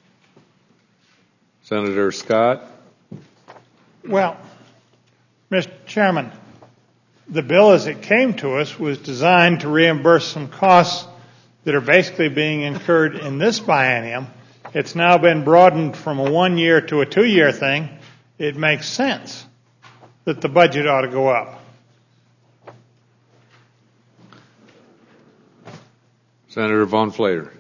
Senator Scott. Well, Mister Chairman, the bill as it came to us was designed to reimburse some costs that are basically being incurred in this biennium. It's now been broadened from a one-year to a two-year thing. It makes sense that the budget ought to go up. Senator Von Flater.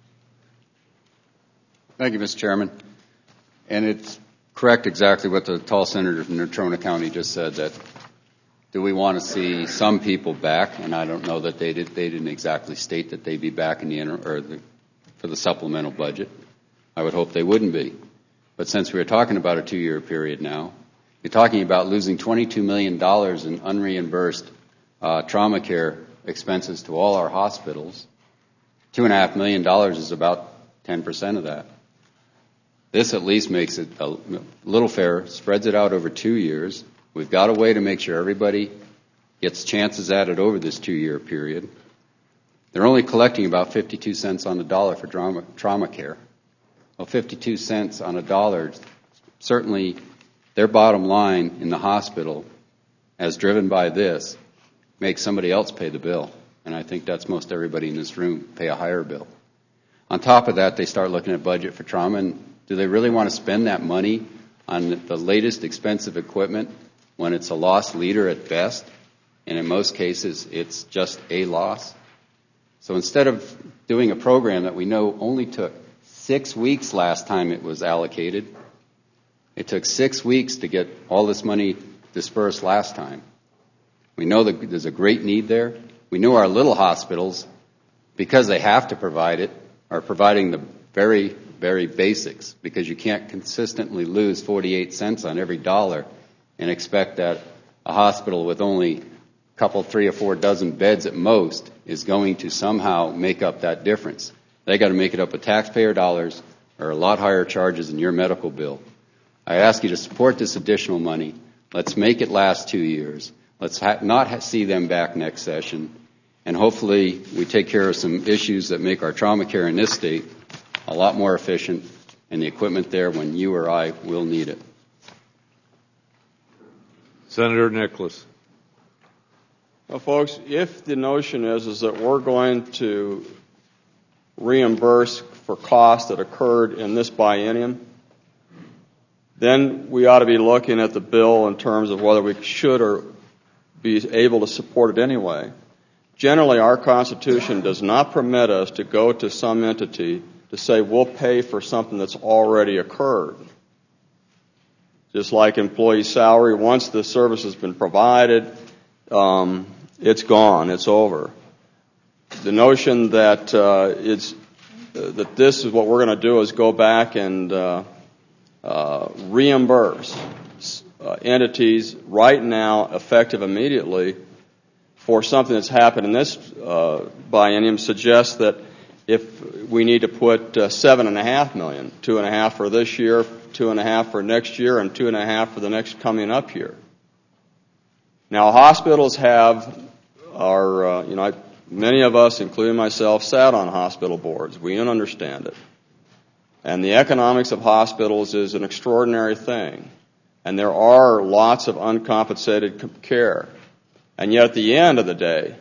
Thank you, Mister Chairman. And it's correct exactly what the tall senator from Natrona County just said, that do we want to see some people back? And I don't know that they did. They didn't exactly state that they'd be back in the inter, or the, for the supplemental budget. I would hope they wouldn't be. But since we're talking about a two-year period now, you're talking about losing twenty-two million dollars in unreimbursed uh, trauma care expenses to all our hospitals. Two and a half million dollars is about ten percent of that. This at least makes it a little fairer, spreads it out over two years. We've got a way to make sure everybody gets chances at it over this two-year period. They're only collecting about fifty-two cents on the dollar for trauma, trauma care. Well, fifty-two cents on a dollar, certainly their bottom line in the hospital, as driven by this, makes somebody else pay the bill. And I think that's most everybody in this room, pay a higher bill. On top of that, they start looking at budget for trauma, and do they really want to spend that money on the latest expensive equipment when it's a loss leader at best, and in most cases it's just a loss? So instead of doing a program that we know only took six weeks last time it was allocated, it took six weeks to get all this money dispersed last time. We know that there's a great need there. We know our little hospitals, because they have to provide it, are providing the very, very basics, because you can't consistently lose forty-eight cents on every dollar and expect that a hospital with only a couple, three or four dozen beds at most is going to somehow make up that difference. They got to make it up with taxpayer dollars or a lot higher charges in your medical bill. I ask you to support this additional money. Let's make it last two years. Let's ha- not ha- see them back next session. And hopefully we take care of some issues that make our trauma care in this state a lot more efficient, and the equipment there when you or I will need it. Senator Nicholas. Well, folks, if the notion is, is that we're going to reimburse for costs that occurred in this biennium, then we ought to be looking at the bill in terms of whether we should or be able to support it anyway. Generally, our Constitution does not permit us to go to some entity to say we'll pay for something that's already occurred. Just like employee salary, once the service has been provided, um, it's gone, it's over. The notion that uh, it's uh, that this is what we're going to do is go back and uh, uh, reimburse uh, entities right now, effective immediately, for something that's happened in this uh, biennium suggests that if we need to put uh, seven and a half million, two and a half for this year, two and a half for next year, and two and a half for the next coming up year. Now, hospitals have are, uh, you know, I, many of us, including myself, sat on hospital boards. We don't understand it. And the economics of hospitals is an extraordinary thing. And there are lots of uncompensated care. And yet at the end of the day,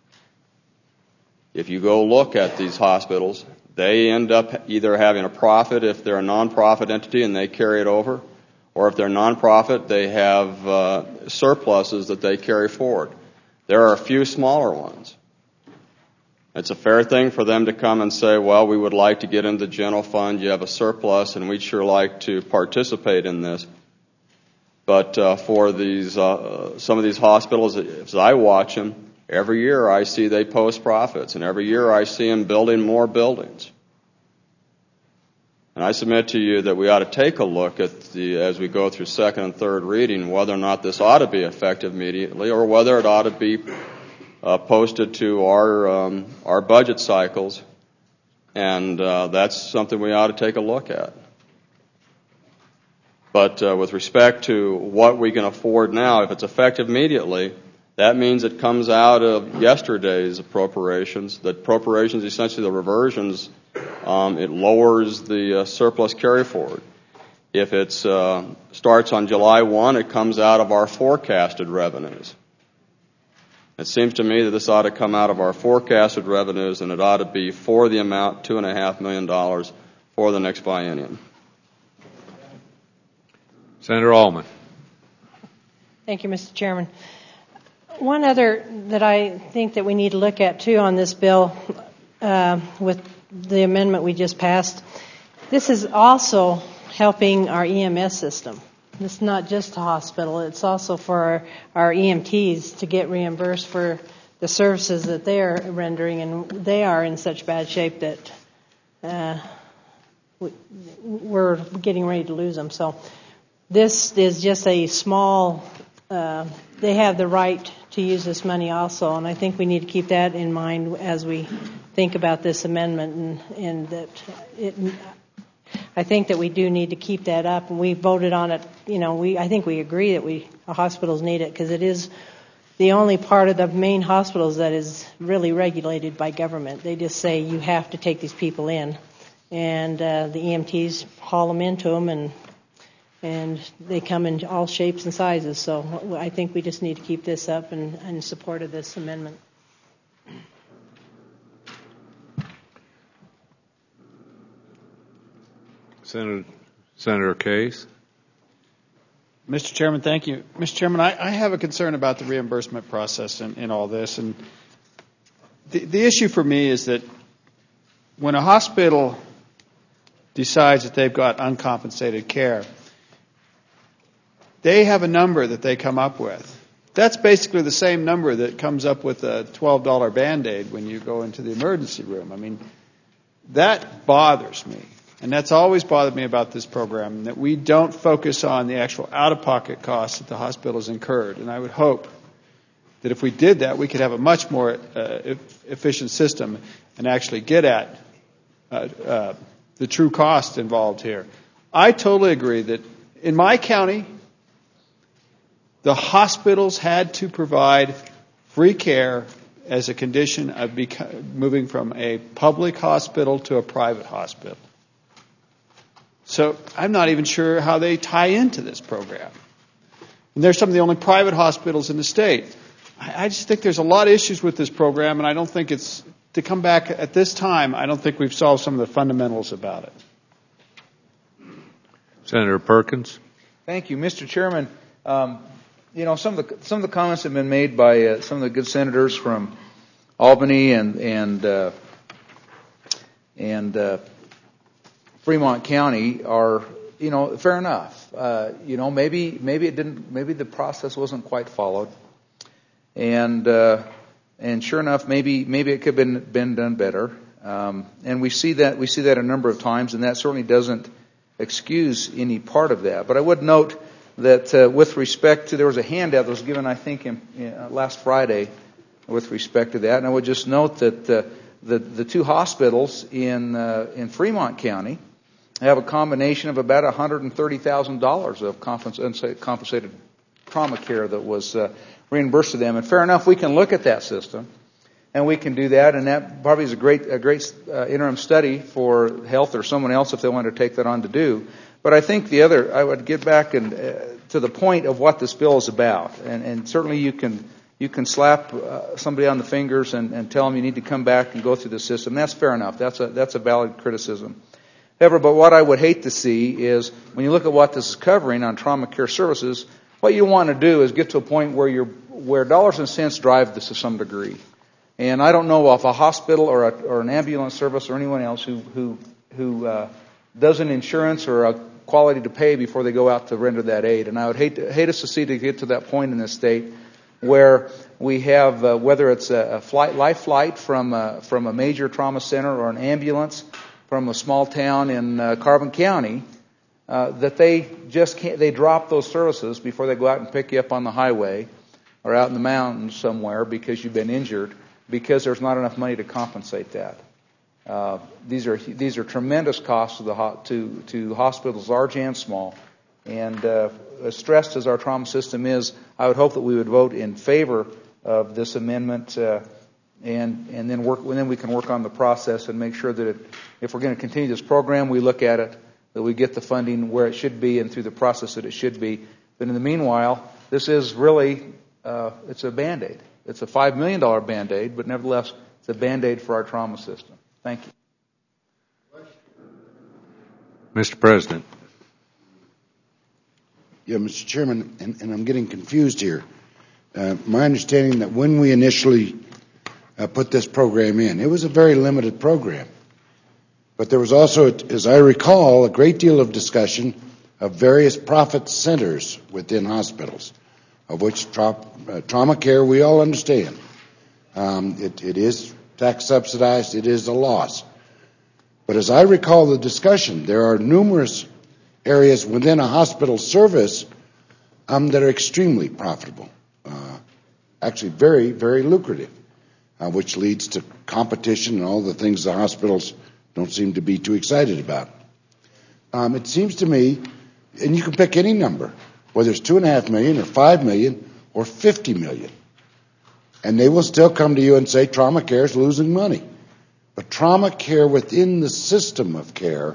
if you go look at these hospitals, they end up either having a profit if they're a nonprofit entity and they carry it over, or if they're nonprofit, they have uh, surpluses that they carry forward. There are a few smaller ones. It's a fair thing for them to come and say, well, we would like to get into the general fund. You have a surplus, and we'd sure like to participate in this. But uh, for these, uh, some of these hospitals, as I watch them, every year I see they post profits, and every year I see them building more buildings. And I submit to you that we ought to take a look at the, as we go through second and third reading, whether or not this ought to be effective immediately, or whether it ought to be uh, posted to our um, our budget cycles, and uh, that's something we ought to take a look at. But uh, with respect to what we can afford now, if it's effective immediately, that means it comes out of yesterday's appropriations. The appropriations, essentially the reversions, um, it lowers the uh, surplus carry forward. If it uh, starts on July first, it comes out of our forecasted revenues. It seems to me that this ought to come out of our forecasted revenues, and it ought to be for the amount, two and a half million dollars, for the next biennium. Senator Allman. Thank you, Mister Chairman. One other that I think that we need to look at, too, on this bill uh, with the amendment we just passed, this is also helping our E M S system. It's not just a hospital. It's also for our, our E M Ts to get reimbursed for the services that they are rendering, and they are in such bad shape that uh, we're getting ready to lose them. So this is just a small, uh, they have the right to use this money also, and I think we need to keep that in mind as we think about this amendment, and, and that it, I think that we do need to keep that up, and we voted on it. You know, we I think we agree that we the hospitals need it because it is the only part of the main hospitals that is really regulated by government. They just say you have to take these people in, and uh, the E M Ts haul them into them, and and they come in all shapes and sizes. So I think we just need to keep this up and in support of this amendment. Senator, Senator Case. Mister Chairman, thank you. Mister Chairman, I, I have a concern about the reimbursement process in, in all this. And the, the issue for me is that when a hospital decides that they've got uncompensated care, they have a number that they come up with. That's basically the same number that comes up with a twelve dollar Band-Aid when you go into the emergency room. I mean, that bothers me. And that's always bothered me about this program, that we don't focus on the actual out-of-pocket costs that the hospitals incurred. And I would hope that if we did that, we could have a much more uh, efficient system and actually get at uh, uh, the true cost involved here. I totally agree that in my county, the hospitals had to provide free care as a condition of beca- moving from a public hospital to a private hospital. So I'm not even sure how they tie into this program. And they're some of the only private hospitals in the state. I, I just think there's a lot of issues with this program, and I don't think it's, to come back at this time, I don't think we've solved some of the fundamentals about it. Senator Perkins. Thank you, Mister Chairman. Um, you know, some of the some of the comments have been made by uh, some of the good senators from Albany and and uh, and uh, Fremont County are, you know, fair enough. Uh, you know, maybe maybe it didn't, maybe the process wasn't quite followed, and uh, and sure enough, maybe maybe it could have been been done better. Um, and we see that we see that a number of times, and that certainly doesn't excuse any part of that. But I would note that uh, with respect to, there was a handout that was given, I think, in, uh, last Friday with respect to that, and I would just note that uh, the the two hospitals in uh, in Fremont County have a combination of about one hundred thirty thousand dollars of compensated trauma care that was uh, reimbursed to them. And fair enough, we can look at that system, and we can do that, and that probably is a great, a great uh, interim study for health or someone else if they want to take that on to do. But I think the other, I would get back and, uh, to the point of what this bill is about, and, and certainly you can you can slap uh, somebody on the fingers and, and tell them you need to come back and go through the system. That's fair enough. That's a that's a valid criticism. However, but what I would hate to see is when you look at what this is covering on trauma care services, what you want to do is get to a point where you're where dollars and cents drive this to some degree. And I don't know if a hospital or a, or an ambulance service or anyone else who who who uh, does an insurance or a quality to pay before they go out to render that aid. And I would hate to, hate us to see to get to that point in this state where we have uh, whether it's a, a flight, life flight from a, from a major trauma center or an ambulance from a small town in uh, Carbon County, uh, that they just can't, they drop those services before they go out and pick you up on the highway or out in the mountains somewhere because you've been injured, because there's not enough money to compensate that. Uh, these are these are tremendous costs to the ho- to to hospitals, large and small. And uh, as stressed as our trauma system is, I would hope that we would vote in favor of this amendment, uh, and and then work. And then we can work on the process and make sure that it, if we're going to continue this program, we look at it, that we get the funding where it should be and through the process that it should be. But in the meanwhile, this is really uh, it's a Band-Aid. It's a five million dollars Band-Aid, but nevertheless, it's a Band-Aid for our trauma system. Thank you. Mister President. Yeah, Mister Chairman, and, and I'm getting confused here. Uh, my understanding that when we initially uh, put this program in, it was a very limited program. But there was also, as I recall, a great deal of discussion of various profit centers within hospitals, of which tra- uh, trauma care we all understand. Um, it, it is tax subsidized, it is a loss. But as I recall the discussion, there are numerous areas within a hospital service um, that are extremely profitable, uh, actually very, very lucrative, uh, which leads to competition and all the things the hospitals don't seem to be too excited about. Um, it seems to me, and you can pick any number, whether it's two and a half million or five million or fifty million, and they will still come to you and say trauma care is losing money. But trauma care within the system of care,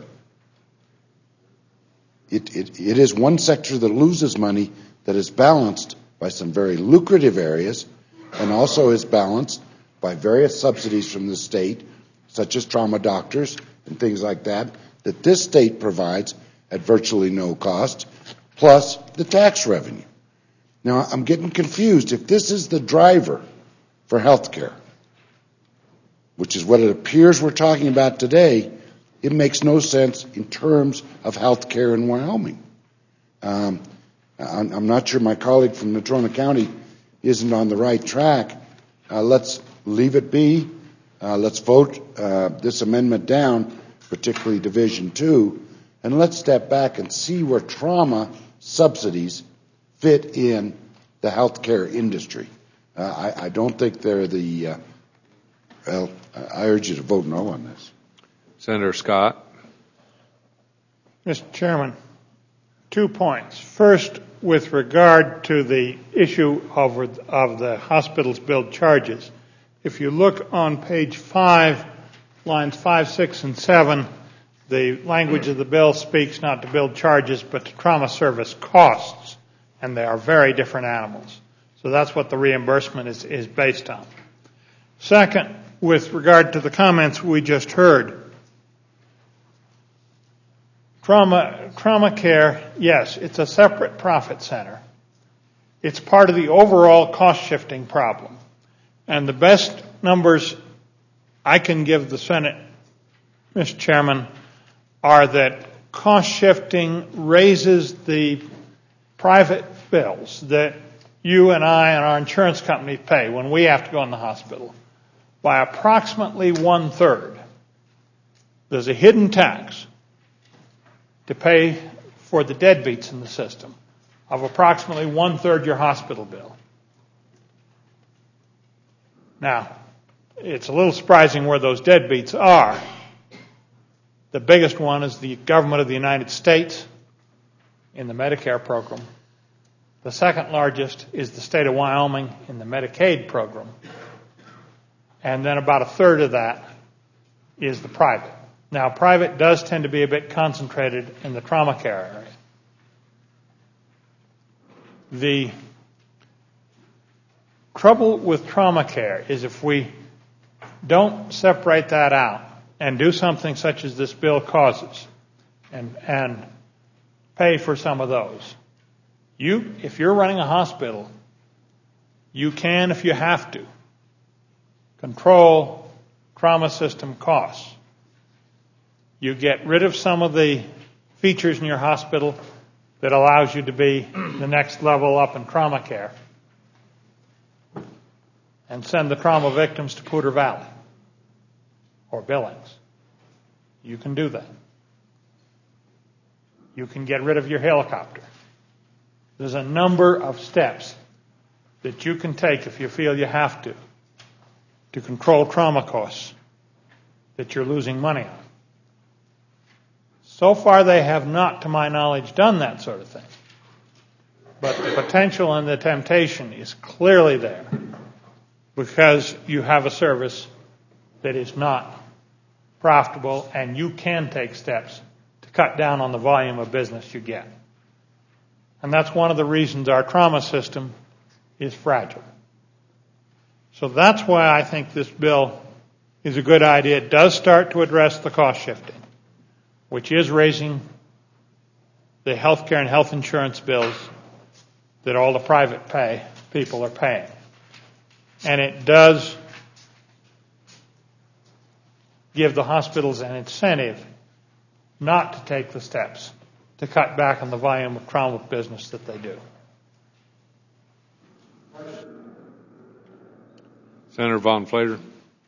It, it, it is one sector that loses money that is balanced by some very lucrative areas and also is balanced by various subsidies from the state, such as trauma doctors and things like that, that this state provides at virtually no cost, plus the tax revenue. Now, I'm getting confused. If this is the driver for health care, which is what it appears we're talking about today, it makes no sense in terms of health care in Wyoming. Um, I'm, I'm not sure my colleague from Natrona County isn't on the right track. Uh, let's leave it be. Uh, let's vote uh, this amendment down, particularly Division two, and let's step back and see where trauma subsidies fit in the health care industry. Uh, I, I don't think they're the, uh, well, I urge you to vote no on this. Senator Scott. Mister Chairman, two points. First, with regard to the issue of, of the hospital's billed charges, if you look on page five, lines five, six, and seven, the language of the bill speaks not to billed charges but to trauma service costs, and they are very different animals. So that's what the reimbursement is, is based on. Second, with regard to the comments we just heard, Trauma, trauma care, yes, it's a separate profit center. It's part of the overall cost shifting problem. And the best numbers I can give the Senate, Mister Chairman, are that cost shifting raises the private bills that you and I and our insurance companies pay when we have to go in the hospital by approximately one third. There's a hidden tax to pay for the deadbeats in the system of approximately one-third your hospital bill. Now, it's a little surprising where those deadbeats are. The biggest one is the government of the United States in the Medicare program. The second largest is the state of Wyoming in the Medicaid program. And then about a third of that is the private. Now, private does tend to be a bit concentrated in the trauma care area. The trouble with trauma care is if we don't separate that out and do something such as this bill causes and, and pay for some of those. You, if you're running a hospital, you can, if you have to, control trauma system costs. You get rid of some of the features in your hospital that allows you to be the next level up in trauma care and send the trauma victims to Poudre Valley or Billings. You can do that. You can get rid of your helicopter. There's a number of steps that you can take if you feel you have to to control trauma costs that you're losing money on. So far, they have not, to my knowledge, done that sort of thing. But the potential and the temptation is clearly there because you have a service that is not profitable and you can take steps to cut down on the volume of business you get. And that's one of the reasons our trauma system is fragile. So that's why I think this bill is a good idea. It does start to address the cost shifting, which is raising the health care and health insurance bills that all the private pay people are paying. And it does give the hospitals an incentive not to take the steps to cut back on the volume of trauma business that they do. Senator Von Flater.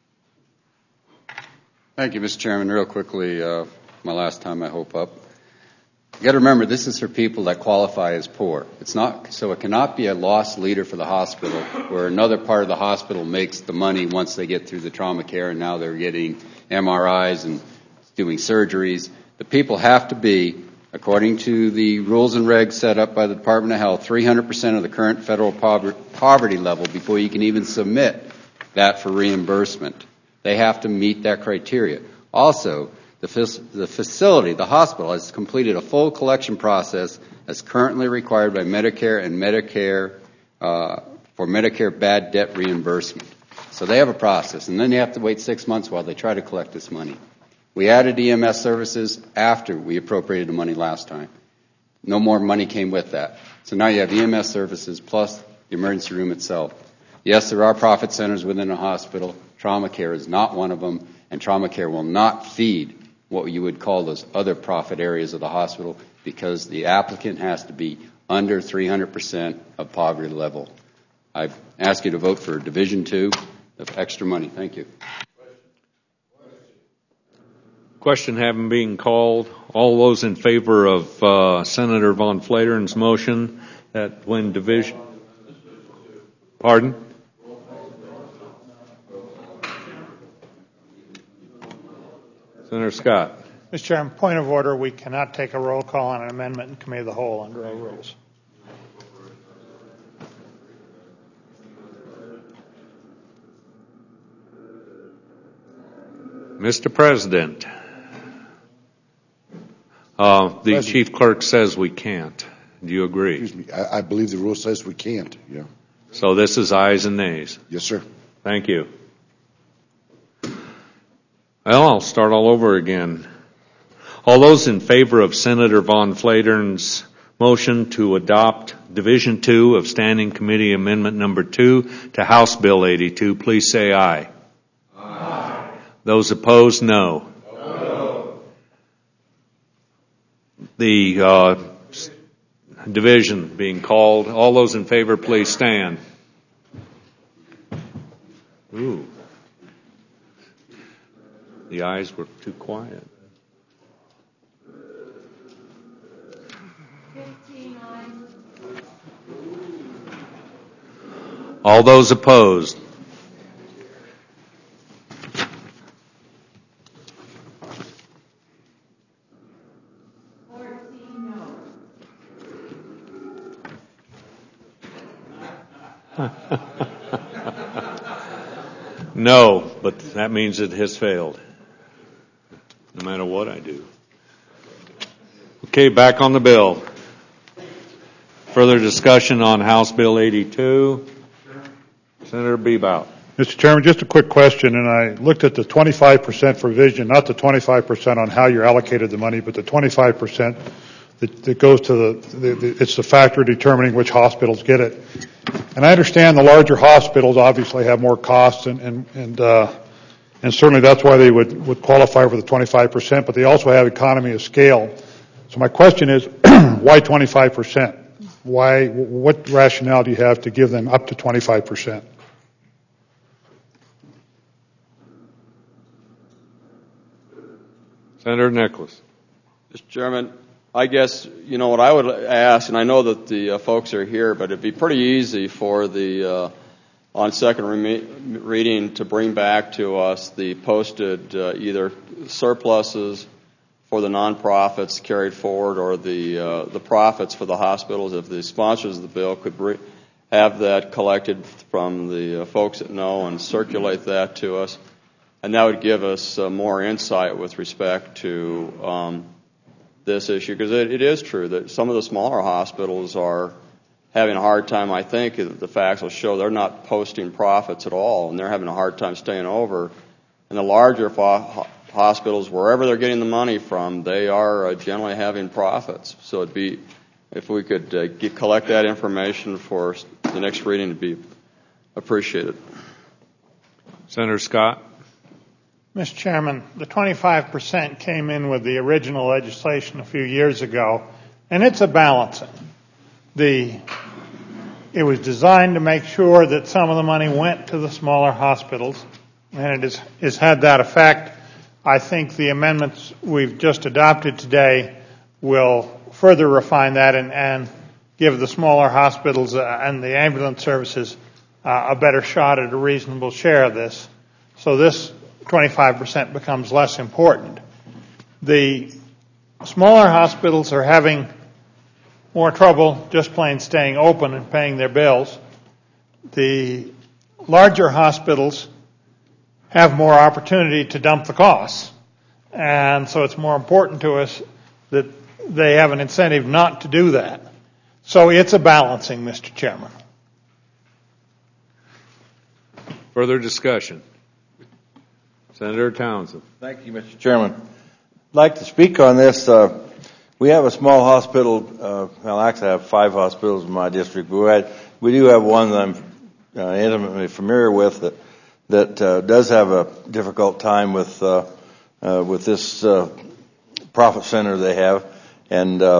Thank you, Mister Chairman. Real quickly, uh, my last time I hope up. You got to remember, this is for people that qualify as poor. It's not, so it cannot be a loss leader for the hospital where another part of the hospital makes the money once they get through the trauma care and now they're getting M R Is and doing surgeries. The people have to be, according to the rules and regs set up by the Department of Health, three hundred percent of the current federal poverty level before you can even submit that for reimbursement. They have to meet that criteria. Also, the, the facility, the hospital, has completed a full collection process as currently required by Medicare and Medicare uh, for Medicare bad debt reimbursement. So they have a process, and then they have to wait six months while they try to collect this money. We added E M S services after we appropriated the money last time. No more money came with that. So now you have E M S services plus the emergency room itself. Yes, there are profit centers within a hospital. Trauma care is not one of them, and trauma care will not feed what you would call those other profit areas of the hospital because the applicant has to be under three hundred percent of poverty level. I ask you to vote for Division two of extra money. Thank you. Question having been called. All those in favor of uh, Senator Von Flateren's motion that when division... Pardon? Senator Scott. Mister Chairman, point of order. We cannot take a roll call on an amendment in committee of the whole under our rules. Mister President, uh, the President. chief clerk says we can't. Do you agree? Excuse me. I, I believe the rule says we can't. Yeah. So this is ayes and nays. Yes, sir. Thank you. Well, I'll start all over again. All those in favor of Senator Von Flateren's motion to adopt Division two of Standing Committee Amendment Number two to House Bill eighty-two, please say aye. Aye. Those opposed, no. No. The uh, division being called. All those in favor, please stand. Ooh. The ayes were too quiet. All those opposed? No, but that means it has failed, no matter what I do. Okay, back on the bill. Further discussion on House Bill eighty-two. Senator Bebout. Mister Chairman, just a quick question, and I looked at the twenty-five percent provision, not the twenty-five percent on how you allocated the money, but the twenty-five percent that, that goes to the, the, the, it's the factor determining which hospitals get it. And I understand the larger hospitals obviously have more costs, and, and, and, uh, and certainly that's why they would, would qualify for the twenty-five percent, but they also have economy of scale. So my question is, why twenty-five percent? Why, what rationale do you have to give them up to twenty-five percent? Senator Nicholas. Mister Chairman, I guess, you know, what I would ask, and I know that the uh, folks are here, but it'd be pretty easy for the, uh, on second re- reading, to bring back to us the posted uh, either surpluses for the nonprofits carried forward or the uh, the profits for the hospitals. If the sponsors of the bill could bring, have that collected from the uh, folks that know and circulate that to us, and that would give us uh, more insight with respect to um, this issue, because it, it is true that some of the smaller hospitals are having a hard time. I think the facts will show they're not posting profits at all, and they're having a hard time staying over. And the larger fo- hospitals, wherever they're getting the money from, they are uh, generally having profits. So it'd be, if we could uh, get, collect that information for the next reading, it'd be appreciated. Senator Scott. Mister Chairman, the twenty-five percent came in with the original legislation a few years ago, and it's a balancing. The, it was designed to make sure that some of the money went to the smaller hospitals, and it is, has had that effect. I think the amendments we've just adopted today will further refine that and, and give the smaller hospitals uh, and the ambulance services uh, a better shot at a reasonable share of this. So this twenty-five percent becomes less important. The smaller hospitals are having more trouble just plain staying open and paying their bills. The larger hospitals have more opportunity to dump the costs. And so it's more important to us that they have an incentive not to do that. So it's a balancing, Mister Chairman. Further discussion. Senator Townsend. Thank you, Mister Chairman. I'd like to speak on this. Uh, we have a small hospital. Uh, well, actually I have five hospitals in my district, but we, had, we do have one that I'm uh, intimately familiar with that that uh, does have a difficult time with uh, uh, with this uh, profit center they have. And uh,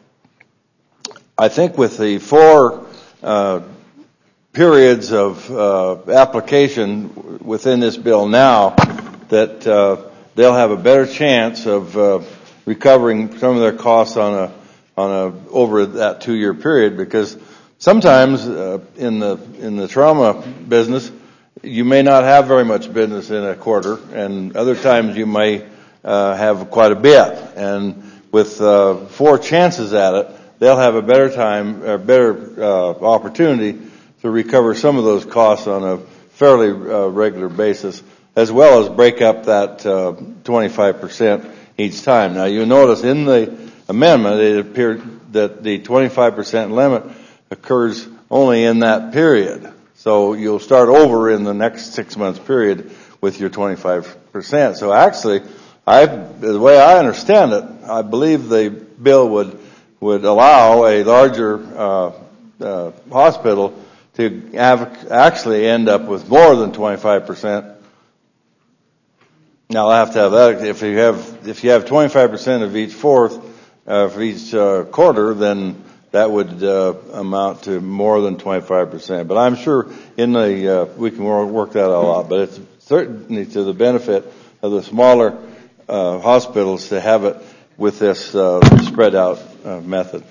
I think with the four uh, periods of uh, application within this bill now, that uh, they'll have a better chance of uh, recovering some of their costs on a on a over that two-year period, because sometimes uh, in the in the trauma business you may not have very much business in a quarter, and other times you may uh, have quite a bit. And with uh, four chances at it, they'll have a better time, or better uh, opportunity to recover some of those costs on a fairly uh, regular basis, as well as break up that uh, twenty-five percent each time. Now, you notice in the amendment, it appeared that the twenty-five percent limit occurs only in that period. So you'll start over in the next six months period with your twenty-five percent. So actually, I, the way I understand it, I believe the bill would would allow a larger uh, uh, hospital to have, actually end up with more than twenty-five percent. Now I'll have to have that. If you have if you have twenty-five percent of each fourth uh, for each uh, quarter, then that would uh, amount to more than twenty-five percent. But I'm sure in the uh, we can work that all out. But it's certainly to the benefit of the smaller uh, hospitals to have it with this uh, spread out uh, method.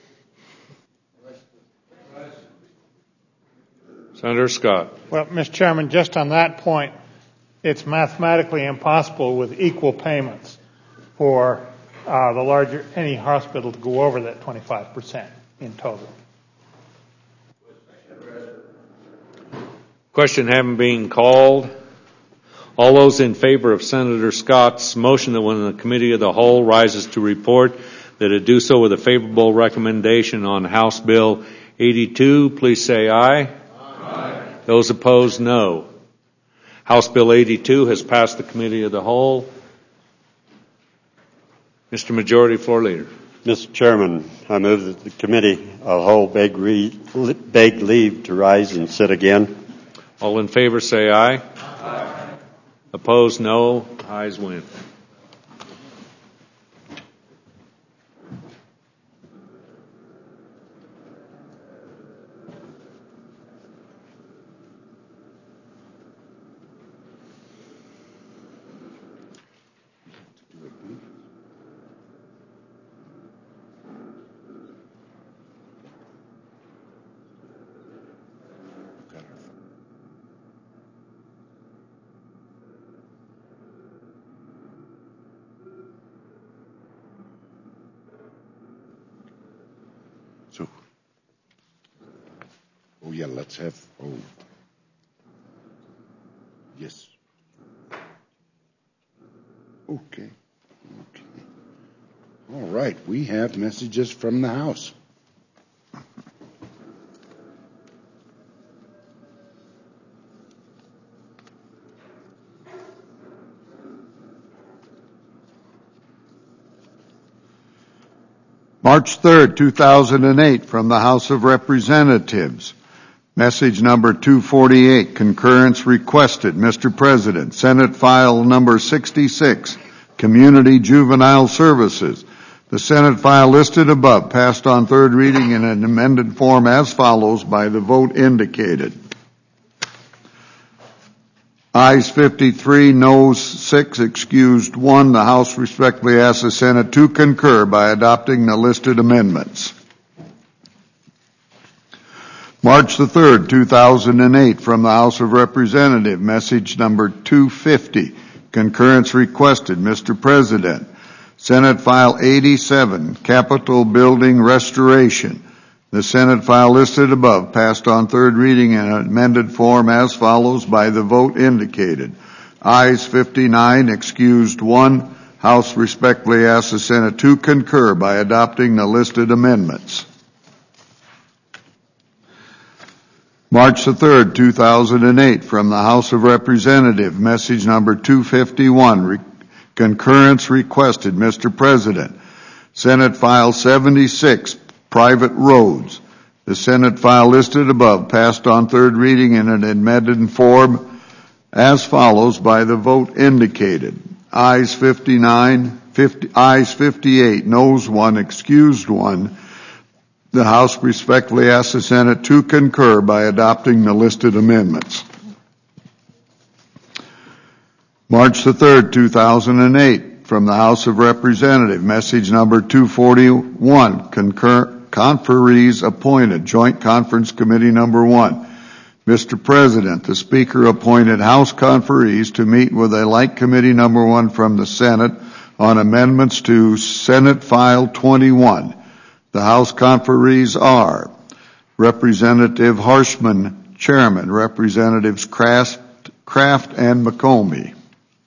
Senator Scott. Well, Mister Chairman, just on that point, it's mathematically impossible with equal payments for uh, the larger any hospital to go over that twenty-five percent in total. Question having been called. All those in favor of Senator Scott's motion that when the Committee of the Whole rises to report that it do so with a favorable recommendation on House Bill eighty-two, please say aye. Aye. Those opposed, no. House Bill eighty-two has passed the Committee of the Whole. Mister Majority Floor Leader. Mister Chairman, I move that the Committee of the Whole beg, re, beg leave to rise and sit again. All in favor say aye. Aye. Opposed, no. Ayes win. So, oh yeah, let's have, oh, yes. Okay, okay. All right, we have messages from the House. March third, two thousand eight, from the House of Representatives. Message number two forty-eight, concurrence requested. Mister President, Senate File number sixty-six, Community Juvenile Services. The Senate file listed above passed on third reading in an amended form as follows by the vote indicated. Ayes fifty-three, noes six, excused one. The House respectfully asks the Senate to concur by adopting the listed amendments. March the third, two thousand eight, from the House of Representatives, message number two fifty, concurrence requested. Mister President, Senate File eighty-seven, Capitol Building Restoration. The Senate file listed above passed on third reading in an amended form as follows by the vote indicated. Ayes fifty-nine, excused one. House respectfully asks the Senate to concur by adopting the listed amendments. March the third, two thousand eight, from the House of Representatives, message number two fifty-one, re- concurrence requested. Mister President, Senate File seventy-six, Private Roads. The Senate file listed above passed on third reading in an amended form as follows by the vote indicated. Ayes fifty-nine, fifty, ayes fifty-eight, noes one, excused one. The House respectfully asks the Senate to concur by adopting the listed amendments. March the third, two thousand eight, from the House of Representatives, message number two forty-one, concur, conferees appointed, Joint Conference Committee number one. Mister President, the Speaker appointed House conferees to meet with a like committee number one from the Senate on amendments to Senate File twenty-one. The House conferees are Representative Harshman, Chairman, Representatives Kraft, Kraft and McComey.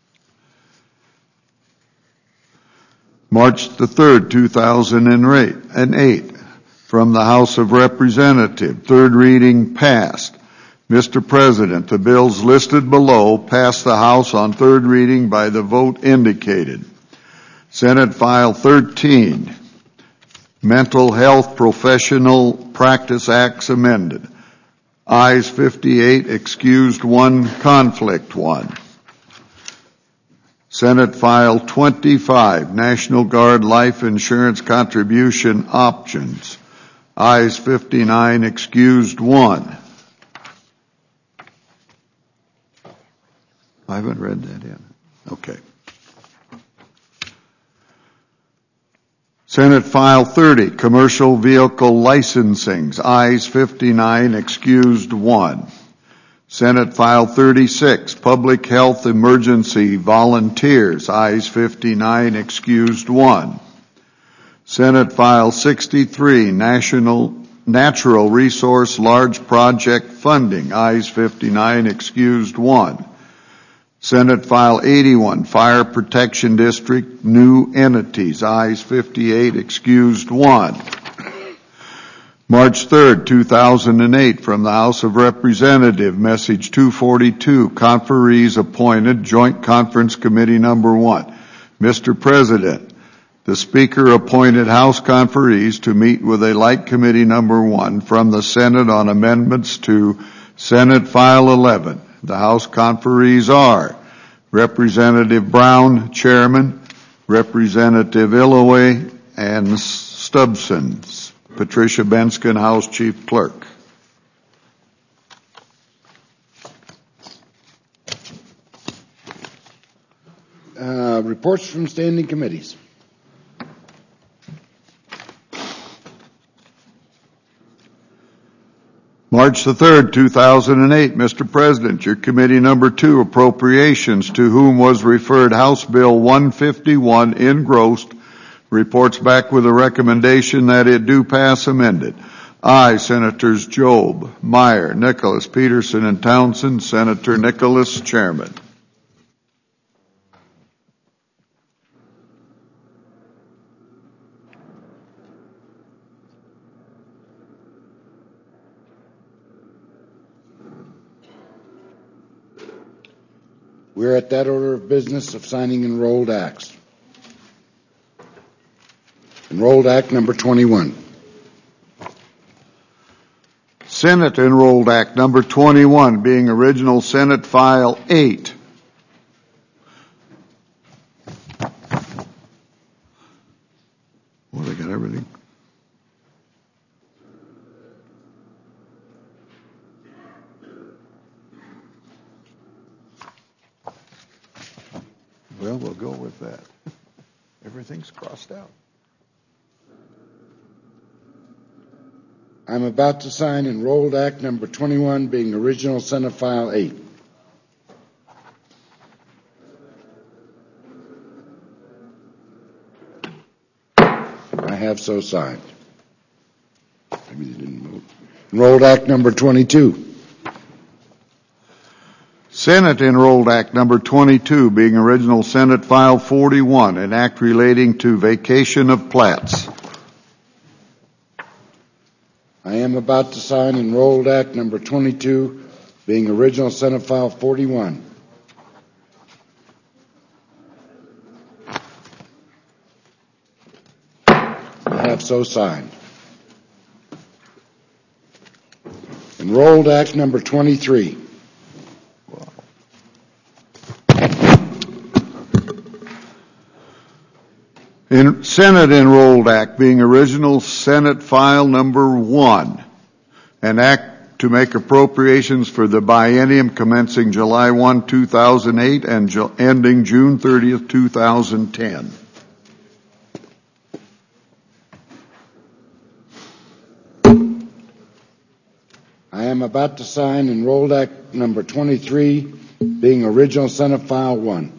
March the third, two thousand eight, from the House of Representatives, third reading passed. Mister President, the bills listed below passed the House on third reading by the vote indicated. Senate File thirteen, Mental Health Professional Practice Acts amended. Ayes fifty-eight, excused one, conflict one. Senate File twenty-five, National Guard Life Insurance Contribution Options. Ayes fifty-nine, excused one. I haven't read that yet. Okay. Senate File thirty, Commercial Vehicle Licensings. Ayes fifty-nine, excused one. Senate File thirty-six, Public Health Emergency Volunteers. Ayes fifty-nine, excused one. Senate File sixty-three, National Natural Resource Large Project Funding, ayes fifty-nine, excused one. Senate File eighty-one, Fire Protection District, New Entities, ayes fifty-eight, excused one. March third, two thousand eight, from the House of Representatives, message two forty-two, conferees appointed, Joint Conference Committee number one. Mister President, the Speaker appointed House conferees to meet with a light committee number one from the Senate on amendments to Senate File eleven. The House conferees are Representative Brown, Chairman, Representative Illoway, and Stubson. Patricia Benskin, House Chief Clerk. Uh, reports from standing committees. March the third, two thousand eight, Mister President, your committee number two, appropriations, to whom was referred House Bill one fifty-one, engrossed, reports back with a recommendation that it do pass amended. Aye, Senators Job, Meyer, Nicholas, Peterson, and Townsend. Senator Nicholas, Chairman. We're at that order of business of signing enrolled acts. Enrolled Act number twenty-one. Senate Enrolled Act number twenty-one, being original Senate File eight. Well, they got everything. Well, we'll go with that. Everything's crossed out. I'm about to sign Enrolled Act number twenty-one, being original Senate File eight. I have so signed. Maybe they didn't vote. Enrolled Act number twenty-two. Senate Enrolled Act number twenty-two, being original Senate File forty-one, an act relating to vacation of plats. I am about to sign Enrolled Act number twenty-two, being original Senate File forty-one. I have so signed. Enrolled Act number twenty-three. In Senate Enrolled Act, being original Senate File number one, an act to make appropriations for the biennium commencing July first, two thousand eight and ju- ending June thirtieth, two thousand ten. I am about to sign Enrolled Act number twenty-three, being original Senate File one.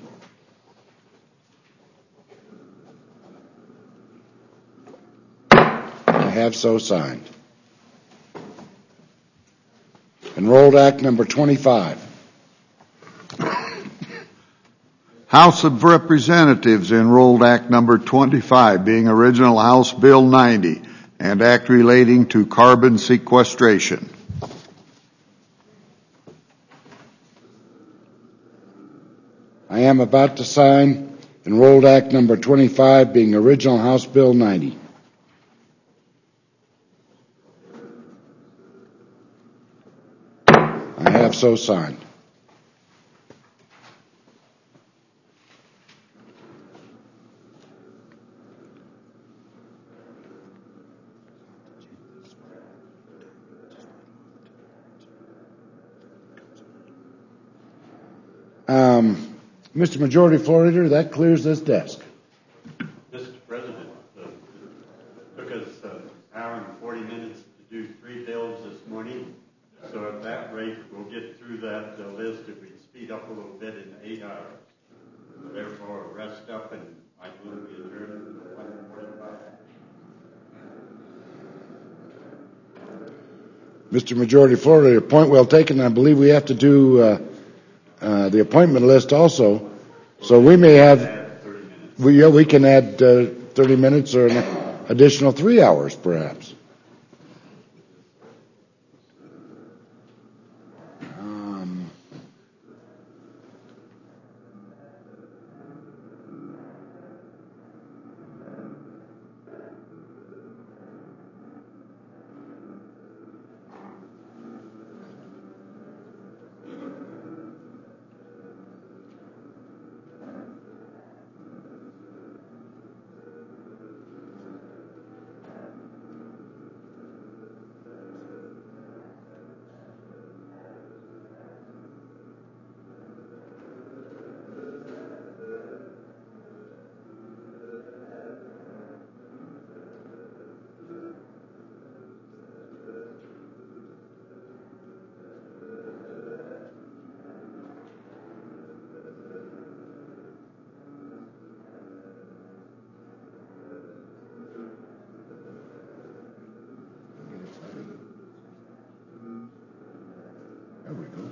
I have so signed. Enrolled Act number twenty-five. House of Representatives Enrolled Act number twenty-five, being original House Bill ninety, and act relating to carbon sequestration. I am about to sign Enrolled Act number twenty-five, being original House Bill ninety. I have so signed. Um, Mister Majority Floor Leader, that clears this desk. Mister President, uh, it took us an hour and forty minutes to do three bills this morning. So at that rate, we'll get through that uh, list if we speed up a little bit in eight hours. Therefore, rest up and I will be adjourned at one forty-five. Mister Majority Floor Leader, point well taken. I believe we have to do uh, uh, the appointment list also. So we may have, we, yeah, we can add uh, thirty minutes or an additional three hours perhaps. Um, There we go.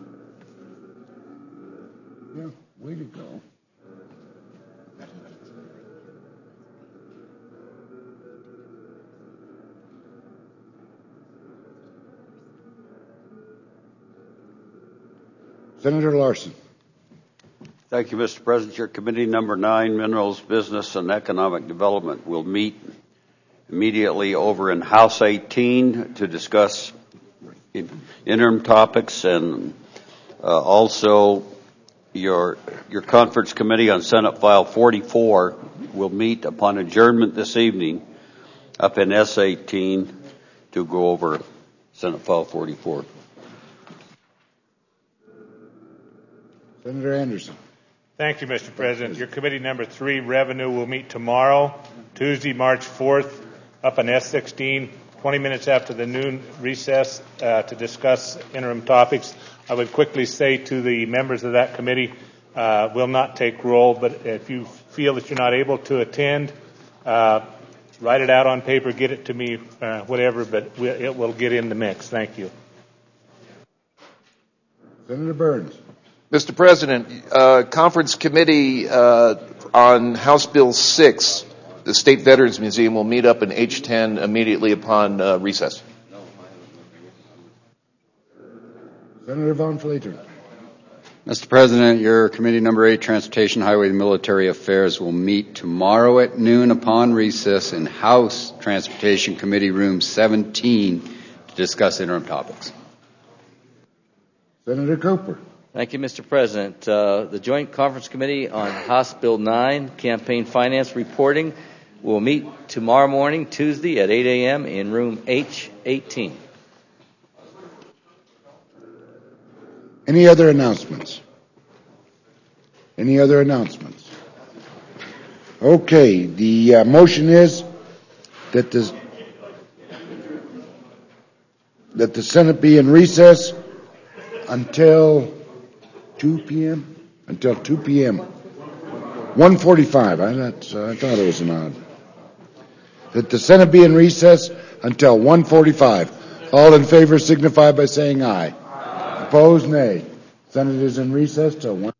Yeah, way to go. Senator Larson. Thank you, Mister President. Your committee number nine, Minerals, Business, and Economic Development, will meet immediately over in House eighteen to discuss interim topics, and uh, also your your conference committee on Senate File forty-four will meet upon adjournment this evening up in S eighteen to go over Senate File forty-four. Senator Anderson. Thank you, Mister President. Your committee number three, Revenue, will meet tomorrow, Tuesday, March fourth, up in S sixteen, twenty minutes after the noon recess uh, to discuss interim topics. I would quickly say to the members of that committee, uh, will not take roll, but if you feel that you're not able to attend, uh, write it out on paper, get it to me, uh, whatever, but we, it will get in the mix. Thank you. Senator Burns. Mister President, uh, Conference Committee uh, on House Bill six, the State Veterans Museum, will meet up in H ten immediately upon uh, recess. Senator Von Fleeter. Mister President, your committee number eight, Transportation, Highway, and Military Affairs, will meet tomorrow at noon upon recess in House Transportation Committee Room seventeen to discuss interim topics. Senator Cooper. Thank you, Mister President. Uh, the Joint Conference Committee on House Bill nine, Campaign Finance Reporting, will meet tomorrow morning, Tuesday, at eight a.m. in room H eighteen. Any other announcements? Any other announcements? Okay, the uh, motion is that the that the Senate be in recess until two p.m. Until two p.m. one forty-five. I, thought, uh, I thought it was an odd. That the Senate be in recess until one forty-five. All in favor signify by saying aye. Aye. Opposed, nay. Senate is in recess till one.